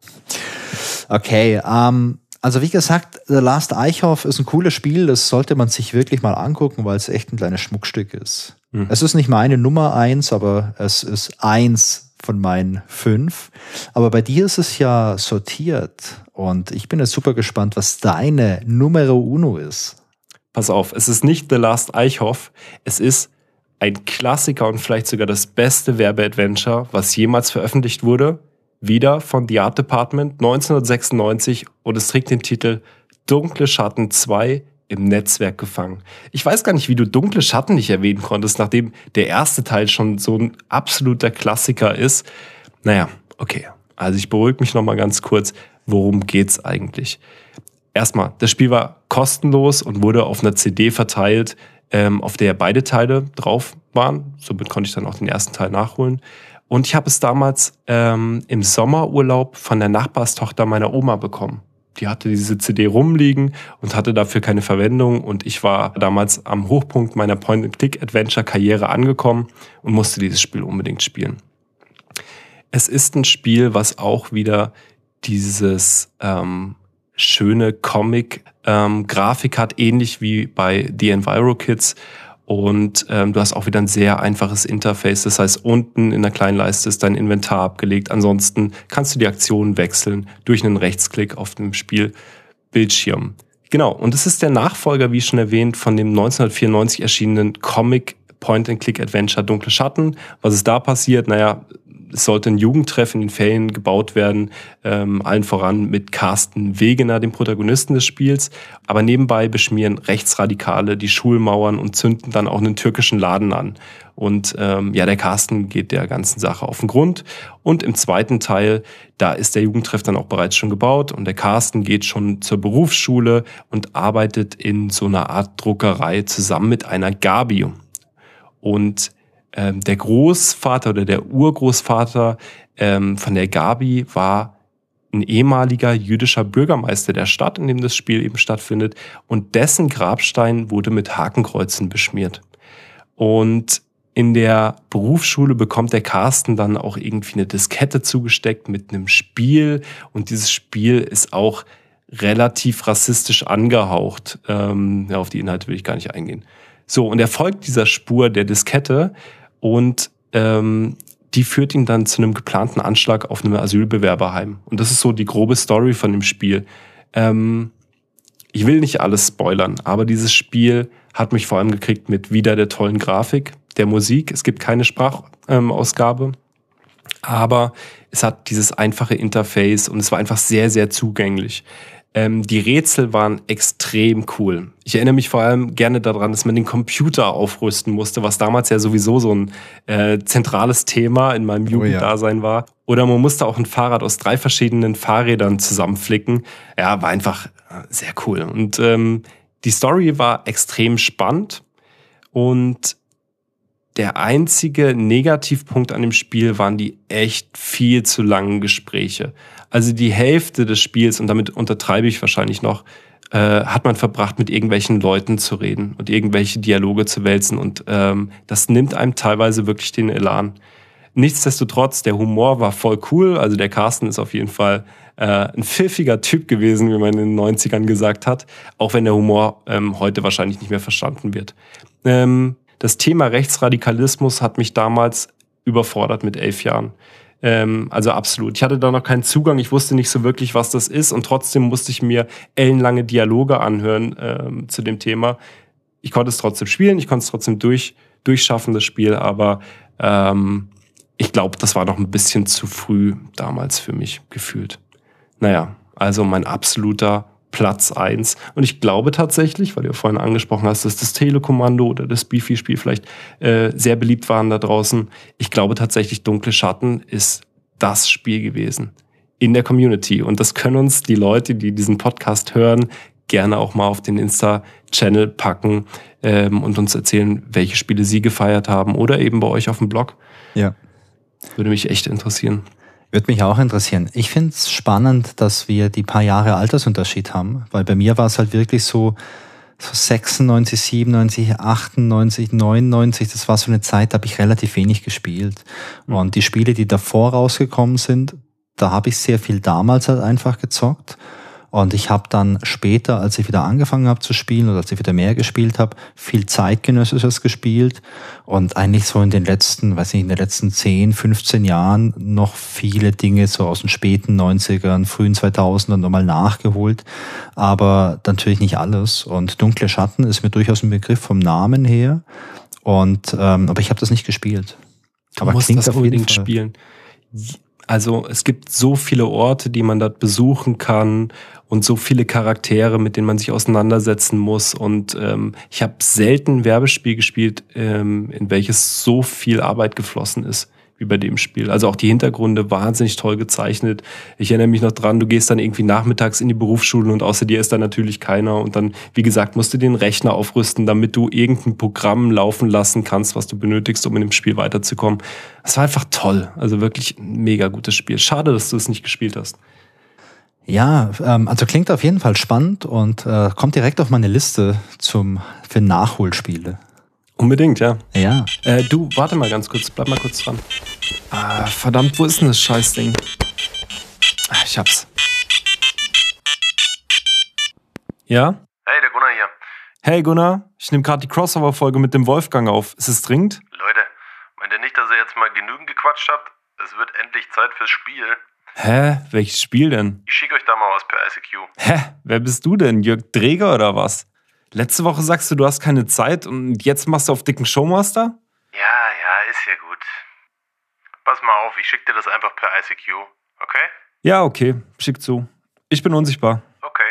Speaker 1: Okay, ähm, also wie gesagt, The Last Eichhoff ist ein cooles Spiel, das sollte man sich wirklich mal angucken, weil es echt ein kleines Schmuckstück ist. Mhm. Es ist nicht meine Nummer eins, aber es ist eins von meinen fünf. Aber bei dir ist es ja sortiert und ich bin jetzt super gespannt, was deine Numero Uno ist.
Speaker 2: Pass auf, es ist nicht The Last Eichhoff, es ist ein Klassiker und vielleicht sogar das beste Werbeadventure, was jemals veröffentlicht wurde. Wieder von The Art Department neunzehnhundertsechsundneunzig und es trägt den Titel Dunkle Schatten zwei im Netzwerk gefangen. Ich weiß gar nicht, wie du Dunkle Schatten nicht erwähnen konntest, nachdem der erste Teil schon so ein absoluter Klassiker ist. Naja, okay. Also ich beruhige mich noch mal ganz kurz. Worum geht's eigentlich? Erstmal, das Spiel war kostenlos und wurde auf einer C D verteilt, ähm, auf der beide Teile drauf waren. Somit konnte ich dann auch den ersten Teil nachholen. Und ich habe es damals ähm, im Sommerurlaub von der Nachbarstochter meiner Oma bekommen. Die hatte diese C D rumliegen und hatte dafür keine Verwendung. Und ich war damals am Hochpunkt meiner Point-and-Click-Adventure-Karriere angekommen und musste dieses Spiel unbedingt spielen. Es ist ein Spiel, was auch wieder dieses ähm, schöne Comic-Grafik ähm, hat, ähnlich wie bei The EnviroKids. Und ähm, du hast auch wieder ein sehr einfaches Interface. Das heißt, unten in der kleinen Leiste ist dein Inventar abgelegt. Ansonsten kannst du die Aktionen wechseln durch einen Rechtsklick auf dem Spielbildschirm. Genau, und es ist der Nachfolger, wie schon erwähnt, von dem neunzehnhundertvierundneunzig erschienenen Comic Point-and-Click-Adventure Dunkle Schatten. Was ist da passiert? Naja, es sollte ein Jugendtreff in den Ferien gebaut werden, ähm, allen voran mit Carsten Wegener, dem Protagonisten des Spiels. Aber nebenbei beschmieren Rechtsradikale die Schulmauern und zünden dann auch einen türkischen Laden an. Und ähm, ja, der Carsten geht der ganzen Sache auf den Grund. Und im zweiten Teil, da ist der Jugendtreff dann auch bereits schon gebaut und der Carsten geht schon zur Berufsschule und arbeitet in so einer Art Druckerei zusammen mit einer Gabi. Und Ähm, der Großvater oder der Urgroßvater ähm, von der Gabi war ein ehemaliger jüdischer Bürgermeister der Stadt, in dem das Spiel eben stattfindet. Und dessen Grabstein wurde mit Hakenkreuzen beschmiert. Und in der Berufsschule bekommt der Carsten dann auch irgendwie eine Diskette zugesteckt mit einem Spiel. Und dieses Spiel ist auch relativ rassistisch angehaucht. Ähm, ja, auf die Inhalte will ich gar nicht eingehen. So, und er folgt dieser Spur der Diskette. Und ähm, die führt ihn dann zu einem geplanten Anschlag auf einem Asylbewerberheim. Und das ist so die grobe Story von dem Spiel. Ähm, ich will nicht alles spoilern, aber dieses Spiel hat mich vor allem gekriegt mit wieder der tollen Grafik, der Musik. Es gibt keine Sprachausgabe, ähm, aber es hat dieses einfache Interface und es war einfach sehr, sehr zugänglich. Ähm, die Rätsel waren extrem cool. Ich erinnere mich vor allem gerne daran, dass man den Computer aufrüsten musste, was damals ja sowieso so ein äh, zentrales Thema in meinem Jugenddasein oh ja. war. Oder man musste auch ein Fahrrad aus drei verschiedenen Fahrrädern zusammenflicken. Ja, war einfach sehr cool. Und ähm, die Story war extrem spannend. Und der einzige Negativpunkt an dem Spiel waren die echt viel zu langen Gespräche. Also die Hälfte des Spiels, und damit untertreibe ich wahrscheinlich noch, äh, hat man verbracht, mit irgendwelchen Leuten zu reden und irgendwelche Dialoge zu wälzen. Und ähm, das nimmt einem teilweise wirklich den Elan. Nichtsdestotrotz, der Humor war voll cool. Also der Carsten ist auf jeden Fall äh, ein pfiffiger Typ gewesen, wie man in den neunzigern gesagt hat. Auch wenn der Humor ähm, heute wahrscheinlich nicht mehr verstanden wird. Ähm, das Thema Rechtsradikalismus hat mich damals überfordert mit elf Jahren. Ähm, also absolut. Ich hatte da noch keinen Zugang. Ich wusste nicht so wirklich, was das ist. Und trotzdem musste ich mir ellenlange Dialoge anhören ähm, zu dem Thema. Ich konnte es trotzdem spielen. Ich konnte es trotzdem durch, durchschaffen, das Spiel. Aber ähm, ich glaube, das war noch ein bisschen zu früh damals für mich gefühlt. Naja, also mein absoluter Platz eins. Und ich glaube tatsächlich, weil du ja vorhin angesprochen hast, dass das Telekommando oder das Beefy-Spiel vielleicht äh, sehr beliebt waren da draußen. Ich glaube tatsächlich, Dunkle Schatten ist das Spiel gewesen in der Community. Und das können uns die Leute, die diesen Podcast hören, gerne auch mal auf den Insta-Channel packen ähm, und uns erzählen, welche Spiele sie gefeiert haben oder eben bei euch auf dem Blog.
Speaker 1: Ja.
Speaker 2: Würde mich echt interessieren.
Speaker 1: Würde mich auch interessieren. Ich finde es spannend, dass wir die paar Jahre Altersunterschied haben, weil bei mir war es halt wirklich so, so sechsundneunzig, siebenundneunzig, achtundneunzig, neunundneunzig, das war so eine Zeit, da habe ich relativ wenig gespielt. Und die Spiele, die davor rausgekommen sind, da habe ich sehr viel damals halt einfach gezockt. Und ich habe dann später, als ich wieder angefangen habe zu spielen oder als ich wieder mehr gespielt habe, viel Zeitgenössisches gespielt und eigentlich so in den letzten, weiß nicht, in den letzten zehn, fünfzehn Jahren noch viele Dinge so aus den späten neunzigern, frühen zweitausendern nochmal nachgeholt, aber natürlich nicht alles. Und Dunkle Schatten ist mir durchaus ein Begriff vom Namen her, und ähm, aber ich habe das nicht gespielt.
Speaker 2: Du
Speaker 1: Aber
Speaker 2: musst
Speaker 1: klingt
Speaker 2: das
Speaker 1: auf jeden
Speaker 2: unbedingt
Speaker 1: Fall
Speaker 2: spielen. Also es gibt so viele Orte, die man dort besuchen kann und so viele Charaktere, mit denen man sich auseinandersetzen muss. Und ähm, ich habe selten ein Werbespiel gespielt, ähm, in welches so viel Arbeit geflossen ist wie bei dem Spiel. Also auch die Hintergründe wahnsinnig toll gezeichnet. Ich erinnere mich noch dran, du gehst dann irgendwie nachmittags in die Berufsschulen und außer dir ist da natürlich keiner. Und dann, wie gesagt, musst du den Rechner aufrüsten, damit du irgendein Programm laufen lassen kannst, was du benötigst, um in dem Spiel weiterzukommen. Das war einfach toll. Also wirklich ein mega gutes Spiel. Schade, dass du es nicht gespielt hast.
Speaker 1: Ja, ähm, also klingt auf jeden Fall spannend und äh, kommt direkt auf meine Liste zum für Nachholspiele.
Speaker 2: Unbedingt, ja.
Speaker 1: Ja.
Speaker 2: Äh, du, warte mal ganz kurz, bleib mal kurz dran. Ah, verdammt, wo ist denn das Scheißding? Ah, ich hab's. Ja?
Speaker 3: Hey, der Gunnar hier.
Speaker 2: Hey Gunnar, ich nehme gerade die Crossover-Folge mit dem Wolfgang auf. Ist es dringend?
Speaker 3: Leute, meint ihr nicht, dass ihr jetzt mal genügend gequatscht habt? Es wird endlich Zeit fürs Spiel.
Speaker 2: Hä? Welches Spiel denn?
Speaker 3: Ich schicke euch da mal was per I C Q.
Speaker 2: Hä? Wer bist du denn? Jörg Dreger oder was? Letzte Woche sagst du, du hast keine Zeit und jetzt machst du auf dicken Showmaster?
Speaker 3: Ja, ja, ist ja gut. Pass mal auf, ich schicke dir das einfach per I C Q, okay?
Speaker 2: Ja, okay. Schick zu. Ich bin unsichtbar.
Speaker 3: Okay.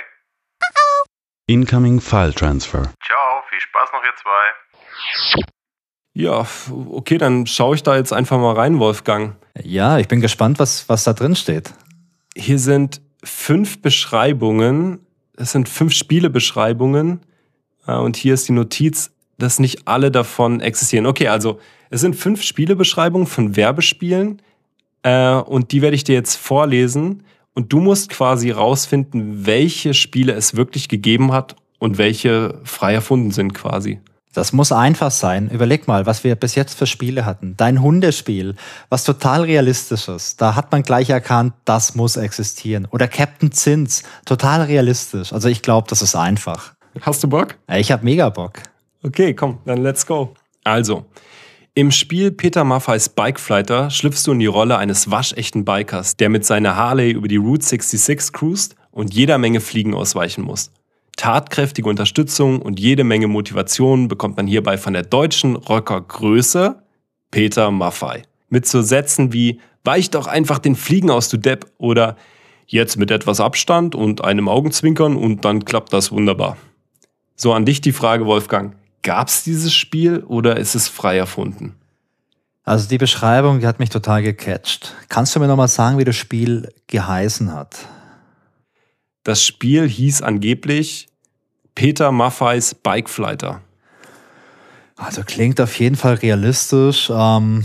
Speaker 4: Incoming File Transfer.
Speaker 3: Ciao, viel Spaß noch ihr zwei.
Speaker 2: Ja, okay, dann schaue ich da jetzt einfach mal rein, Wolfgang.
Speaker 1: Ja, ich bin gespannt, was, was da drin steht.
Speaker 2: Hier sind fünf Beschreibungen. Es sind fünf Spielebeschreibungen. Und hier ist die Notiz, dass nicht alle davon existieren. Okay, also es sind fünf Spielebeschreibungen von Werbespielen. Und die werde ich dir jetzt vorlesen. Und du musst quasi rausfinden, welche Spiele es wirklich gegeben hat und welche frei erfunden sind quasi.
Speaker 1: Das muss einfach sein. Überleg mal, was wir bis jetzt für Spiele hatten. Dein Hundespiel, was total realistisch ist. Da hat man gleich erkannt, das muss existieren. Oder Captain Zins, total realistisch. Also ich glaube, das ist einfach.
Speaker 2: Hast du Bock?
Speaker 1: Ich habe mega Bock.
Speaker 2: Okay, komm, dann let's go. Also, im Spiel Peter Maffeis Bikeflighter schlüpfst du in die Rolle eines waschechten Bikers, der mit seiner Harley über die Route sechsundsechzig cruist und jeder Menge Fliegen ausweichen muss. Tatkräftige Unterstützung und jede Menge Motivation bekommt man hierbei von der deutschen Rockergröße Peter Maffei. Mit so Sätzen wie „Weich doch einfach den Fliegen aus, du Depp" oder „Jetzt mit etwas Abstand und einem Augenzwinkern und dann klappt das wunderbar." So, an dich die Frage, Wolfgang. Gab's dieses Spiel oder ist es frei erfunden?
Speaker 1: Also die Beschreibung, die hat mich total gecatcht. Kannst du mir nochmal sagen, wie das Spiel geheißen hat?
Speaker 2: Das Spiel hieß angeblich Peter Maffeis Bikeflighter.
Speaker 1: Also klingt auf jeden Fall realistisch. Ähm,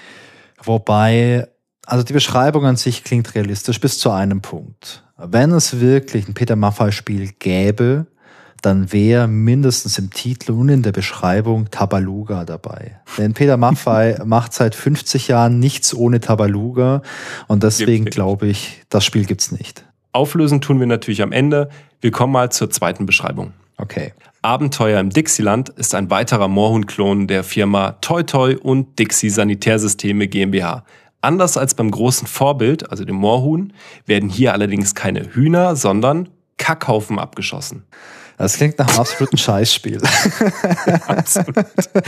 Speaker 1: wobei, also die Beschreibung an sich klingt realistisch bis zu einem Punkt. Wenn es wirklich ein Peter Maffei-Spiel gäbe, dann wäre mindestens im Titel und in der Beschreibung Tabaluga dabei. Denn Peter Maffay macht seit fünfzig Jahren nichts ohne Tabaluga und deswegen glaube ich, das Spiel gibt's nicht.
Speaker 2: Auflösen tun wir natürlich am Ende. Wir kommen mal zur zweiten Beschreibung.
Speaker 1: Okay.
Speaker 2: Abenteuer im Dixieland ist ein weiterer Moorhuhn-Klon der Firma Toi Toi und Dixie Sanitärsysteme GmbH. Anders als beim großen Vorbild, also dem Moorhuhn, werden hier allerdings keine Hühner, sondern Kackhaufen abgeschossen.
Speaker 1: Das klingt nach einem absoluten Scheißspiel.
Speaker 2: Absolut.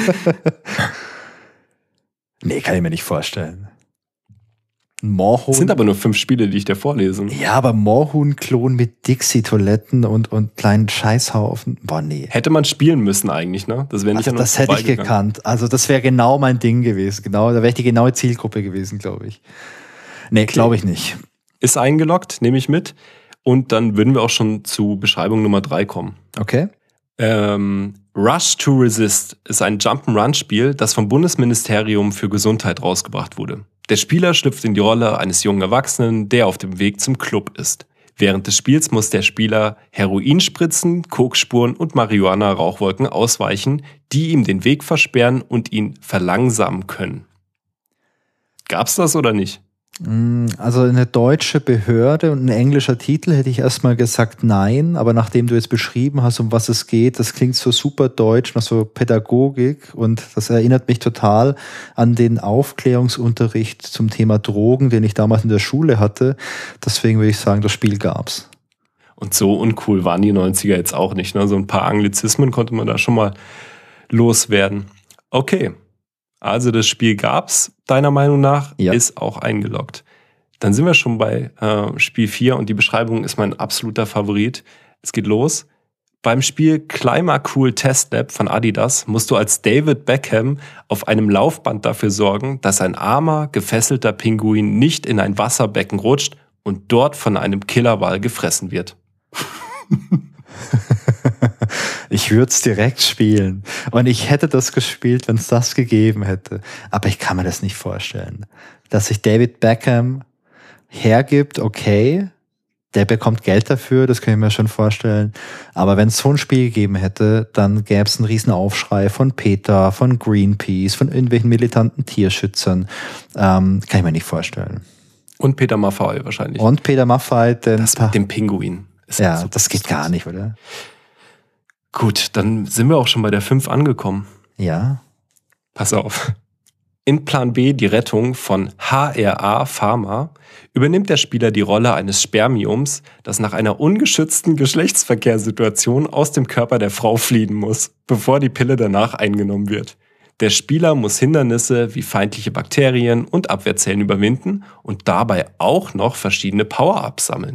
Speaker 1: Nee, kann ich mir nicht vorstellen. Moorhuhn.
Speaker 2: Das sind aber nur fünf Spiele, die ich dir vorlese.
Speaker 1: Ja, aber Moorhuhn-Klon mit Dixie-Toiletten und, und kleinen Scheißhaufen. Boah, nee.
Speaker 2: Hätte man spielen müssen eigentlich, ne? Das wäre nicht
Speaker 1: also, das hätte ich gekannt. Also das wäre genau mein Ding gewesen. Genau, da wäre ich die genaue Zielgruppe gewesen, glaube ich. Nee, okay. Glaube ich nicht.
Speaker 2: Ist eingeloggt, nehme ich mit. Und dann würden wir auch schon zu Beschreibung Nummer drei kommen.
Speaker 1: Okay.
Speaker 2: Ähm, Rush to Resist ist ein Jump'n'Run-Spiel, das vom Bundesministerium für Gesundheit rausgebracht wurde. Der Spieler schlüpft in die Rolle eines jungen Erwachsenen, der auf dem Weg zum Club ist. Während des Spiels muss der Spieler Heroinspritzen, Koksspuren und Marihuana-Rauchwolken ausweichen, die ihm den Weg versperren und ihn verlangsamen können. Gab's das oder nicht?
Speaker 1: Also eine deutsche Behörde und ein englischer Titel hätte ich erstmal gesagt nein, aber nachdem du jetzt beschrieben hast, um was es geht, das klingt so super deutsch, nach so Pädagogik und das erinnert mich total an den Aufklärungsunterricht zum Thema Drogen, den ich damals in der Schule hatte. Deswegen würde ich sagen, das Spiel gab's.
Speaker 2: Und so uncool waren die neunziger jetzt auch nicht, ne? So ein paar Anglizismen konnte man da schon mal loswerden. Okay. Also das Spiel gab's, deiner Meinung nach, ja. Ist auch eingeloggt. Dann sind wir schon bei äh, Spiel vier und die Beschreibung ist mein absoluter Favorit. Es geht los. Beim Spiel Climber Cool Test Lab von Adidas musst du als David Beckham auf einem Laufband dafür sorgen, dass ein armer, gefesselter Pinguin nicht in ein Wasserbecken rutscht und dort von einem Killerwal gefressen wird.
Speaker 1: Ich würde es direkt spielen. Und ich hätte das gespielt, wenn es das gegeben hätte. Aber ich kann mir das nicht vorstellen. Dass sich David Beckham hergibt, okay, der bekommt Geld dafür, das kann ich mir schon vorstellen. Aber wenn es so ein Spiel gegeben hätte, dann gäbe es einen riesen Aufschrei von PETA, von Greenpeace, von irgendwelchen militanten Tierschützern. Ähm, kann ich mir nicht vorstellen.
Speaker 2: Und Peter Maffay wahrscheinlich.
Speaker 1: Und Peter Maffay. Den
Speaker 2: das mit dem Pinguin.
Speaker 1: Ja, so das geht gar nicht, oder?
Speaker 2: Gut, dann sind wir auch schon bei der fünf angekommen.
Speaker 1: Ja.
Speaker 2: Pass auf. In Plan B, die Rettung von H R A Pharma, übernimmt der Spieler die Rolle eines Spermiums, das nach einer ungeschützten Geschlechtsverkehrssituation aus dem Körper der Frau fliehen muss, bevor die Pille danach eingenommen wird. Der Spieler muss Hindernisse wie feindliche Bakterien und Abwehrzellen überwinden und dabei auch noch verschiedene Power-Ups sammeln.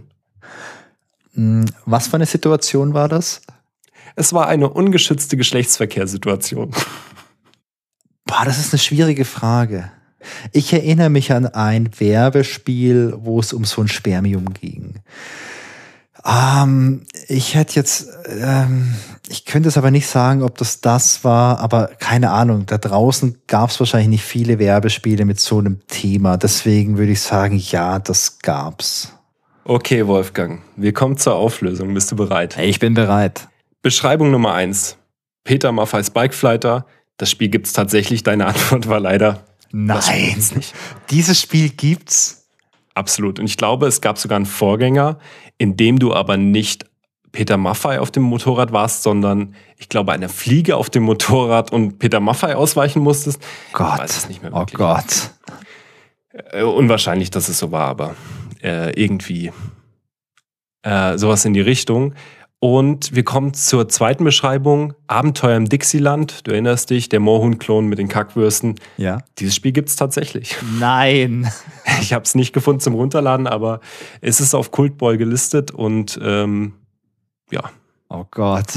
Speaker 1: Was für eine Situation war das?
Speaker 2: Es war eine ungeschützte Geschlechtsverkehrssituation.
Speaker 1: Boah, das ist eine schwierige Frage. Ich erinnere mich an ein Werbespiel, wo es um so ein Spermium ging. Ähm, ich hätte jetzt, ähm, ich könnte es aber nicht sagen, ob das das war, aber keine Ahnung. Da draußen gab es wahrscheinlich nicht viele Werbespiele mit so einem Thema. Deswegen würde ich sagen, ja, das gab's.
Speaker 2: Okay, Wolfgang, wir kommen zur Auflösung. Bist du bereit?
Speaker 1: Ich bin bereit.
Speaker 2: Beschreibung Nummer eins. Peter Maffeys Bikeflighter. Das Spiel gibt's tatsächlich. Deine Antwort war leider
Speaker 1: nein. Nicht. Dieses Spiel gibt's?
Speaker 2: Absolut. Und ich glaube, es gab sogar einen Vorgänger, in dem du aber nicht Peter Maffay auf dem Motorrad warst, sondern ich glaube eine Fliege auf dem Motorrad und Peter Maffay ausweichen musstest.
Speaker 1: Gott.
Speaker 2: Ich weiß es nicht mehr
Speaker 1: wirklich. Oh Gott.
Speaker 2: Äh, unwahrscheinlich, dass es so war, aber äh, irgendwie äh, sowas in die Richtung. Und wir kommen zur zweiten Beschreibung. Abenteuer im Dixieland. Du erinnerst dich, der Moorhuhn-Klon mit den Kackwürsten.
Speaker 1: Ja.
Speaker 2: Dieses Spiel gibt's tatsächlich.
Speaker 1: Nein.
Speaker 2: Ich habe es nicht gefunden zum Runterladen, aber es ist auf Cultboy gelistet und ähm, ja.
Speaker 1: Oh Gott.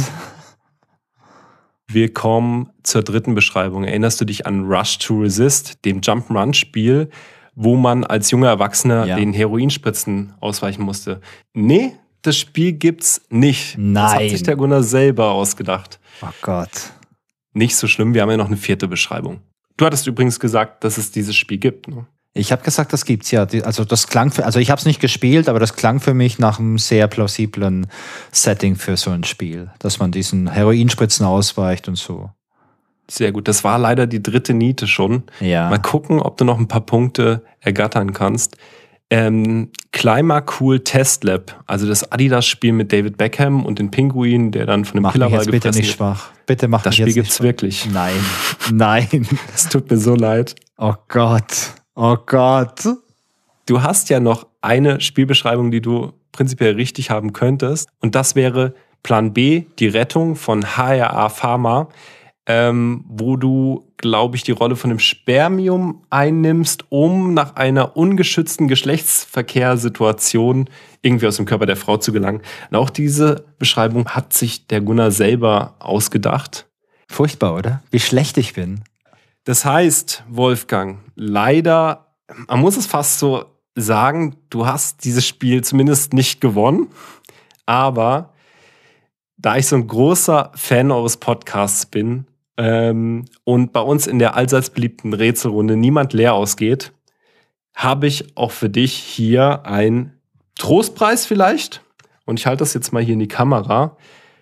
Speaker 2: Wir kommen zur dritten Beschreibung. Erinnerst du dich an Rush to Resist, dem Jump'n'Run-Spiel, wo man als junger Erwachsener ja. den Heroinspritzen ausweichen musste? Nee, das Spiel gibt's nicht.
Speaker 1: Nein.
Speaker 2: Das hat sich der Gunnar selber ausgedacht.
Speaker 1: Oh Gott.
Speaker 2: Nicht so schlimm, wir haben ja noch eine vierte Beschreibung. Du hattest übrigens gesagt, dass es dieses Spiel gibt, ne?
Speaker 1: Ich habe gesagt, das gibt's ja. Die, also das klang für, also ich habe es nicht gespielt, aber das klang für mich nach einem sehr plausiblen Setting für so ein Spiel, dass man diesen Heroinspritzen ausweicht und so.
Speaker 2: Sehr gut. Das war leider die dritte Niete schon.
Speaker 1: Ja.
Speaker 2: Mal gucken, ob du noch ein paar Punkte ergattern kannst. Ähm, Climber Cool Test Lab, also das Adidas-Spiel mit David Beckham und den Pinguin, der dann von dem
Speaker 1: Mach mich
Speaker 2: Killerball
Speaker 1: jetzt bitte
Speaker 2: gefressen
Speaker 1: nicht
Speaker 2: wird.
Speaker 1: schwach. Bitte mach
Speaker 2: Das
Speaker 1: mich
Speaker 2: Spiel
Speaker 1: jetzt
Speaker 2: gibt's
Speaker 1: nicht schwach.
Speaker 2: wirklich.
Speaker 1: Nein, nein.
Speaker 2: Es tut mir so leid.
Speaker 1: Oh Gott, oh Gott.
Speaker 2: Du hast ja noch eine Spielbeschreibung, die du prinzipiell richtig haben könntest. Und das wäre Plan B, die Rettung von H R A Pharma, ähm, wo du, glaube ich, die Rolle von dem Spermium einnimmst, um nach einer ungeschützten Geschlechtsverkehrssituation irgendwie aus dem Körper der Frau zu gelangen. Und auch diese Beschreibung hat sich der Gunnar selber ausgedacht.
Speaker 1: Furchtbar, oder? Wie schlecht ich bin.
Speaker 2: Das heißt, Wolfgang, leider, man muss es fast so sagen, du hast dieses Spiel zumindest nicht gewonnen, aber da ich so ein großer Fan eures Podcasts bin ähm, und bei uns in der allseits beliebten Rätselrunde niemand leer ausgeht, habe ich auch für dich hier einen Trostpreis vielleicht. Und ich halte das jetzt mal hier in die Kamera.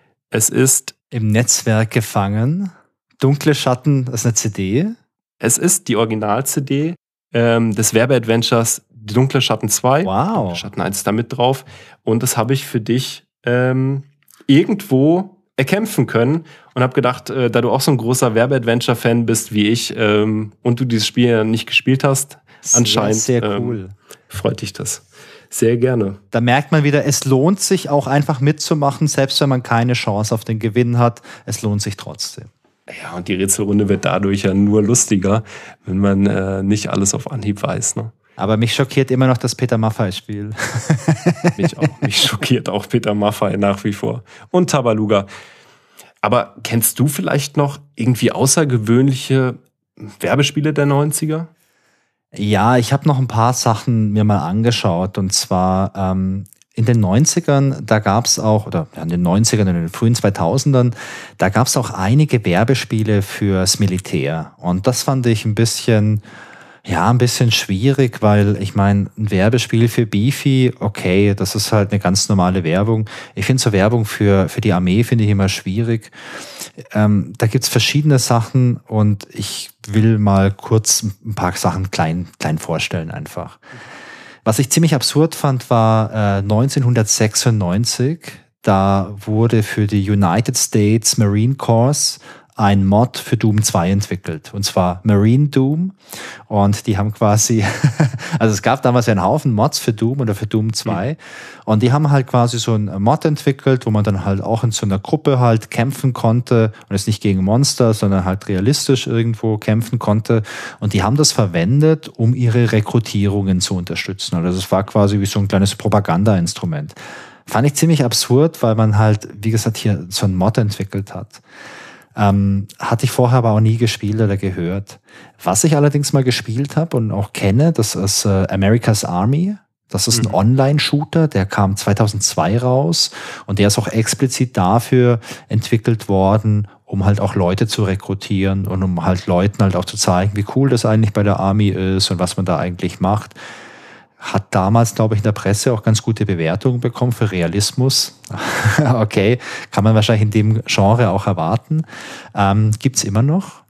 Speaker 2: Es ist
Speaker 1: Im Netzwerk gefangen. Dunkle Schatten, das ist eine C D.
Speaker 2: Es ist die Original-C D ähm, des Werbeadventures Die Dunkle Schatten zwei.
Speaker 1: Wow.
Speaker 2: Dunkle Schatten eins ist da mit drauf. Und das habe ich für dich ähm, irgendwo erkämpfen können und habe gedacht, äh, da du auch so ein großer Werbeadventure-Fan bist wie ich ähm, und du dieses Spiel ja nicht gespielt hast, anscheinend
Speaker 1: Sehr, sehr cool.
Speaker 2: ähm, freut dich das. Sehr gerne.
Speaker 1: Da merkt man wieder, es lohnt sich auch einfach mitzumachen, selbst wenn man keine Chance auf den Gewinn hat. Es lohnt sich trotzdem.
Speaker 2: Ja, und die Rätselrunde wird dadurch ja nur lustiger, wenn man äh, nicht alles auf Anhieb weiß. Ne?
Speaker 1: Aber mich schockiert immer noch das Peter Maffay-Spiel.
Speaker 2: Mich auch. Mich schockiert auch Peter Maffay nach wie vor. Und Tabaluga. Aber kennst du vielleicht noch irgendwie außergewöhnliche Werbespiele der neunziger?
Speaker 1: Ja, ich habe noch ein paar Sachen mir mal angeschaut. Und zwar ähm, in den neunzigern, da gab es auch, oder ja, in den neunzigern, in den frühen zweitausendern, da gab es auch einige Werbespiele fürs Militär. Und das fand ich ein bisschen... Ja, ein bisschen schwierig, weil ich meine, ein Werbespiel für Beefy, okay, das ist halt eine ganz normale Werbung. Ich finde so Werbung für, für die Armee finde ich immer schwierig. Ähm, da gibt's verschiedene Sachen und ich will mal kurz ein paar Sachen klein, klein vorstellen einfach. Was ich ziemlich absurd fand, war äh, neunzehnhundertsechsundneunzig. Da wurde für die United States Marine Corps ein Mod für Doom zwei entwickelt, und zwar Marine Doom, und die haben quasi, also es gab damals einen Haufen Mods für Doom oder für Doom zwei, mhm. und die haben halt quasi so einen Mod entwickelt, wo man dann halt auch in so einer Gruppe halt kämpfen konnte, und es nicht gegen Monster, sondern halt realistisch irgendwo kämpfen konnte, und die haben das verwendet, um ihre Rekrutierungen zu unterstützen, also es war quasi wie so ein kleines Propaganda-Instrument. Fand ich ziemlich absurd, weil man halt, wie gesagt, hier so einen Mod entwickelt hat. Ähm, hatte ich vorher aber auch nie gespielt oder gehört. Was ich allerdings mal gespielt habe und auch kenne, das ist äh, America's Army. Das ist ein mhm. Online-Shooter, der kam zweitausendzwei raus und der ist auch explizit dafür entwickelt worden, um halt auch Leute zu rekrutieren und um halt Leuten halt auch zu zeigen, wie cool das eigentlich bei der Army ist und was man da eigentlich macht. Hat damals, glaube ich, in der Presse auch ganz gute Bewertungen bekommen für Realismus. Okay, kann man wahrscheinlich in dem Genre auch erwarten. Ähm, gibt's immer noch.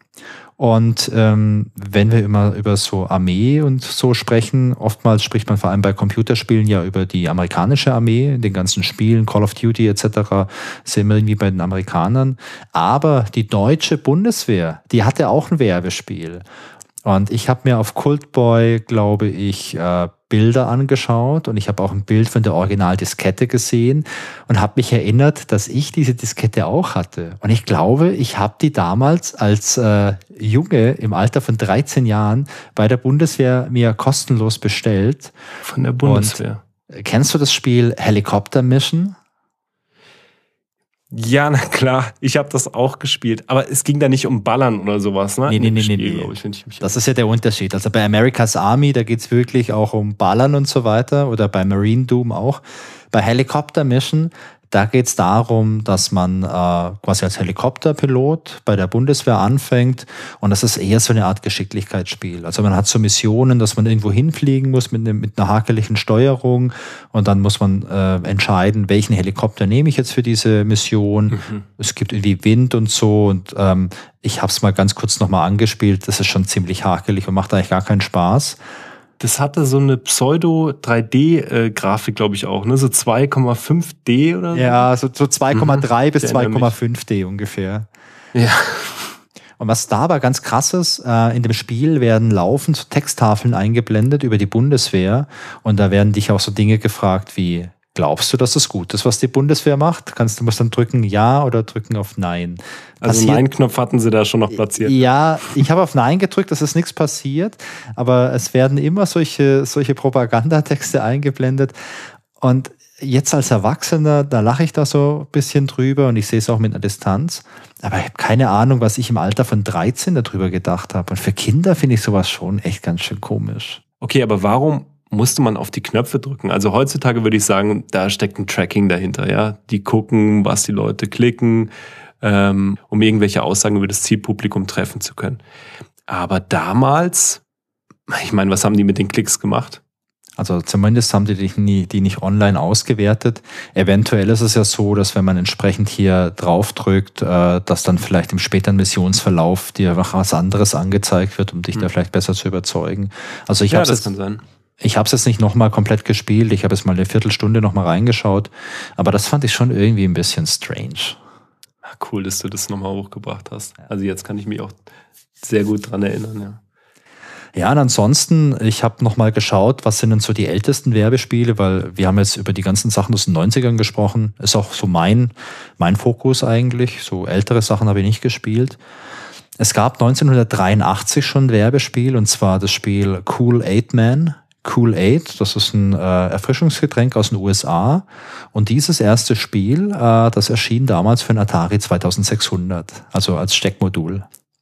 Speaker 1: Und ähm, wenn wir immer über so Armee und so sprechen, oftmals spricht man vor allem bei Computerspielen ja über die amerikanische Armee, in den ganzen Spielen, Call of Duty et cetera, sind wir irgendwie bei den Amerikanern. Aber die deutsche Bundeswehr, die hatte auch ein Werbespiel. Und ich habe mir auf Cultboy, glaube ich, äh, Bilder angeschaut und ich habe auch ein Bild von der Original-Diskette gesehen und habe mich erinnert, dass ich diese Diskette auch hatte. Und ich glaube, ich habe die damals als äh, Junge im Alter von dreizehn Jahren bei der Bundeswehr mir kostenlos bestellt.
Speaker 2: Von der Bundeswehr.
Speaker 1: Und kennst du das Spiel Helicopter Mission?
Speaker 2: Ja, na klar, ich habe das auch gespielt. Aber es ging da nicht um Ballern oder sowas, ne?
Speaker 1: Nee, nee, nee, nee, nee.
Speaker 2: Ich, ich mich
Speaker 1: das ist ja der Unterschied. Also bei America's Army, da geht's wirklich auch um Ballern und so weiter, oder bei Marine Doom auch. Bei Helicopter Mission, Da geht es darum, dass man äh, quasi als Helikopterpilot bei der Bundeswehr anfängt und das ist eher so eine Art Geschicklichkeitsspiel. Also man hat so Missionen, dass man irgendwo hinfliegen muss mit, ne, mit einer hakeligen Steuerung und dann muss man äh, entscheiden, welchen Helikopter nehme ich jetzt für diese Mission. Mhm. Es gibt irgendwie Wind und so und ähm, ich habe es mal ganz kurz nochmal angespielt. Das ist schon ziemlich hakelig und macht eigentlich gar keinen Spaß.
Speaker 2: Das hatte so eine Pseudo-drei D-Grafik, glaube ich auch, ne? So zwei Komma fünf D oder so?
Speaker 1: Ja, so, so zwei Komma drei mhm, bis zwei Komma fünf D ungefähr.
Speaker 2: Ja.
Speaker 1: Und was da aber ganz krass ist, äh, in dem Spiel werden laufend Texttafeln eingeblendet über die Bundeswehr und da werden dich auch so Dinge gefragt wie, glaubst du, dass das gut ist, was die Bundeswehr macht? Kannst du musst dann drücken Ja oder drücken auf Nein.
Speaker 2: Also
Speaker 1: Passiert,
Speaker 2: Nein-Knopf hatten sie da schon noch platziert.
Speaker 1: Ja, ich habe auf Nein gedrückt, es ist nichts passiert, aber es werden immer solche, solche Propagandatexte eingeblendet und jetzt als Erwachsener, da lache ich da so ein bisschen drüber und ich sehe es auch mit einer Distanz, aber ich habe keine Ahnung, was ich im Alter von dreizehn darüber gedacht habe und für Kinder finde ich sowas schon echt ganz schön komisch.
Speaker 2: Okay, aber warum musste man auf die Knöpfe drücken? Also heutzutage würde ich sagen, da steckt ein Tracking dahinter, ja. Die gucken, was die Leute klicken, ähm, um irgendwelche Aussagen über das Zielpublikum treffen zu können. Aber damals, ich meine, was haben die mit den Klicks gemacht?
Speaker 1: Also zumindest haben die die, nie, die nicht online ausgewertet. Eventuell ist es ja so, dass wenn man entsprechend hier draufdrückt, äh, dass dann vielleicht im späteren Missionsverlauf dir was anderes angezeigt wird, um dich hm. da vielleicht besser zu überzeugen. Also ich
Speaker 2: ja,
Speaker 1: habe
Speaker 2: das
Speaker 1: jetzt,
Speaker 2: kann sein.
Speaker 1: Ich habe es jetzt nicht nochmal komplett gespielt, ich habe jetzt mal eine Viertelstunde nochmal reingeschaut, aber das fand ich schon irgendwie ein bisschen strange.
Speaker 2: Ach, cool, dass du das nochmal hochgebracht hast. Also jetzt kann ich mich auch sehr gut dran erinnern, ja.
Speaker 1: Ja, und ansonsten, ich habe nochmal geschaut, was sind denn so die ältesten Werbespiele, weil wir haben jetzt über die ganzen Sachen aus den neunzigern gesprochen, ist auch so mein, mein Fokus eigentlich, so ältere Sachen habe ich nicht gespielt. Es gab neunzehnhundertdreiundachtzig schon ein Werbespiel und zwar das Spiel Kool-Aid Man. Kool-Aid, das ist ein äh, Erfrischungsgetränk aus den U S A und dieses erste Spiel, äh, das erschien damals für den Atari zweitausendsechshundert, also als Steckmodul.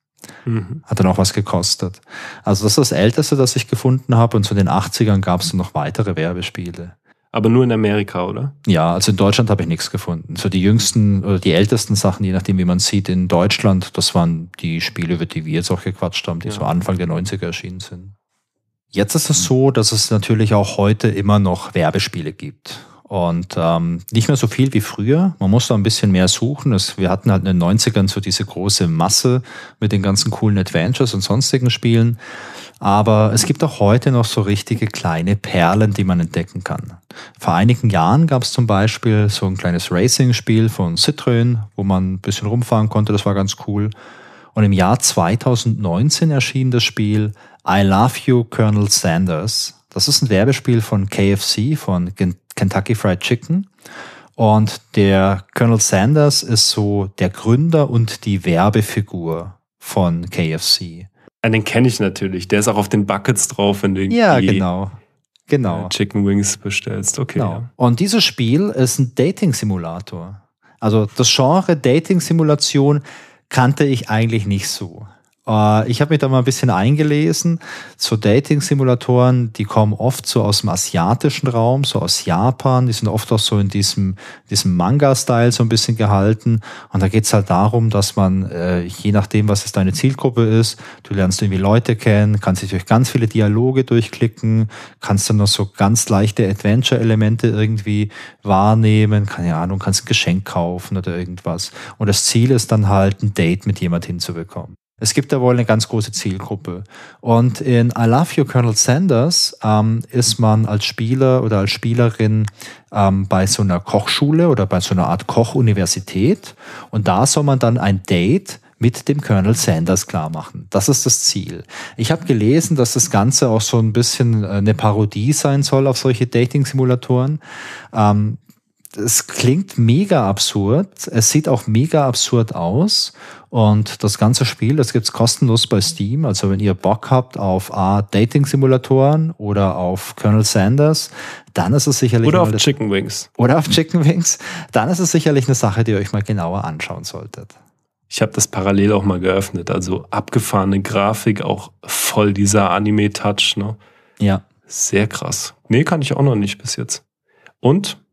Speaker 1: Mhm. Hat dann auch was gekostet. Also das ist das Älteste, das ich gefunden habe und zu den achtzigern gab es noch weitere Werbespiele.
Speaker 2: Aber nur in Amerika, oder?
Speaker 1: Ja, also in Deutschland habe ich nichts gefunden. So die jüngsten oder die ältesten Sachen, je nachdem wie man sieht, in Deutschland, das waren die Spiele, über die wir jetzt auch gequatscht haben, die ja. so Anfang der neunziger erschienen sind. Jetzt ist es so, dass es natürlich auch heute immer noch Werbespiele gibt. Und ähm, nicht mehr so viel wie früher. Man muss da ein bisschen mehr suchen. Es, wir hatten halt in den neunzigern so diese große Masse mit den ganzen coolen Adventures und sonstigen Spielen. Aber es gibt auch heute noch so richtige kleine Perlen, die man entdecken kann. Vor einigen Jahren gab es zum Beispiel so ein kleines Racing-Spiel von Citroën, wo man ein bisschen rumfahren konnte. Das war ganz cool. Und im Jahr zweitausendneunzehn erschien das Spiel I Love You, Colonel Sanders. Das ist ein Werbespiel von K F C, von Kentucky Fried Chicken. Und der Colonel Sanders ist so der Gründer und die Werbefigur von K F C.
Speaker 2: Ja, den kenne ich natürlich. Der ist auch auf den Buckets drauf, wenn du irgendwie
Speaker 1: ja, genau. Genau.
Speaker 2: Chicken Wings bestellst. Okay. Genau.
Speaker 1: Ja. Und dieses Spiel ist ein Dating-Simulator. Also das Genre Dating-Simulation kannte ich eigentlich nicht so. Ich habe mich da mal ein bisschen eingelesen. So Dating-Simulatoren, die kommen oft so aus dem asiatischen Raum, so aus Japan. Die sind oft auch so in diesem, diesem Manga-Style so ein bisschen gehalten. Und da geht's halt darum, dass man, äh, je nachdem, was es deine Zielgruppe ist, du lernst irgendwie Leute kennen, kannst dich durch ganz viele Dialoge durchklicken, kannst dann noch so ganz leichte Adventure-Elemente irgendwie wahrnehmen. Keine Ahnung, kannst ein Geschenk kaufen oder irgendwas. Und das Ziel ist dann halt, ein Date mit jemand hinzubekommen. Es gibt da wohl eine ganz große Zielgruppe. Und in I Love You, Colonel Sanders ähm, ist man als Spieler oder als Spielerin ähm, bei so einer Kochschule oder bei so einer Art Kochuniversität. Und da soll man dann ein Date mit dem Colonel Sanders klar machen. Das ist das Ziel. Ich habe gelesen, dass das Ganze auch so ein bisschen eine Parodie sein soll auf solche Dating-Simulatoren. Ähm, Es klingt mega absurd. Es sieht auch mega absurd aus. Und das ganze Spiel, das gibt's kostenlos bei Steam. Also wenn ihr Bock habt auf A, Dating-Simulatoren oder auf Colonel Sanders, dann ist es sicherlich...
Speaker 2: Oder auf das, Chicken Wings.
Speaker 1: Oder auf Chicken Wings. Dann ist es sicherlich eine Sache, die ihr euch mal genauer anschauen solltet.
Speaker 2: Ich habe das parallel auch mal geöffnet. Also abgefahrene Grafik, auch voll dieser Anime-Touch. Ne?
Speaker 1: Ja.
Speaker 2: Sehr krass. Nee, kann ich auch noch nicht bis jetzt. Und...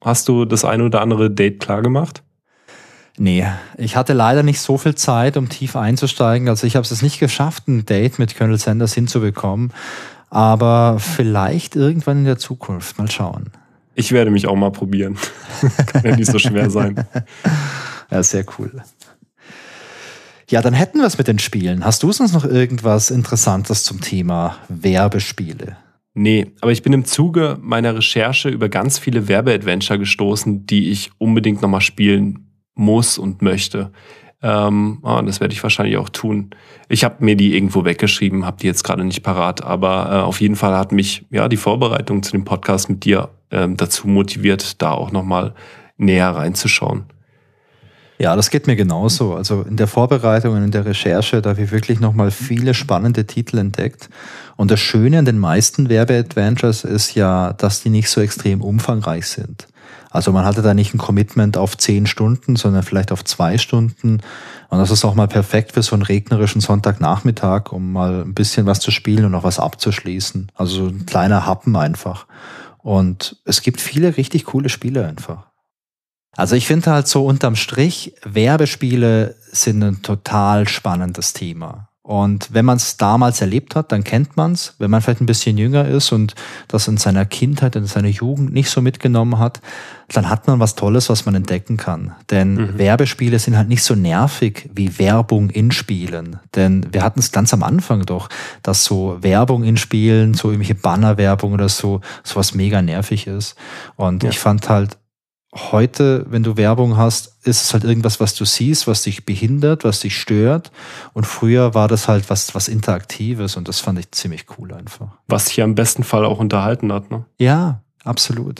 Speaker 2: Hast du das eine oder andere Date klar gemacht?
Speaker 1: Nee, ich hatte leider nicht so viel Zeit, um tief einzusteigen. Also ich habe es nicht geschafft, ein Date mit Colonel Sanders hinzubekommen. Aber vielleicht irgendwann in der Zukunft. Mal schauen.
Speaker 2: Ich werde mich auch mal probieren. Kann ja nicht so schwer sein.
Speaker 1: Ja, sehr cool. Ja, dann hätten wir es mit den Spielen. Hast du sonst noch irgendwas Interessantes zum Thema Werbespiele?
Speaker 2: Nee, aber ich bin im Zuge meiner Recherche über ganz viele Werbeadventure gestoßen, die ich unbedingt nochmal spielen muss und möchte. Ähm, ah, das werde ich wahrscheinlich auch tun. Ich habe mir die irgendwo weggeschrieben, habe die jetzt gerade nicht parat, aber äh, auf jeden Fall hat mich ja die Vorbereitung zu dem Podcast mit dir ähm, dazu motiviert, da auch nochmal näher reinzuschauen.
Speaker 1: Ja, das geht mir genauso. Also in der Vorbereitung und in der Recherche, da habe ich wirklich nochmal viele spannende Titel entdeckt. Und das Schöne an den meisten Werbeadventures ist ja, dass die nicht so extrem umfangreich sind. Also man hatte da nicht ein Commitment auf zehn Stunden, sondern vielleicht auf zwei Stunden. Und das ist auch mal perfekt für so einen regnerischen Sonntagnachmittag, um mal ein bisschen was zu spielen und noch was abzuschließen. Also so ein kleiner Happen einfach. Und es gibt viele richtig coole Spiele einfach. Also ich finde halt so unterm Strich, Werbespiele sind ein total spannendes Thema. Und wenn man es damals erlebt hat, dann kennt man es. Wenn man vielleicht ein bisschen jünger ist und das in seiner Kindheit, in seiner Jugend nicht so mitgenommen hat, dann hat man was Tolles, was man entdecken kann. Denn mhm. Werbespiele sind halt nicht so nervig wie Werbung in Spielen. Denn wir hatten es ganz am Anfang doch, dass so Werbung in Spielen, so irgendwelche Bannerwerbung oder so, sowas mega nervig ist. Und ja. ich fand halt, heute, wenn du Werbung hast, ist es halt irgendwas, was du siehst, was dich behindert, was dich stört. Und früher war das halt was, was Interaktives und das fand ich ziemlich cool einfach.
Speaker 2: Was dich ja im besten Fall auch unterhalten hat, ne?
Speaker 1: Ja, absolut.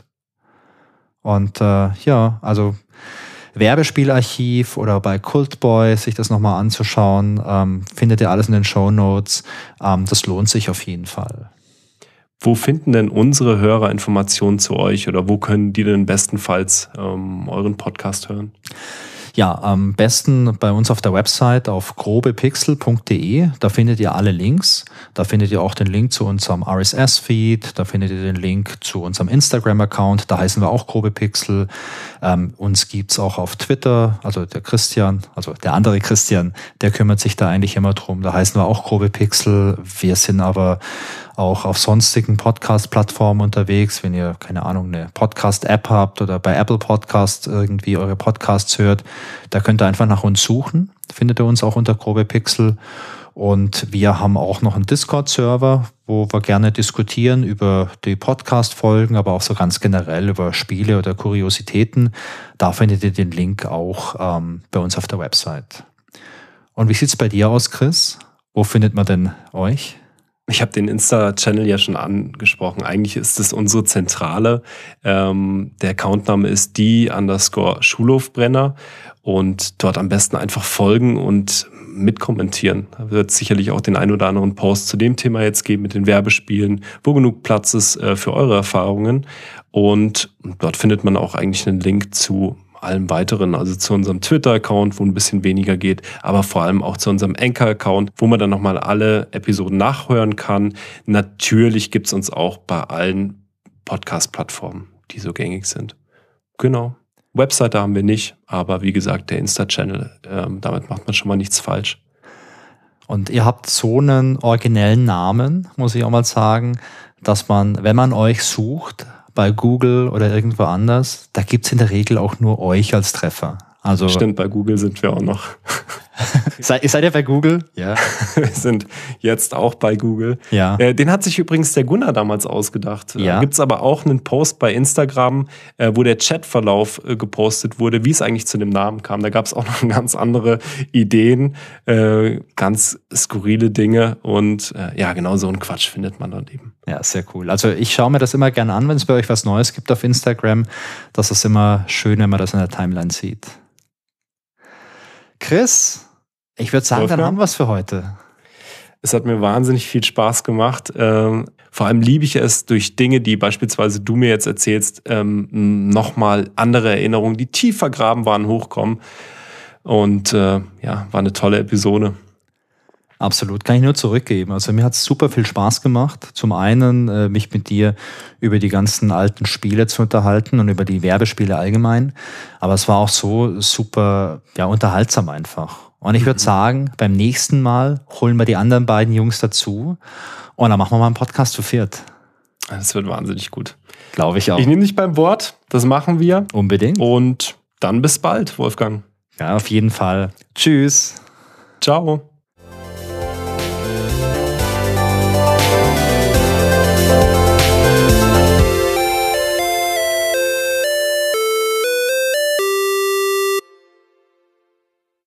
Speaker 1: Und äh, ja, also Werbespielarchiv oder bei Cultboy sich das nochmal anzuschauen, ähm, findet ihr alles in den Shownotes. Ähm, das lohnt sich auf jeden Fall.
Speaker 2: Wo finden denn unsere Hörer Informationen zu euch oder wo können die denn bestenfalls ähm, euren Podcast hören?
Speaker 1: Ja, am besten bei uns auf der Website auf grobepixel punkt de. Da findet ihr alle Links. Da findet ihr auch den Link zu unserem R S S-Feed. Da findet ihr den Link zu unserem Instagram-Account. Da heißen wir auch grobepixel. Ähm, uns gibt's auch auf Twitter. Also der Christian, also der andere Christian, der kümmert sich da eigentlich immer drum. Da heißen wir auch grobepixel. Wir sind aber auch auf sonstigen Podcast-Plattformen unterwegs. Wenn ihr, keine Ahnung, eine Podcast-App habt oder bei Apple Podcast irgendwie eure Podcasts hört, da könnt ihr einfach nach uns suchen. Findet ihr uns auch unter grobepixel. Und wir haben auch noch einen Discord-Server, wo wir gerne diskutieren über die Podcast-Folgen, aber auch so ganz generell über Spiele oder Kuriositäten. Da findet ihr den Link auch ähm, bei uns auf der Website. Und wie sieht's bei dir aus, Chris? Wo findet man denn euch?
Speaker 2: Ich habe den Insta-Channel ja schon angesprochen. Eigentlich ist es unsere Zentrale. Ähm, der Accountname ist die underscore Schulhofbrenner und dort am besten einfach folgen und mitkommentieren. Da wird es sicherlich auch den ein oder anderen Post zu dem Thema jetzt geben mit den Werbespielen, wo genug Platz ist äh, für eure Erfahrungen. Und dort findet man auch eigentlich einen Link zu allem Weiteren, also zu unserem Twitter-Account, wo ein bisschen weniger geht, aber vor allem auch zu unserem Anchor-Account, wo man dann nochmal alle Episoden nachhören kann. Natürlich gibt es uns auch bei allen Podcast-Plattformen, die so gängig sind. Genau. Webseite haben wir nicht, aber wie gesagt, der Insta-Channel, ähm, damit macht man schon mal nichts falsch.
Speaker 1: Und ihr habt so einen originellen Namen, muss ich auch mal sagen, dass man, wenn man euch sucht, bei Google oder irgendwo anders, da gibt's in der Regel auch nur euch als Treffer. Also
Speaker 2: stimmt, bei Google sind wir auch noch.
Speaker 1: Seid, seid ihr bei Google?
Speaker 2: Ja. Wir sind jetzt auch bei Google.
Speaker 1: Ja.
Speaker 2: Äh, den hat sich übrigens der Gunnar damals ausgedacht.
Speaker 1: Ja.
Speaker 2: Da gibt's aber auch einen Post bei Instagram, äh, wo der Chatverlauf äh, gepostet wurde, wie es eigentlich zu dem Namen kam. Da gab's auch noch ganz andere Ideen, äh, ganz skurrile Dinge und äh, ja, genau so einen Quatsch findet man dann eben.
Speaker 1: Ja, sehr cool. Also ich schaue mir das immer gerne an, wenn es bei euch was Neues gibt auf Instagram. Das ist immer schön, wenn man das in der Timeline sieht. Chris, ich würde sagen,
Speaker 2: Wolfgang?
Speaker 1: Dann haben wir es für heute.
Speaker 2: Es hat mir wahnsinnig viel Spaß gemacht. Ähm, vor allem liebe ich es, durch Dinge, die beispielsweise du mir jetzt erzählst, ähm, nochmal andere Erinnerungen, die tief vergraben waren, hochkommen. Und äh, ja, war eine tolle Episode.
Speaker 1: Absolut, kann ich nur zurückgeben. Also mir hat es super viel Spaß gemacht. Zum einen, äh, mich mit dir über die ganzen alten Spiele zu unterhalten und über die Werbespiele allgemein. Aber es war auch so super, ja, unterhaltsam einfach. Und ich würde mhm. sagen, beim nächsten Mal holen wir die anderen beiden Jungs dazu und dann machen wir mal einen Podcast zu viert.
Speaker 2: Das wird wahnsinnig gut.
Speaker 1: Glaube ich auch.
Speaker 2: Ich nehme dich beim Wort, das machen wir.
Speaker 1: Unbedingt.
Speaker 2: Und dann bis bald, Wolfgang.
Speaker 1: Ja, auf jeden Fall. Tschüss.
Speaker 2: Ciao.